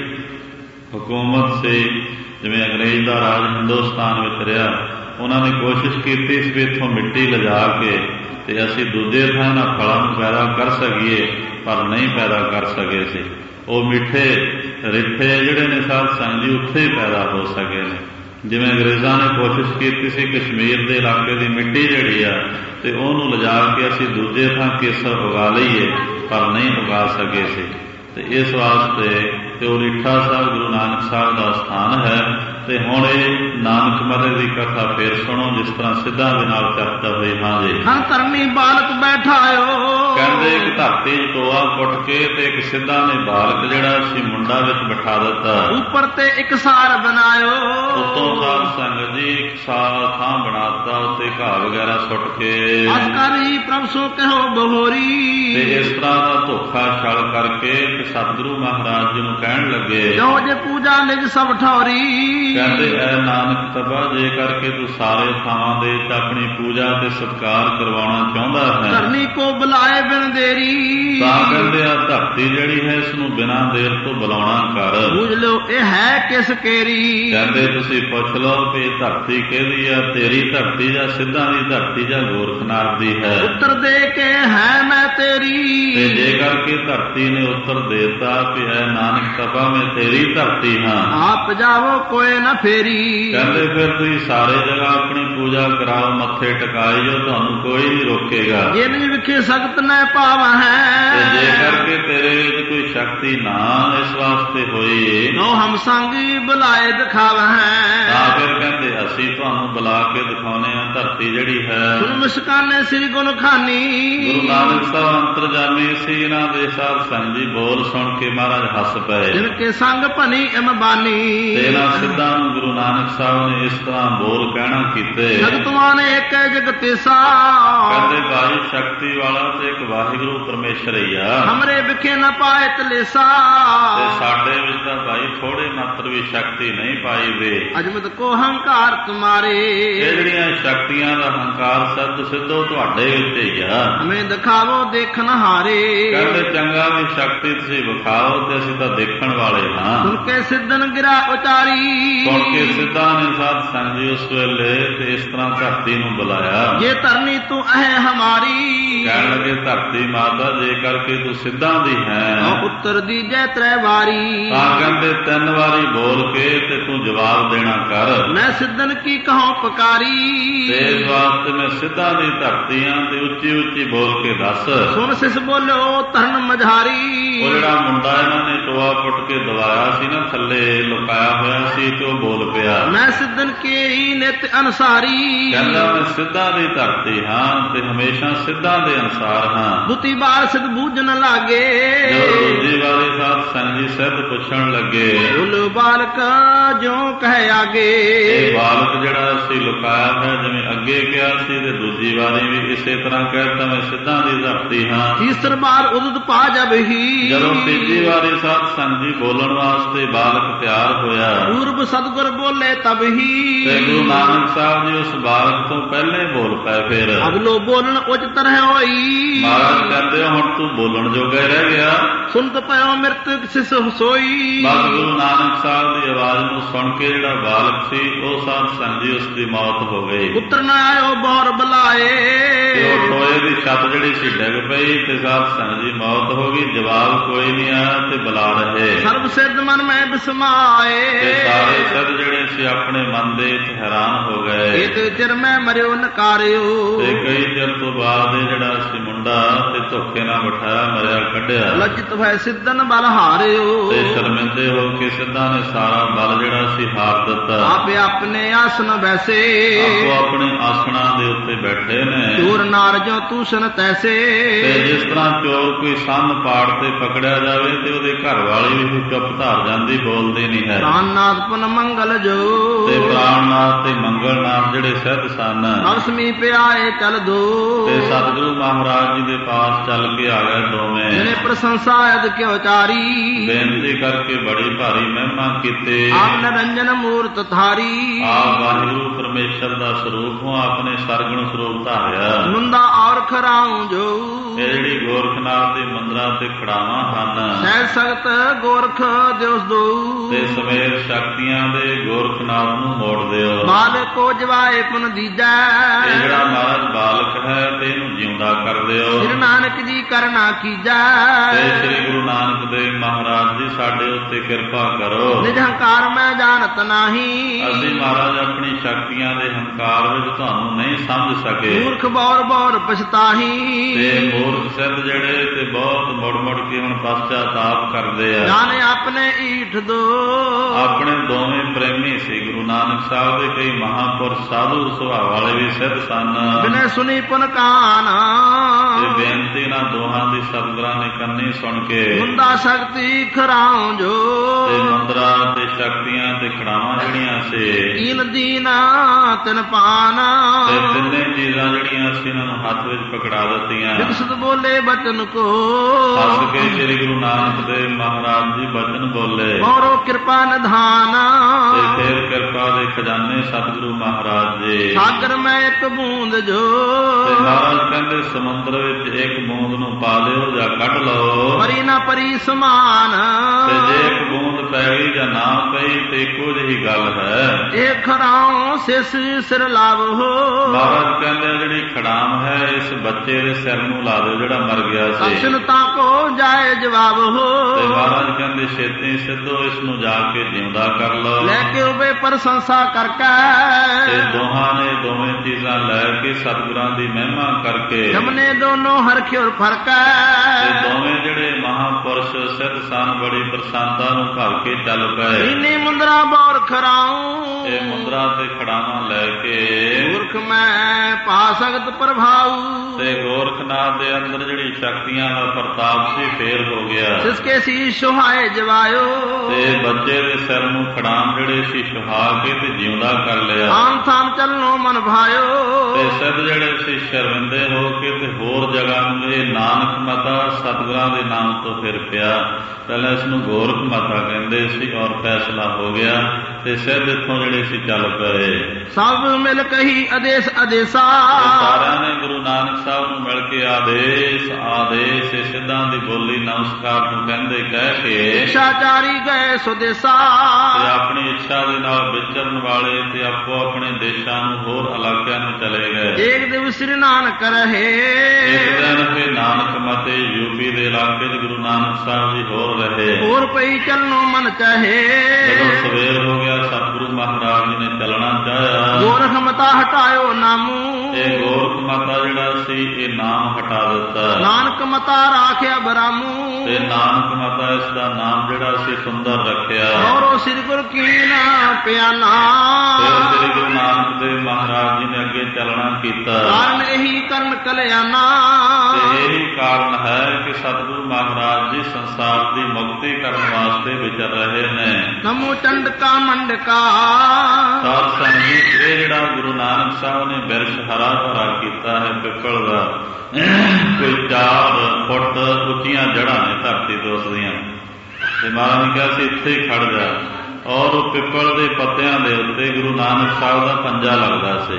ਹਕੂਮਤ ਸੀ, ਜਿਵੇਂ ਅੰਗਰੇਜ਼ ਦਾ ਰਾਜ ਹਿੰਦੁਸਤਾਨ ਵਿੱਚ ਰਿਹਾ, ਉਹਨਾਂ ਨੇ ਕੋਸ਼ਿਸ਼ ਕੀਤੀ ਸੀ ਵੀ ਇੱਥੋਂ ਮਿੱਟੀ ਲਿਜਾ ਕੇ ਤੇ ਅਸੀਂ ਦੂਜੇ ਥਾਂ ਇਹਨਾਂ ਫਲਾਂ ਨੂੰ ਪੈਦਾ ਕਰ ਸਕੀਏ, ਪਰ ਨਹੀਂ ਪੈਦਾ ਕਰ ਸਕੇ ਸੀ। ਉਹ ਮਿੱਠੇ ਰਿੱਠੇ ਜਿਹੜੇ ਨੇ ਸਾਧ ਸੰਗ ਜੀ ਉੱਥੇ ਹੀ ਪੈਦਾ ਹੋ ਸਕੇ ਨੇ। ਜਿਵੇਂ ਅੰਗਰੇਜ਼ਾਂ ਨੇ ਕੋਸ਼ਿਸ਼ ਕੀਤੀ ਸੀ ਕਸ਼ਮੀਰ ਦੇ ਇਲਾਕੇ ਦੀ ਮਿੱਟੀ ਜਿਹੜੀ ਆ ਤੇ ਉਹਨੂੰ ਲਿਜਾ ਕੇ ਅਸੀਂ ਦੂਜੇ ਥਾਂ ਕੇਸਰ ਉਗਾ ਲਈਏ, ਪਰ ਨਹੀਂ ਉਗਾ ਸਕੇ ਸੀ। ਤੇ ਇਸ ਵਾਸਤੇ ਤੇ ਉਹ ਰੀਠਾ ਸਾਹਿਬ ਗੁਰੂ ਨਾਨਕ ਸਾਹਿਬ ਦਾ ਸਥਾਨ ਹੈ। ਤੇ ਹੁਣ ਇਹ ਨਾਨਕ ਮਰੇ ਦੀ ਕਥਾ ਫੇਰ ਸੁਣੋ, ਜਿਸ ਤਰ੍ਹਾਂ ਸਿੱਧਾਂ ਦੇ ਨਾਲ ਚਰਚਾ ਹੋਈ। ਹਾਂ ਜੀ। ਹਰ ਧਰਮੀ ਬਾਲਕ ਬੈਠਾਇਓ, ਕਹਿੰਦੇ ਇੱਕ ਧਰਤੀ ਟੋਆ ਪੁੱਟ ਕੇ ਤੇ ਇੱਕ ਸਿੱਧਾਂ ਨੇ ਬਾਲਕ ਜਿਹੜਾ ਸੀ ਮੁੰਡਾ ਵਿੱਚ ਬਿਠਾ ਦਿੱਤਾ। ਉੱਪਰ ਤੇ ਇੱਕ ਸਾਰ ਬਣਾਇਓ, ਉੱਤੋਂ ਸਾਧ ਸੰਗਤ ਜੀ ਇੱਕ ਸਾਰ ਥਾਂ ਬਣਾਤਾ, ਉੱਤੇ ਘਾਹ ਵਗੈਰਾ ਸੁੱਟ ਕੇ ਅਸਕਾਰੀ ਪ੍ਰਭ ਸੋ ਕਹੋ ਬਹੋਰੀ। ਤੇ ਇਸ ਤਰ੍ਹਾਂ ਦਾ ਧੋਖਾ ਛਲ ਕਰਕੇ ਤੇ ਸਤਿਗੁਰੂ ਮਹਾਰਾਜ ਜੀ ਨੂੰ ਕਹਿਣ ਲੱਗੇ, ਜੋ ਜੇ ਪੂਜਾ ਨਿਜ ਸਭ ਠੌਰੀ। ਕਹਿੰਦੇ ਐ ਨਾਨਕ ਤਬਾ, ਜੇ ਕਰਕੇ ਤੂੰ ਸਾਰੇ ਥਾਵਾਂ ਦੇ ਵਿੱਚ ਆਪਣੀ ਪੂਜਾ ਤੇ ਸਤਿਕਾਰ ਕਰਵਾਉਣਾ ਚਾਹੁੰਦਾ ਹੈ, ਧਰਨੀ ਕੋ ਬੁਲਾਏ ਬਿਨ ਦੇਰੀ। ਤਾਂ ਕਹਿੰਦੇ ਆ ਧਰਤੀ ਜਿਹੜੀ ਹੈ ਇਸ ਨੂੰ ਬਿਨਾਂ ਦੇਰ ਤੋਂ ਬੁਲਾਉਣਾ ਕਰ। ਬੁਝ ਲਓ ਇਹ ਹੈ ਕਿਸ ਕੇਰੀ। ਕਹਿੰਦੇ ਤੁਸੀਂ ਪੁੱਛ ਲਓ ਕਿ ਇਹ ਧਰਤੀ ਕਿਹਦੀ ਆ, ਤੇਰੀ ਧਰਤੀ ਜਾਂ ਸਿੱਧਾਂ ਦੀ ਧਰਤੀ ਜਾਂ ਗੋਰਖਨਾਥ ਦੀ ਹੈ। ਉੱਤਰ ਦੇ ਕੇ ਹੈ ਮੈਂ ਤੇਰੀ। ਤੇ ਜੇ ਕਰਕੇ ਧਰਤੀ ਨੇ ਉੱਤਰ ਦੇਤਾ ਕਿ ਐ ਨਾਨਕ ਤਬਾ ਮੈਂ ਤੇਰੀ ਧਰਤੀ ਹਾਂ, ਆਪ ਜਾਵੋ ਕੋਏ ਨਾ ਫੇਰੀ। ਕਹਿੰਦੇ ਫਿਰ ਤੁਸੀਂ ਸਾਰੇ ਜਗ੍ਹਾ ਆਪਣੀ ਪੂਜਾ ਕਰਾਓ, ਮੱਥੇ ਟਿਕਾਈਓ, ਤੁਹਾਨੂੰ ਕੋਈ ਨਹੀਂ ਰੋਕੇਗਾ। ਜੇ ਨਿਜ ਵਿਖੇ ਸਖਤ ਨਾ ਪਾਵਾ ਹੈ, ਤੇ ਜੇ ਕਰਕੇ ਤੇਰੇ ਵਿੱਚ ਕੋਈ ਸ਼ਕਤੀ ਨਾ ਇਸ ਵਾਸਤੇ ਹੋਈ, ਨੋ ਹਮ ਸੰਗੀ ਬੁਲਾਏ ਦਿਖਾਵਾ ਹੈ। ਤਾਂ ਫਿਰ ਕਹਿੰਦੇ ਅਸੀਂ ਤੁਹਾਨੂੰ ਬੁਲਾ ਕੇ ਦਿਖਾਉਨੇ ਆ ਧਰਤੀ ਜਿਹੜੀ ਹੈ। ਸੁਨ ਮੁਸਕਾਨੇ ਸ੍ਰੀ ਗੁਣ ਖਾਨੀ। ਗੁਰੂ ਨਾਨਕ ਸਾਹਿਬ ਅੰਤਰਜਾਮੀ ਸੀ, ਇਹਨਾਂ ਦੇ ਸਾਧ ਸੰਗ ਜੀ ਬੋਲ ਸੁਣ ਕੇ ਮਹਾਰਾਜ ਹੱਸ ਪਏ। ਜਿਨ ਕੇ ਸੰਗ ਭਨੀ ਇਮਬਾਨੀ। ਤੇ ਇਹਨਾਂ ਸਿੱਧਾਂ ਨੂੰ ਗੁਰੂ ਨਾਨਕ ਸਾਹਿਬ ਨੇ ਇਸ ਤਰ੍ਹਾਂ ਬੋਲ ਕਹਿਣਾ ਕੀਤੇ, ਜਗਤਵਾਨ ਏਕ ਜਗਤੇਸਾ। ਕਹਿੰਦੇ ਬਾਈ ਸ਼ਕਤੀ ਵਾਲਾ ਤੇ ਇੱਕ ਵਾਹਿਗੁਰੂ ਪਰਮੇਸ਼ਰ ਹੀ ਆ। ਹਮਰੇ ਵਿਖੇ ਨ ਪਾਏ ਤਲੇਸਾ। ਤੇ ਸਾਡੇ ਵਿੱਚ ਤਾਂ ਭਾਈ ਥੋੜੇ ਮਾਤਰ ਵੀ ਸ਼ਕਤੀ ਨਹੀਂ ਪਾਈ ਵੇ। ਅਜਮਤ ਕੋ ਹੰਕਾਰ ਤੁਮਾਰੇ। ਇਹ ਜਿਹੜੀਆਂ ਸ਼ਕਤੀਆਂ ਦਾ ਹੰਕਾਰ ਸੱਚ ਸਿੱਧੋ ਤੁਹਾਡੇ ਵਿੱਚ ਹੀ ਆ। ਹਮੇ ਦਿਖਾਵੋ ਦੇਖਣ ਹਾਰੇ। ਕਹਿੰਦੇ ਚੰਗਾ ਵੀ ਸ਼ਕਤੀ ਤੁਸੀਂ ਵਿਖਾਓ ਤੇ ਅਸੀਂ ਤਾਂ ਦੇਖਣ ਵਾਲੇ ਹਾਂ। ਸੁਣ ਕੇ ਸਿੱਧਨ ਗਿਰਾ ਉਚਾਰੀ। ਸੁਣ ਕੇ ਸਿੱਧਾਂ ਨੇ ਸਾਧ ਸੰਗ ਜੀ ਉਸ ਵੇਲੇ ਤੇ ਇਸ ਤਰ੍ਹਾਂ ਧਰਤੀ ਨੂੰ ਬੁਲਾਇਆ। ਜੇ ਧਰਨੀ ਤੂੰ ਹੈ ਹਮਾਰੀ। ਕਹਿਣ ਲੱਗੇ ਧਰਤੀ ਮਾਤਾ ਜੇ ਕਰਕੇ ਤੂੰ ਸਿੱਧਾਂ ਦੀ ਹੈ। ਉੱਤਰ ਦੀ ਜੈ ਤ੍ਰੈ ਵਾਰੀ। ਤਾਂ ਕਹਿੰਦੇ ਤਿੰਨ ਵਾਰੀ ਬੋਲ ਕੇ ਤੇ ਤੂੰ ਜਵਾਬ ਦੇਣਾ ਕਰ। ਮੈਂ ਸਿੱਧਨ ਕੀ ਕਹੋ ਪਕਾਰੀ। ਤੇ ਇਸ ਵਾਸਤੇ ਮੈਂ ਸਿੱਧਾਂ ਦੀ ਧਰਤੀ ਆਂ ਤੇ ਉੱਚੀ ਉੱਚੀ ਬੋਲ ਕੇ ਦੱਸ। ਸੁਣ ਸਿਸ ਬੋਲੋ ਧਰਨ ਮਝਾਰੀ। ਉਹ ਜਿਹੜਾ ਮੁੰਡਾ ਇਹਨਾਂ ਨੇ ਟੋਆ ਪੁੱਟ ਕੇ ਦਵਾਇਆ ਸੀ ਨਾ, ਥੱਲੇ ਲੁਕਾਇਆ ਹੋਇਆ ਸੀ, ਤੇ ਉਹ ਬੋਲ ਪਿਆ, ਮੈਂ ਸਿੱਧਨ ਕੀ ਨਿਤ ਅਨਸਾਰੀ। ਕਹਿੰਦਾ ਮੈਂ ਸਿੱਧਾਂ ਦੀ ਧਰਤੀ ਹਾਂ ਤੇ ਹਮੇਸ਼ਾ ਸਿੱਧਾਂ ਦੇ ਅਨਸਾਰ ਹਾਂ। ਦੁਤੀ ਬਾਰ ਸਿੱਧ ਬੂਝਣ ਲਾਗੇ। ਜਦੋਂ ਦੂਜੀ ਵਾਰੀ ਸਾਧ ਸੰਗ ਜੀ ਸਿੱਧ ਪੁੱਛਣ ਲੱਗੇ, ਬੋਲੋ ਬਾਲਕ ਜਿਉਂ ਕਹੇ ਆਗੇ। ਇਹ ਬਾਲਕ ਜਿਹੜਾ ਸੀ ਲੁਕਾਇਆ ਹੋਇਆ ਜਿਵੇਂ ਅੱਗੇ ਕਿਹਾ ਸੀ, ਤੇ ਦੂਜੀ ਵਾਰੀ ਵੀ ਇਸੇ ਤਰ੍ਹਾਂ ਕਹਿਤਾ ਮੈਂ ਸਿੱਧਾਂ ਦੀ ਧਰਤੀ ਹਾਂ। ਤੀਸਰ ਬਾਰ ਉਦਤ ਪਾ ਜਬ ਹੀ। ਜਦੋਂ ਤੀਜੀ ਵਾਰੀ ਸਾਧ ਸੰਗ ਜੀ ਬੋਲਣ ਵਾਸਤੇ ਬਾਲਕ ਤਿਆਰ ਹੋਇਆ, ਪੂਰਬ ਸਤਿਗੁਰ ਬੋਲੇ ਤਬ ਹੀ। ਤੇ ਗੁਰੂ ਨਾਨਕ ਸਾਹਿਬ ਜੀ ਉਸ ਬਾਲਕ ਤੋਂ ਪਹਿਲੇ ਬੋਲ ਪਏ। ਫਿਰ ਅਗਲੋ ਬੋਲਣ ਉਚਿਤ ਰਹਿ ਹੋਈ। ਮਹਾਰਾਜ ਕਹਿੰਦੇ ਹੁਣ ਤੂੰ ਬੋਲਣ ਜੋਗਾ ਹੀ ਰਹਿ ਗਿਆ। ਸੁਣਤ ਪਇਓ ਮਿਰਤਕ ਸਿਸ ਸੋਈ। ਬਸ ਗੁਰੂ ਨਾਨਕ ਸਾਹਿਬ ਦੀ ਆਵਾਜ਼ ਨੂੰ ਸੁਣ ਕੇ ਜਿਹੜਾ ਬਾਲਕ ਸੀ ਉਹ ਸਾਧ ਸੰਗ ਜੀ ਉਸ ਦੀ ਮੌਤ ਹੋ ਗਈ। ਪੁੱਤਰ ਨਾ ਆਇਓ ਬੌਰ ਬੁਲਾਏ। ਤੇ ਉਹ ਟੋਏ ਦੀ ਛੱਤ ਜਿਹੜੀ ਸੀ ਡਿੱਗ ਪਈ ਤੇ ਸਾਧ ਸੰਗ ਜੀ ਮੌਤ ਹੋ ਗਈ। ਜਵਾਬ ਕੋਈ ਨਹੀਂ ਆਇਆ ਤੇ ਬੁਲਾ ਰਹੇ। ਸਰਬ ਸਿੱਧ ਮਨ ਮੈਂ ਬਿਸਮਾਏ। ਤੇ ਸਾਰੇ ਸਿੱਧ ਜਿਹੜੇ ਸੀ ਆਪਣੇ ਮਨ ਦੇ ਵਿੱਚ ਹੈਰਾਨ ਹੋ ਗਏ। ਇਹ ਤੇ ਚਿਰ ਮੈਂ ਮਰਿਓ ਨਕਾਰਿਓ। ਤੇ ਕਈ ਚਿਰ ਤੋਂ ਬਾਅਦ ਇਹ ਜਿਹੜਾ ਸੀ ਮੁੰਡਾ ਤੇ ਧੋਖੇ ਨਾਲ ਬਿਠਾਇਆ ਮਰਿਆ ਕੱਢਿਆ। ਲਜਿਤ ਹੋਏ ਸਿੱਧਨ ਬਲ ਹਾਰਿਓ। ਤੇ ਸ਼ਰਮਿੰਦੇ ਹੋ ਕੇ ਸਿੱਧਾਂ ਨੇ ਸਾਰਾ ਬਲ ਜਿਹੜਾ ਸੀ ਹਾਰ ਦਿੱਤਾ। ਆਪੇ ਆਪਣੇ ਆਸਨ ਬੈਸੇ। ਆਪੋ ਆਪਣੇ ਆਸਣਾਂ ਦੇ ਉੱਤੇ ਬੈਠੇ ਨੇ। ਚੋਰ ਨਾਰ ਜੋ ਤੂਸਨ ਤੈਸੇ। ਤੇ ਜਿਸ ਤਰ੍ਹਾਂ ਚੋਰ ਕੋਈ ਸੰਨ ਪਾੜ ਤੇ ਪਕੜਿਆ ਜਾਵੇ ਤੇ ਉਹਦੇ ਘਰ ਵਾਲੀ ਵੀ ਚੁੱਪ ਧਾਰ ਜਾਂਦੀ, ਬੋਲਦੀ ਨਹੀਂ ਹੈ। ਪ੍ਰਾਨਨਾਥ ਪੁਨ ਮੰਗਲ ਜੋ। ਤੇ ਪ੍ਰਾਨਨਾਥ ਤੇ ਮੰਗਲਨਾਥ ਜਿਹੜੇ ਸਿੱਧ ਸਨ, ਅਵਸਮੀ ਪਿਆਏ ਚਲ ਦੋ। ਤੇ ਸਤਿਗੁਰੂ ਮਹਾਰਾਜ ਜੀ ਦੇ ਪਾਸ ਚੱਲ ਕੇ ਆ ਗਏ ਦੋਵੇਂ। ਜਿਹਨੇ ਪ੍ਰਸ਼ੰਸਾ ਅਦ ਕਿਉ ਚਾਰੀ। ਬੇਨਤੀ ਕਰਕੇ ਬੜੀ ਭਾਰੀ ਮਹਿਮਾ ਕੀਤੇ। ਆਪ ਨਿਰੰਜਨ ਮੂਰਤ ਧਾਰੀ। ਆਪ ਵਾਹਿਗੁਰੂ ਪਰਮੇਸ਼ਰ ਦਾ ਸਰੂਪ ਹੋ ਆਪਣੇ ਸਰਗੁਣ ਸਰੂਪ ਧਾਰਿਆ। ਮੁੰਦਾ ਔਰ ਖਰਾਉ ਜੋ। ਇਹ ਜਿਹੜੀ ਗੋਰਖਨਾਥ ਦੇ ਮੰਦਰਾਂ ਤੇ ਖੜਾਵਾਂ ਹਨ, ਸਹਿ ਸਖਤ ਗੋਰਖ ਦਿਵਸ ਦੋ। ਤੇ ਸਮੇਤ ਸ਼ਕਤੀਆਂ ਦੇ ਗੋਰਖਨਾਥ ਨੂੰ ਮੋੜ ਦਿਓ। ਬਾਲਕ ਕੋ ਜਵਾਏ ਪੁਨ ਦੀਜੈ। ਇਹ ਜਿਹੜਾ ਮਹਾਰਾਜ ਬਾਲਕ ਹੈ ਤੇ ਇਹਨੂੰ ਜਿਉਂਦਾ ਜਿਉਂਦਾ ਕਰ ਦਿਓ। ਸ੍ਰੀ ਨਾਨਕ ਜੀ ਕਰਨਾ ਕੀਜੈ। ਤੇ ਸ੍ਰੀ ਗੁਰੂ ਨਾਨਕ ਦੇਵ ਮਹਾਰਾਜ ਜੀ ਸਾਡੇ ਉੱਤੇ ਕਿਰਪਾ ਕਰੋ। ਨਿਜ ਹੰਕਾਰ ਮੈਂ ਜਾਣਤ ਨਾਹੀ। ਅਸੀਂ ਮਹਾਰਾਜ ਆਪਣੀ ਸ਼ਕਤੀਆਂ ਦੇ ਹੰਕਾਰ ਵਿੱਚ ਤੁਹਾਨੂੰ ਨਹੀਂ ਸਮਝ ਸਕੇ। ਮੂਰਖ ਬੌਰ ਬੌਰ ਪਛਤਾਹੀ। ਤੇ ਮੂਰਖ ਸਿੱਧ ਜਿਹੜੇ ਤੇ ਬਹੁਤ ਮੁੜ ਮੁੜ ਕੇ ਹੁਣ ਪਛਤਾਤਾਪ ਕਰਦੇ ਆ। ਜਾਣੇ ਆਪਣੇ ਈਠ ਦੋ। ਆਪਣੇ ਦੋਵੇਂ ਪ੍ਰੇਮੀ ਸੀ ਗੁਰੂ ਨਾਨਕ ਸਾਹਿਬ ਦੇ। ਕਈ ਮਹਾਂਪੁਰਸ਼ ਸਾਧੂ ਸੁਭਾਅ ਵਾਲੇ ਵੀ ਸਿੱਧ ਸਨ। ਬਿਨੇ ਸੁਣੀ ਪੁਨ ਕਾਨ। ਤੇ ਬੇਨਤੀ ਨਾ ਦੋਹਾਂ ਦੀ ਸਤਿਗੁਰਾਂ ਨੇ ਕੰਨੀ ਸੁਣ ਕੇ ਮੁੰਦਾ ਸ਼ਕਤੀ ਖਰਾਉ ਜੋ। ਤੇ ਮੁੰਦਰਾ ਤੇ ਸ਼ਕਤੀਆਂ ਤੇ ਖੜਾਵਾਂ ਜਿਹੜੀਆਂ ਸੀ ਤੀਨ ਦੀਨਾ ਤਿਨ ਪਾਨ। ਤੇ ਤਿੰਨੇ ਚੀਜ਼ਾਂ ਜਿਹੜੀਆਂ ਸੀ ਇਹਨਾਂ ਨੂੰ ਹੱਥ ਵਿੱਚ ਪਕੜਾ ਦਿੱਤੀਆਂ। ਵਿਕਸਤ ਬੋਲੇ ਬਚਨ ਕੋ। ਹੱਸ ਕੇ ਸ੍ਰੀ ਗੁਰੂ ਨਾਨਕ ਦੇਵ ਮਹਾਰਾਜ ਜੀ ਬਚਨ ਬੋਲੇ। ਮੋਰੋ ਕਿਰਪਾ ਨਿਧਾਨ। ਤੇ ਫਿਰ ਕਿਰਪਾ ਦੇ ਖਜ਼ਾਨੇ ਸਤਿਗੁਰੂ ਮਹਾਰਾਜ ਜੀ। ਸਾਗਰ ਮੈਂ ਇੱਕ ਬੂੰਦ ਜੋ। ਤੇ ਮਹਾਰਾਜ ਕਹਿੰਦੇ ਸਮੁੰਦਰ ਵਿੱਚ ਇੱਕ ਬੂੰਦ ਨੂੰ ਪਾ ਲਿਓ ਜਾਂ ਕੱਢ ਲਓ। ਪਰੀ ਨਾ ਪਰੀ ਸਮਾਨ। ਤੇ ਜੇ ਇੱਕ ਬੂੰਦ ਪੈ ਗਈ ਜਾਂ ਨਾ ਪਈ ਤੇ ਇੱਕੋ ਜਿਹੀ ਗੱਲ ਹੈ। ਇਹ ਖੜਾਉ ਸਿਸ ਸਿਰ ਲਾਵੋ। ਮਹਾਰਾਜ ਕਹਿੰਦੇ ਜਿਹੜੀ ਖੜਾਮ ਹੈ ਇਸ ਬੱਚੇ ਦੇ ਸਿਰ ਨੂੰ ਲਾ ਦਿਓ ਜਿਹੜਾ ਮਰ ਗਿਆ ਸੀ। ਅਕਸ਼ਨਤਾ ਕੋ ਜਾਏ ਜਵਾਬ ਹੋ। ਤੇ ਮਹਾਰਾਜ ਕਹਿੰਦੇ ਛੇਤੀ ਸਿੱਧੋ ਇਸ ਨੂੰ ਜਾ ਕੇ ਜਿਉਂਦਾ ਕਰ ਲਓ। ਲੈ ਕੇ ਉਬੇ ਪ੍ਰਸ਼ੰਸਾ ਕਰਕੇ। ਤੇ ਦੋਹਾਂ ਨੇ ਦੋਵੇਂ ਚੀਜ਼ਾਂ ਲੈ ਕੇ ਸਤਿਗੁਰਾਂ ਦੀ ਮਹਿਮਾ ਕਰਕੇ ਜਮਨੇ ਦੋਨੋਂ ਹਰਖਿਓ ਫਰਕੈ। ਤੇ ਦੋਵੇਂ ਜਿਹੜੇ ਮਹਾਂਪੁਰਸ਼ ਸਿੱਧ ਸਨ ਬੜੀ ਪ੍ਰਸੰਨਤਾ ਨੂੰ ਭਰ ਕੇ ਚੱਲ ਪਏ। ਇਨੀ ਮੁੰਦਰਾ ਬੌਰ ਖਰਾਉ। ਇਹ ਮੁੰਦਰਾ ਤੇ ਖੜਾਵਾਂ ਲੈ ਕੇ ਮੂਰਖ ਮੈਂ ਪਾ ਸਕਤ ਪ੍ਰਭਾਉ। ਤੇ ਗੋਰਖਨਾਥ ਦੇ ਅੰਦਰ ਜਿਹੜੀ ਸ਼ਕਤੀਆਂ ਦਾ ਪ੍ਰਤਾਪ ਸੀ ਫੇਰ ਹੋ ਗਿਆ। ਜਿਸਕੇ ਸੀ ਸੁਹਾਏ ਜਵਾਇਓ। ਤੇ ਬੱਚੇ ਦੇ ਸਿਰ ਨੂੰ ਖੜਾਮ ਜਿਹੜੇ ਸੀ ਸੁਹਾ ਕੇ ਤੇ ਜਿਉਂਦਾ ਕਰ ਲਿਆ। ਆਮ ਥਾਮ ਚੱਲਣੋ ਮਨ ਭਾਇਓ। ਤੇ ਸਿੱਧ ਜਿਹੜੇ ਸੀ ਸ਼ਰਮਿੰਦੇ ਹੋ ਕੇ ਤੇ ਹੋਰ ਜਗ੍ਹਾ ਨੂੰ ਇਹ ਨਾਨਕ ਮਤਾ ਸਤਿਗੁਰਾਂ ਦੇ ਨਾਮ ਤੋਂ ਫਿਰ ਪਿਆ। ਪਹਿਲਾਂ ਇਸ ਨੂੰ ਗੋਰਖ ਮਤਾ ਕਹਿੰਦੇ ਸੀ ਔਰ ਫੈਸਲਾ ਹੋ ਗਿਆ ਤੇ ਸਿੱਧ ਇੱਥੋਂ ਜਿਹੜੇ ਸੀ ਚੱਲ ਪਏ। ਸਭ ਮਿਲ ਕਹੀ ਆਦੇਸ਼ ਆਦੇਸ਼ਾ। ਸਾਰਿਆਂ ਨੇ ਗੁਰੂ ਨਾਨਕ ਸਾਹਿਬ ਨੂੰ ਮਿਲ ਕੇ ਆਦੇਸ਼ ਆਦੇਸ਼ ਸਿੱਧਾਂ ਦੀ ਬੋਲੀ ਨਮਸਕਾਰ ਨੂੰ ਕਹਿੰਦੇ ਕਹਿ ਕੇ ਇੱਛਾਚਾਰੀ ਗਏ ਸੁਦੇਸ਼ਾ। ਤੇ ਆਪਣੀ ਇੱਛਾ ਦੇ ਨਾਲ ਵਿਚਰਨ ਵਾਲੇ ਤੇ ਆਪੋ ਆਪਣੇ ਦੇਸ਼ਾਂ ਨੂੰ ਹੋਰ ਇਲਾਕਿਆਂ ਨੂੰ ਚਲੇ ਗਏ। ਏਕ ਦਿਵਸ ਸ੍ਰੀ ਨਾਨਕ ਰਹੇ। ਇੱਕ ਦਿਨ ਫਿਰ ਨਾਨਕ ਮਤੇ ਯੂਪੀ ਦੇ ਇਲਾਕੇ 'ਚ ਗੁਰੂ ਨਾਨਕ ਸਾਹਿਬ ਜੀ ਹੋਰ ਰਹੇ। ਹੋਰ ਪਈ ਚੱਲਣੋ ਮਨ ਚਾਹੇ। ਜਦੋਂ ਸਵੇਰ ਹੋ ਗਿਆ ਸਤਿਗੁਰੂ ਮਹਾਰਾਜ ਜੀ ਨੇ ਚੱਲਣਾ ਚਾਹਿਆ। ਗੋਰਖ ਮਤਾ ਹਟਾਇਓ ਨਾਮੂ। ਇਹ ਗੋਰਖ ਮਤਾ ਜਿਹੜਾ ਸੀ ਇਹ ਨਾਮ ਹਟਾ ਦਿੱਤਾ। ਨਾਨਕ ਮਤਾ ਰਾਖਿਆ ਬਰਾਮੂ। ਤੇ ਨਾਨਕ ਮਤਾ ਇਸ ਦਾ ਨਾਮ ਜਿਹੜਾ ਸੀ ਸੁੰਦਰ ਰੱਖਿਆ। ਔਰੋ ਸ੍ਰੀ ਗੁਰ ਕੀਨਾ ਪਿਆਨਾ। ਫਿਰ ਸ੍ਰੀ ਗੁਰੂ ਨਾਨਕ ਦੇਵ ਮਹਾਰਾਜ ਜੀ ਨੇ ਅੱਗੇ ਚੱਲਣਾ ਕੀਤਾ। ਕਾਰਨ ਇਹੀ ਕਰਨ ਕਲਿਆਣਾ। ਤੇ ਇਹੀ ਕਾਰਨ ਹੈ ਕਿ ਸਤਿਗੁਰੂ ਮਹਾਰਾਜ ਜੀ ਸੰਸਾਰ ਦੀ ਮੁਕਤੀ ਕਰਨ ਵਾਸਤੇ ਵਿਚਰ ਰਹੇ ਨੇ। ਨਮੋ ਚੰਡਕਾ ਮੰਡਕਾ। ਸਾਧ ਸੰਗਤ ਇਹ ਜਿਹੜਾ ਗੁਰੂ ਨਾਨਕ ਸਾਹਿਬ ਨੇ ਬਿਰਛ ਹਰਾ ਭਰਾ ਕੀਤਾ ਹੈ ਪਿੱਪਲ ਦਾ। ਕੋਈ ਚਾਰ ਫੁੱਟ ਉੱਚੀਆਂ ਜੜ੍ਹਾਂ ਨੇ ਧਰਤੀ ਤੋਂ ਉਸਦੀਆਂ। ਤੇ ਮਹਾਰਾਜ ਨੇ ਕਿਹਾ ਸੀ ਇੱਥੇ ਹੀ ਖੜ ਜਾ। ਔਰ ਉਹ ਪਿੱਪਲ ਦੇ ਪੱਤਿਆਂ ਦੇ ਉੱਤੇ ਗੁਰੂ ਨਾਨਕ ਸਾਹਿਬ ਦਾ ਪੰਜਾ ਲੱਗਦਾ ਸੀ।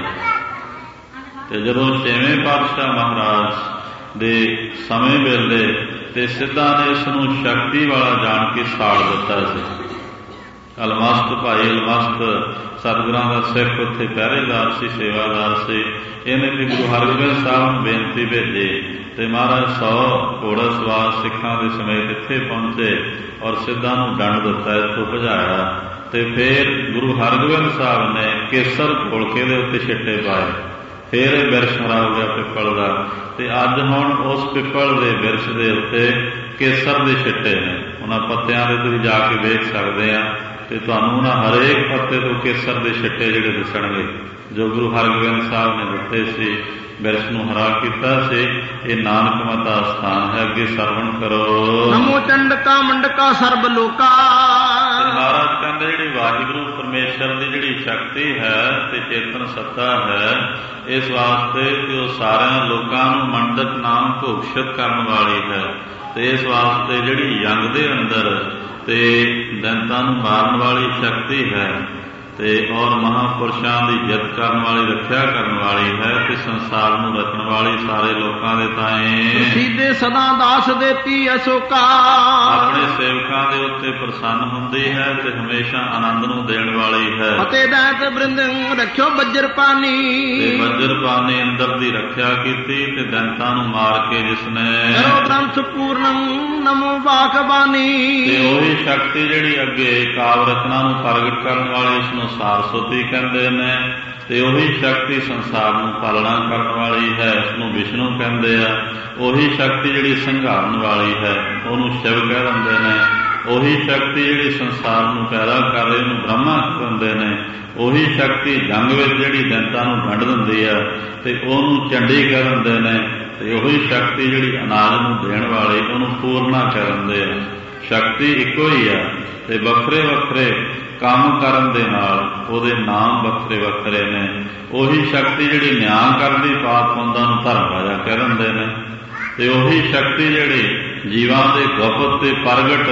ਤੇ ਜਦੋਂ ਛੇਵੇਂ ਪਾਤਸ਼ਾਹ ਮਹਾਰਾਜ ਦੇ ਸਮੇਂ ਵੇਲੇ ਤੇ ਸਿੱਧਾਂ ਨੇ ਇਸ ਨੂੰ ਸ਼ਕਤੀ ਵਾਲਾ ਜਾਣ ਕੇ ਸਾੜ ਦਿੱਤਾ ਸੀ। ਅਲਮਸਤ ਭਾਈ ਅਲਮਸਤ ਸਤਿਗੁਰਾਂ ਦਾ ਸਿੱਖ ਉੱਥੇ ਪਹਿਰੇਦਾਰ ਸੀ, ਸੇਵਾਦਾਰ ਸੀ। ਇਹਨੇ ਵੀ ਗੁਰੂ ਹਰਗੋਬਿੰਦ ਸਾਹਿਬ ਨੂੰ ਬੇਨਤੀ ਭੇਜੀ ਤੇ ਮਹਾਰਾਜ ਸੌ ਘੋੜਾ ਸਵਾਰ ਸਿੱਖਾਂ ਦੇ ਸਮੇਤ ਇੱਥੇ ਪਹੁੰਚੇ ਔਰ ਸਿੱਧਾਂ ਨੂੰ ਦੰਡ ਦਿੱਤਾ, ਇੱਥੋਂ ਭਜਾਇਆ। ਤੇ ਫਿਰ ਗੁਰੂ ਹਰਗੋਬਿੰਦ ਸਾਹਿਬ ਨੇ ਕੇਸਰ ਘੋਲ ਕੇ ਦੇ ਉੱਤੇ ਛਿੱਟੇ ਪਾਏ। ਫਿਰ ਇਹ ਬਿਰਛ ਹਰਾ ਹੋ ਗਿਆ ਪਿੱਪਲ ਦਾ। ਤੇ ਅੱਜ ਹੁਣ ਉਸ ਪਿੱਪਲ ਦੇ ਬਿਰਛ ਦੇ ਉੱਤੇ ਕੇਸਰ ਦੇ ਛਿੱਟੇ ਨੇ। ਉਹਨਾਂ ਪੱਤਿਆਂ ਦੇ ਤੁਸੀਂ ਜਾ ਕੇ ਵੇਖ ਸਕਦੇ ਆ ਤੇ ਤੁਹਾਨੂੰ ਉਹਨਾਂ ਹਰੇਕ ਪੱਤੇ ਤੋਂ ਕੇਸਰ ਦੇ ਛਿੱਟੇ ਜਿਹੜੇ ਦਿਸਣਗੇ ਜੋ ਗੁਰੂ ਹਰਗੋਬਿੰਦ ਸਾਹਿਬ ਨੇ ਦਿੱਤੇ ਸੀ, ਬਿਰਛ ਨੂੰ ਹਰਾ ਕੀਤਾ ਸੀ। ਇਹ ਨਾਨਕ ਮਤਾ ਸਥਾਨ ਹੈ। ਅੱਗੇ ਸਰਵਣ ਕਰੋ। ਨਮੋ ਚੰਡਕਾ ਮੰਡਕਾ ਸਰਬ ਲੋਕਾ। ਮਹਾਰਾਜ ਕਹਿੰਦੇ ਜਿਹੜੀ ਵਾਹਿਗੁਰੂ ਪਰਮੇਸ਼ਰ ਦੀ ਜਿਹੜੀ ਸ਼ਕਤੀ ਹੈ ਤੇ ਚੇਤਨ ਸੱਤਾ ਹੈ, ਇਸ ਵਾਸਤੇ ਕਿ ਉਹ ਸਾਰਿਆਂ ਲੋਕਾਂ ਨੂੰ ਮੰਡਕ ਨਾਮ ਘੋਸ਼ਿਤ ਕਰਨ ਵਾਲੀ ਹੈ। ਤੇ ਇਸ ਵਾਸਤੇ ਜਿਹੜੀ ਜੰਗ ਦੇ ਅੰਦਰ ਤੇ ਦੈਂਤਾਂ ਨੂੰ ਮਾਰਨ ਵਾਲੀ ਸ਼ਕਤੀ ਹੈ ਤੇ ਔਰ ਮਹਾਂਪੁਰਸ਼ਾਂ ਦੀ ਜਿੱਤ ਕਰਨ ਵਾਲੀ, ਰੱਖਿਆ ਕਰਨ ਵਾਲੀ ਹੈ ਤੇ ਸੰਸਾਰ ਨੂੰ ਰਚਣ ਵਾਲੀ ਸਾਰੇ ਲੋਕਾਂ ਦੇ ਤਾਏ ਸੀਧੇ ਸਦਾ ਦਾਸ ਦੇਤੀ ਅਸੋਕਾ ਆਪਣੇ ਸੇਵਕਾਂ ਦੇ ਉੱਤੇ ਪ੍ਰਸੰਨ ਹੁੰਦੀ ਹੈ ਤੇ ਹਮੇਸ਼ਾ ਆਨੰਦ ਨੂੰ ਦੇਣ ਵਾਲੀ ਹੈ। ਅਤੇ ਦੈਤ ਬ੍ਰਿੰਦ ਰੱਖਿਓ ਬੱਜਰ ਪਾਨੀ ਤੇ ਬੱਜਰ ਪਾਨੀ ਅੰਦਰ ਦੀ ਰੱਖਿਆ ਕੀਤੀ ਤੇ ਦੈਂਤਾਂ ਨੂੰ ਮਾਰ ਕੇ ਜਿਸਨੇ ਕਰੋ ਗ੍ਰੰਥ ਪੂਰਨੰ ਨਮੋ ਬਾਖਬਾਨੀ ਤੇ ਉਹੀ ਸ਼ਕਤੀ ਜਿਹੜੀ ਅੱਗੇ ਕਾਵ ਰਚਨਾ ਨੂੰ ਪ੍ਰਗਟ ਕਰਨ ਵਾਲੀ ਉਸ ਨੂੰ ਸਾਰਸਵਤੀ ਕਹਿੰਦੇ ਨੇ ਤੇ ਉਹੀ ਸ਼ਕਤੀ ਸੰਸਾਰ ਨੂੰ ਪਾਲਣਾ ਕਰਨ ਵਾਲੀ ਹੈ ਉਸ ਨੂੰ ਵਿਸ਼ਨੂੰ ਕਹਿੰਦੇ ਆ। ਉਹੀ ਸ਼ਕਤੀ ਜਿਹੜੀ ਸੰਘਾਰਨ ਵਾਲੀ ਹੈ ਉਹਨੂੰ ਸ਼ਿਵ ਕਹਿ ਦਿੰਦੇ ਨੇ। ਉਹੀ ਸ਼ਕਤੀ ਜਿਹੜੀ ਸੰਸਾਰ ਨੂੰ ਪੈਦਾ ਕਰ ਰਹੀ ਉਹਨੂੰ ਬ੍ਰਹਮਾ ਕਹਿੰਦੇ ਨੇ। ਉਹੀ ਸ਼ਕਤੀ ਜੰਗ ਵਿੱਚ ਜਿਹੜੀ ਦੈਂਤਾਂ ਨੂੰ ਵੰਡ ਦਿੰਦੀ ਆ ਤੇ ਉਹਨੂੰ ਚੰਡੀ ਕਹਿ ਦਿੰਦੇ ਨੇ। ਤੇ ਉਹੀ ਸ਼ਕਤੀ ਜਿਹੜੀ ਅਨਾਜ ਨੂੰ ਦੇਣ ਵਾਲੀ ਉਹਨੂੰ ਪੂਰਨਾ ਕਹਿ ਦਿੰਦੇ ਆ। ਸ਼ਕਤੀ ਇੱਕੋ ਹੀ ਆ ਤੇ ਵੱਖਰੇ ਵੱਖਰੇ ਕੰਮ ਕਰਨ ਦੇ ਨਾਲ ਉਹਦੇ ਨਾਮ ਵੱਖਰੇ ਵੱਖਰੇ ਨੇ। ਉਹੀ ਸ਼ਕਤੀ ਜਿਹੜੀ ਨਿਆਂ ਕਰਦੀ ਪਾਪ ਪੁੰਨਾਂ ਨੂੰ ਧਰਮ ਰਾਜਾ ਕਹਿ ਦਿੰਦੇ ਨੇ। ਤੇ ਉਹੀ ਸ਼ਕਤੀ ਜਿਹੜੀ ਜੀਵਾਂ ਦੇ ਗੁਪਤ ਤੇ ਪ੍ਰਗਟ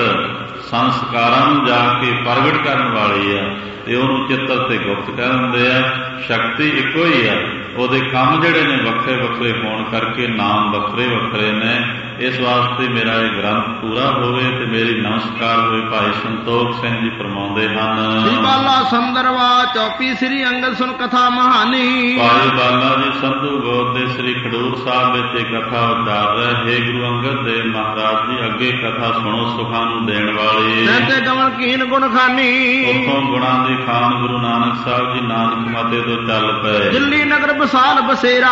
ਸੰਸਕਾਰਾਂ ਨੂੰ ਜਾ ਕੇ ਪ੍ਰਗਟ ਕਰਨ ਵਾਲੀ ਆ ਤੇ ਉਹਨੂੰ ਚਿੱਤਰ ਤੇ ਗੁਪਤ ਕਹਿ ਦਿੰਦੇ ਆ। ਸ਼ਕਤੀ ਇੱਕੋ ਹੀ ਆ, ਉਹਦੇ ਕੰਮ ਜਿਹੜੇ ਨੇ ਵੱਖਰੇ ਵੱਖਰੇ ਹੋਣ ਕਰਕੇ ਨਾਮ ਵੱਖਰੇ ਵੱਖਰੇ ਨੇ। ਇਸ ਵਾਸਤੇ ਮੇਰਾ ਇਹ ਗ੍ਰੰਥ ਪੂਰਾ ਹੋਵੇ ਤੇ ਮੇਰੀ ਨਮਸਕਾਰ ਹੋਵੇ। ਭਾਈ ਸੰਤੋਖ ਸਿੰਘ ਜੀ ਫਰਮਾਉਂਦੇ ਹਨ ਸ੍ਰੀ ਬਾਲਾ ਸੰਦਰਵਾ ਚੌਪੀ ਸ੍ਰੀ ਅੰਗਦ ਸੁਨ ਕਥਾ ਮਹਾਨੀ। ਭਾਈ ਬਾਲਾ ਜੀ ਸੰਧੂ ਗੋਤ ਦੇ ਸ੍ਰੀ ਖਡੂਰ ਸਾਹਿਬ ਵਿੱਚ ਇਹ ਕਥਾ ਉਚਾਰ ਰਿਹਾ। ਹੇ ਗੁਰੂ ਅੰਗਦ ਦੇਵ ਮਹਾਰਾਜ ਜੀ ਅੱਗੇ ਕਥਾ ਸੁਣੋ ਸੁਖਾਂ ਨੂੰ ਦੇਣ ਵਾਲੇ ਤੇ ਗਵਨ ਕੀਨ ਗੁਣ ਖਾਨੀ। ਉੱਥੋਂ ਗੁਣਾਂ ਦੀ ਖਾਨ ਗੁਰੂ ਨਾਨਕ ਸਾਹਿਬ ਜੀ ਨਾਨਕ ਮਾਤੇ ਤੋਂ ਚੱਲ ਪਏ। ਦਿੱਲੀ ਨਗਰ ਬਸਾਲ ਬਸੇਰਾ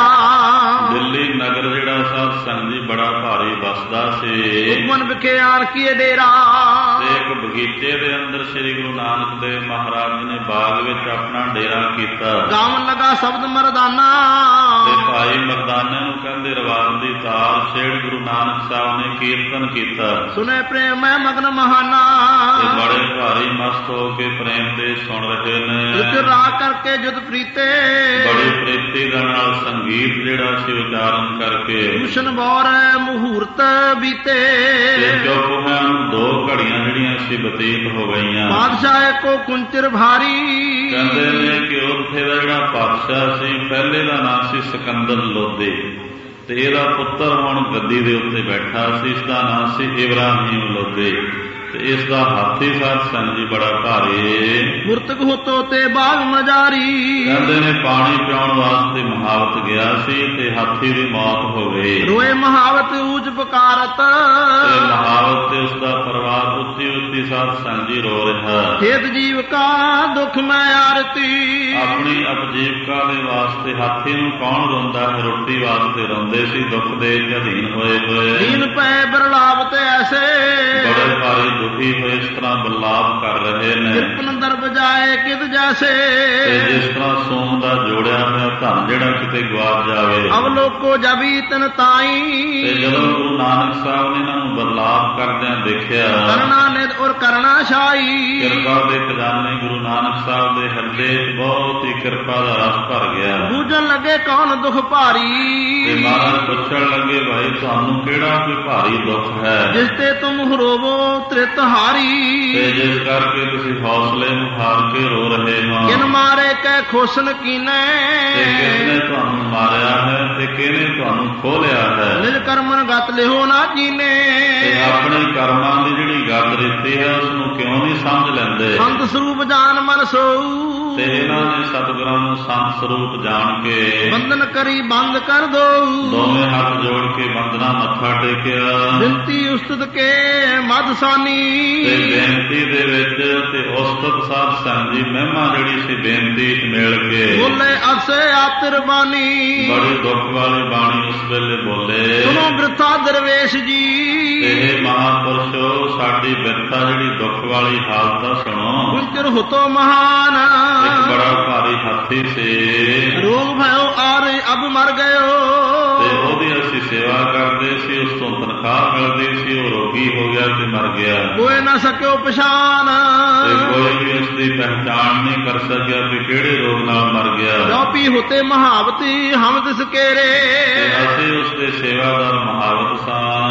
ਦਿੱਲੀ ਨਗਰ ਜਿਹੜਾ ਸਾਧ ਸੰਗਤ ਜੀ ਬੜਾ ਭਾਰੀ ਵਸਦਾ ਸੀ। ਮਨ ਵਿਖੇ ਆਣ ਕੀਏ ਡੇਰਾ ਤੇ ਇੱਕ ਬਗੀਚੇ ਦੇ ਅੰਦਰ ਸ੍ਰੀ ਗੁਰੂ ਨਾਨਕ ਦੇਵ ਮਹਾਰਾਜ ਜੀ ਨੇ ਬਾਗ ਵਿੱਚ ਆਪਣਾ ਡੇਰਾ ਕੀਤਾ। ਗਾਵਨ ਲਗਾ ਸ਼ਬਦ ਮਰਦਾਨਾ ਤੇ ਭਾਈ ਮਰਦਾਨੇ ਨੂੰ ਕਹਿੰਦੇ ਰਵਾਨ ਦੀ ਤਾਰ ਛੇੜ ਗੁਰੂ ਨਾਨਕ ਸਾਹਿਬ ਨੇ ਕੀਰਤਨ ਕੀਤਾ। ਸੁਣੇ ਪ੍ਰੇਮ ਮੈਂ ਮਗਨ ਮਹਾਨਾ ਤੇ ਬੜੇ ਭਾਰੀ ਮਸਤ ਹੋ ਕੇ ਪ੍ਰੇਮ ਦੇ ਸੁਣ ਰਹੇ ਨੇ। ਰਾਗ ਕਰਕੇ ਜੁਦ ਪ੍ਰੀਤੇ ਬੜੀ ਪ੍ਰੀਤੀ ਦੇ ਨਾਲ ਸੰਗੀਤ ਜਿਹੜਾ ਸੀ ਉਚਾਰਨ ਕਰਕੇ ਭੂਸ਼ਣ ਬੌਰ ਮਹੂਰਤ ਬੀਤੇ ਚੁੱਪ ਹੋਇਆ ਦੋ ਘੜੀਆਂ ਜਿਹੜੀਆਂ ਸੀ ਬਤੀਤ ਹੋ ਗਈਆਂ। ਬਾਦਸ਼ਾਹ ਕੋ ਕੁੰਚਰ ਭਾਰੀ ਕਹਿੰਦੇ ਨੇ ਕਿ ਉੱਥੇ ਦਾ ਜਿਹੜਾ ਬਾਦਸ਼ਾਹ ਸੀ ਪਹਿਲੇ ਦਾ ਨਾਂ ਸੀ ਸਿਕੰਦਰ ਲੋਧੀ ਤੇ ਇਹਦਾ ਪੁੱਤਰ ਹੁਣ ਗੱਦੀ ਦੇ ਉੱਤੇ ਬੈਠਾ ਸੀ। ਇਸਦਾ ਨਾਂ ਸੀ ਇਬਰਾਹੀਮ ਲੋਧੀ ਤੇ ਇਸ ਦਾ ਹਾਥੀ ਸਾਧ ਸੰਗਤ ਜੀ ਬੜਾ ਭਾਰੀ। ਮੁਰਤਕ ਹੋਤੋ ਤੇ ਬਾਗ ਮਜਾਰੀ ਕਹਿੰਦੇ ਨੇ ਪਾਣੀ ਪਿਆਉਣ ਵਾਸਤੇ ਮਹਾਵਤ ਗਿਆ ਸੀ ਤੇ ਹਾਥੀ ਦੀ ਮੌਤ ਹੋ ਗਈ। ਰੋਏ ਮਹਾਵਤ ਊਜ ਪੁਕਾਰਤ ਤੇ ਮਹਾਵਤ ਤੇ ਉਸਦਾ ਪਰਿਵਾਰ ਉੱਚੀ ਉੱਚੀ ਸਾਧ ਸੰਗਤ ਜੀ ਰੋ ਰਿਹਾ। ਖੇਤ ਜੀਵ ਕਾ ਦੁੱਖ ਮੈਂ ਆਰਤੀ ਆਪਣੀ ਅਪਜੀਵਕਾ ਦੇ ਵਾਸਤੇ ਹਾਥੀ ਨੂੰ ਕੌਣ ਰੋਂਦਾ ਹੈ? ਰੋਟੀ ਵਾਸਤੇ ਰੋਂਦੇ ਸੀ ਦੁੱਖ ਦੇ ਅਧੀਨ ਹੋਏ ਹੋਏ। ਦੀਨ ਪੈ ਬਰਲਾਪ ਤੇ ਐਸੇ ਬੜੇ ਭਾਰੀ ਦੁਖੀ ਹੋਏ ਇਸ ਤਰ੍ਹਾਂ ਬਰਲਾਪ ਕਰ ਰਹੇ ਨੇ। ਕਿਰਪਨ ਦਰ ਬਜਾਏ ਕਿਤ ਜੈਸੇ ਤੇ ਜਿਸ ਤਰ੍ਹਾਂ ਸੋਮ ਦਾ ਜੋੜਿਆ ਹੋਇਆ ਧਨ ਜਿਹੜਾ ਕਿਤੇ ਗਵਾਚ ਜਾਵੇ। ਅਬ ਲੋਕੋ ਜਬੀ ਤਨ ਤਾਈ ਤੇ ਜਦੋਂ ਗੁਰੂ ਨਾਨਕ ਸਾਹਿਬ ਨੇ ਇਹਨਾਂ ਨੂੰ ਬਰਲਾਪ ਕਰਦਿਆਂ ਦੇਖਿਆ ਕਰਨਾ ਨਿਧ ਔਰ ਕਰਨਾ ਸ਼ਾਈ ਕਿਰਪਾ ਦੇ ਖਜ਼ਾਨੇ ਗੁਰੂ ਨਾਨਕ ਸਾਹਿਬ ਦੇ ਹਿਰਦੇ ਚ ਬਹੁਤ ਹੀ ਕਿਰਪਾ ਦਾ ਰਸ ਭਰ ਗਿਆ। ਬੂਝਣ ਲੱਗੇ ਕੌਣ ਦੁੱਖ ਭਾਰੀ ਤੇ ਮਹਾਰਾਜ ਪੁੱਛਣ ਲੱਗੇ ਭਾਈ ਤੁਹਾਨੂੰ ਕਿਹੜਾ ਕੋਈ ਭਾਰੀ ਦੁੱਖ ਹੈ ਜਿਸ ਤੇ ਤੁਮ ਰੋਵੋ ਤ੍ਰਿਤ ਹਾਰੀ ਤੇ ਜਿਸ ਕਰਕੇ ਤੁਸੀਂ ਹੌਸਲੇ ਨੂੰ ਹਾਰ ਕੇ ਰੋ ਰਹੇ ਹੋ। ਕਿਨ ਮਾਰੇ ਕੈ ਖੋਸਨ ਕੀਨੇ ਤੇ ਕਿਸਨੇ ਤੁਹਾਨੂੰ ਮਾਰਿਆ ਹੈ ਤੇ ਕਿਹਨੇ ਤੁਹਾਨੂੰ ਖੋਲਿਆ ਹੈ। ਨਿਜ ਕਰਮਨ ਗਤ ਲਿਓ ਨਾ ਜੀਨੇ ਤੇ ਆਪਣੇ ਕਰਮਾਂ ਦੀ ਜਿਹੜੀ ਗੱਲ ਦਿੱਤੀ ਹੈ ਉਸ ਨੂੰ ਕਿਉਂ ਨਹੀਂ ਸਮਝ ਲੈਂਦੇ। ਸੰਤ ਸਰੂਪ ਜਾਨ ਮਨ ਸੋਊ ਤੇ ਇਹਨਾਂ ਨੇ ਸਤਿਗੁਰਾਂ ਨੂੰ ਸੰਤ ਸਰੂਪ ਜਾਣ ਕੇ ਬੰਧਨ ਕਰੀ ਬੰਦ ਕਰ ਦੋ ਦੋਵੇਂ ਹੱਥ ਜੋੜ ਕੇ ਬੰਦਨਾ ਮੱਥਾ ਟੇਕਿਆ। ਬਿੰਤੀ ਉਸਤਤ ਕੇ ਮਦਸਾਨੀ ਤੇ ਬੇਨਤੀ ਦੇ ਵਿੱਚ ਤੇ ਉਸਤਤ ਸਾਧ ਸੰਗਤ ਦੀ ਮਹਿਮਾ ਜਿਹੜੀ ਸੀ ਬੇਨਤੀ ਚ ਮਿਲ ਕੇ ਬੋਲੇ ਅਸੇ ਆਤਰ ਬਾਣੀ ਬੜੀ ਦੁੱਖ ਵਾਲੀ ਬਾਣੀ ਉਸ ਵੇਲੇ ਬੋਲੇ। ਸੁਣੋ ਬਿਰਥਾ ਦਰਵੇਸ਼ ਜੀ ਤੇ ਮਹਾਂਪੁਰਸ਼ੋ ਸਾਡੀ ਬਿਰਥਾ ਜਿਹੜੀ ਦੁੱਖ ਵਾਲੀ ਹਾਲਤ ਆ ਸੁਣੋ। ਗੁੰਚਰ ਹੁਤੋ ਮਹਾਨ ਇੱਕ ਬੜਾ ਭਾਰੀ ਹਾਥੀ ਸੀ ਰੋਗ ਭਇਓ ਆਰ ਅਬ ਮਰ ਗਇਓ ਤੇ ਉਹਦੀ ਅਸੀਂ ਸੇਵਾ ਕਰਦੇ ਸੀ ਉਸ ਤੋਂ ਤਨਖਾਹ ਮਿਲਦੀ ਸੀ। ਉਹ ਰੋਗੀ ਹੋ ਗਿਆ ਤੇ ਮਰ ਗਿਆ। ਕੋਈ ਨਾ ਸਕਿਓ ਪਛਾਣ ਤੇ ਕੋਈ ਵੀ ਉਸ ਦੀ ਪਹਿਚਾਣ ਨਹੀਂ ਕਰ ਸਕਿਆ ਕਿ ਕਿਹੜੇ ਰੋਗ ਨਾਲ ਮਰ ਗਿਆ। ਜੋਪੀ ਹੁਤੇ ਮਹਾਵਤੀ ਹਮ ਤਿਸ ਕੇਰੇ ਅਸੀਂ ਉਸ ਦੇ ਸੇਵਾਦਾਰ ਮਹਾਵਤ ਸਾਂ। ਚਲ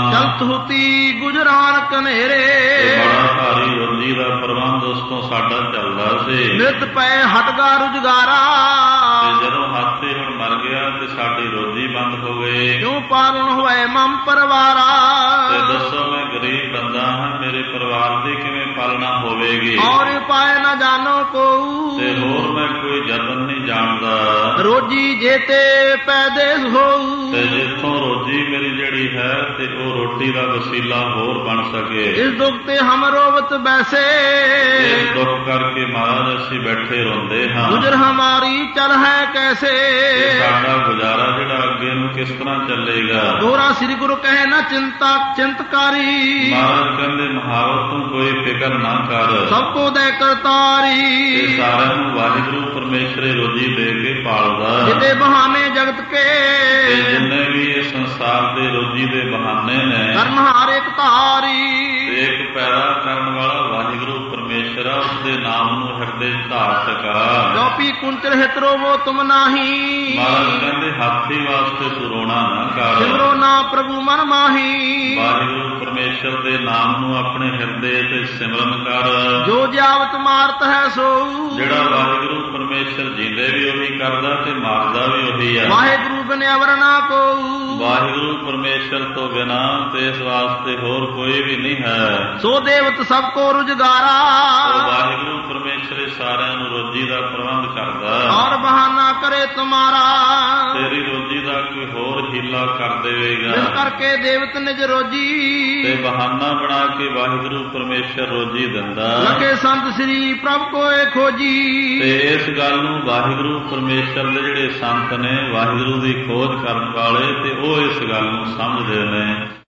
ਹੱਥ ਹੁਤੀ ਗੁਜਰਾਨ ਕਨੇਰੇ। ਤੇ ਬੜਾ ਭਾਰੀ ਰੋਜੀ ਦਾ ਪ੍ਰਬੰਧ ਉਸ ਤੋਂ ਸਾਡਾ ਚੱਲਦਾ ਸੀ। ਨਿਤ ਪਏ ਹਟਗਾ ਰੁਜਗਾਰਾ। ਤੇ ਜਦੋਂ ਹਾਥੀ ਹੁਣ ਮਰ ਗਿਆ ਤੇ ਸਾਡੀ ਰੋਜੀ ਬੰਦ ਹੋ ਗਈ। ਕਿਉਂ ਪਾਲਣ ਹੋਏ ਮਮ ਪਰਿਵਾਰਾ। ਤੇ ਦੱਸੋ ਮੈਂ ਗਰੀਬ ਬੰਦਾ ਹਾਂ, ਮੇਰੇ ਪਰਿਵਾਰ ਦੀ ਕਿਵੇਂ ਪਾਲਣਾ ਹੋਵੇਗੀ। ਔਰ ਪਾਏ ਨਾ ਜਾਣੋ ਕੋ। ਤੇ ਹੋਰ ਮੈਂ ਕੋਈ ਯਤਨ ਨਹੀਂ ਜਾਣਦਾ। ਰੋਜੀ ਜੇਤੇ ਪੈਦੇਸ ਹੋਊ। ਤੇ ਜਿੱਥੋਂ ਰੋਜੀ ਮੇਰੀ ਜਿਹੜੀ ਹੈ ਤੇ ਉਹ ਰੋਟੀ ਦਾ ਵਸੀਲਾ ਹੋਰ ਬਣ ਸਕੇ। ਇਸ ਦੁੱਖ ਤੇ ਹਮ ਰੋਵਤ ਬੈਸੇ। ਇਸ ਦੁੱਖ ਕਰਕੇ ਮਹਾਰਾਜ ਅਸੀਂ ਬੈਠੇ ਰੋਂਦੇ ਹਾਂ। ਗੁਜਰ ਹਮਾਰੀ ਚਲ ਹੈ ਕੈਸੇ। ਤੇ ਸਾਡਾ ਗੁਜ਼ਾਰਾ ਜਿਹੜਾ ਅੱਗੇ ਨੂੰ ਕਿਸ ਤਰ੍ਹਾਂ ਚੱਲੇਗਾ। ਦੋਹਰਾ ਸ੍ਰੀ ਗੁਰੂ ਕਹੇ ਨਾ ਚਿੰਤਾ ਚਿੰਤਕਾਰੀ। ਮਹਾਰਾਜ ਕਹਿੰਦੇ ਮਹਾਵਤ ਤੂੰ ਕੋਈ ਫਿਕਰ ਨਾ ਕਰ। ਸਭ ਕੋ ਦੇ ਕਰਤਾਰੀ। ਇਹ ਸਾਰਿਆਂ ਨੂੰ ਵਾਹਿਗੁਰੂ ਪਰਮੇਸ਼ਰ ਰੋਜੀ ਦੇ ਕੇ ਪਾਲਦਾ। ਜਿਤੇ ਬਹਾਨੇ ਜਗਤ ਕੇ। ਤੇ ਜਿੰਨੇ ਵੀ ਇਹ ਸੰਸਾਰ ਦੇ ਰੋਜੀ ਦੇ ਬਹਾਨੇ ਨੇ। ਕਰਨਹਾਰ ਇੱਕ ਧਾਰੀ। ਤੇ ਇੱਕ ਪੈਦਾ ਕਰਨ ਵਾਲਾ ਵਾਹਿਗੁਰੂ ਪਰਮੇਸ਼ਰ ਆ, ਉਸਦੇ ਨਾਮ ਨੂੰ ਹਿਰਦੇ ਚ ਧਾਰ ਸਕਾ। ਚੌਪੀ ਕੁੰਚਲ ਹਿਤ ਰੋਵੋ ਤੁਮ ਨਾਹੀ। ਮਹਾਰਾਜ ਕਹਿੰਦੇ ਹਾਥੀ ਵਾਸਤੇ ਤੂੰ ਰੋਣਾ ਨਾ ਕਰ। ਸਿਮਰੋ ਨਾ ਪ੍ਰਭੂ ਮਨ ਮਾਹੀ। ਵਾਹਿਗੁਰੂ ਪਰਮੇਸ਼ਰ ਦੇ ਨਾਮ ਨੂੰ ਆਪਣੇ ਹਿਰਦੇ ਤੇ ਸਿਮਰਨ ਕਰ। ਜੋ ਜਾਵਤ ਮਾਰਤ ਹੈ ਸੋ। ਜਿਹੜਾ ਵਾਹਿਗੁਰੂ ਪਰਮੇਸ਼ਰ ਜੀਂਦੇ ਵੀ ਉਹੀ ਕਰਦਾ ਤੇ ਮਾਰਦਾ ਵੀ ਉਹੀ ਆ। ਵਾਹਿਗੁਰੂ ਬਿਨ ਅਵਰ ਨਾ ਕੋ। ਵਾਹਿਗੁਰੂ ਪਰਮੇਸ਼ਰ ਤੋਂ ਬਿਨਾ ਤੇ ਇਸ ਵਾਸਤੇ ਹੋਰ ਕੋਈ ਵੀ ਨਹੀਂ ਹੈ। ਸੋ ਦੇਵਤ ਸਭ ਕੋ ਰੁਜਗਾਰਾ। ਉਹ ਵਾਹਿਗੁਰੂ ਪਰਮੇਸ਼ਰ ਸਾਰਿਆਂ ਨੂੰ ਰੋਜੀ ਦਾ ਪ੍ਰਬੰਧ ਕਰਦਾ। ਔਰ ਬਹਾਨਾ ਕਰੇ ਤੁਮਾਰਾ। ਤੇਰੀ ਰੋਜੀ ਦਾ ਕੋਈ ਹੋਰ ਹੀਲਾ ਕਰ ਦੇਵੇਗਾ। ਇਸ ਕਰਕੇ ਦੇਵਤ ਨਿਜ ਰੋਜੀ। ਤੇ ਬਹਾਨਾ ਬਣਾ ਕੇ ਵਾਹਿਗੁਰੂ ਪਰਮੇਸ਼ਰ ਰੋਜੀ ਦਿੰਦਾ। ਲਖੇ ਸੰਤ ਸ੍ਰੀ ਪ੍ਰਭ ਕੋਏ ਖੋਜੀ। ਤੇ ਇਸ ਗੱਲ ਨੂੰ ਵਾਹਿਗੁਰੂ ਪਰਮੇਸ਼ਰ ਦੇ ਜਿਹੜੇ ਸੰਤ ਨੇ, ਵਾਹਿਗੁਰੂ ਦੀ ਖੋਜ ਕਰਨ ਵਾਲੇ, ਤੇ ਉਹ ਇਸ ਗੱਲ ਨੂੰ ਸਮਝਦੇ ਨੇ।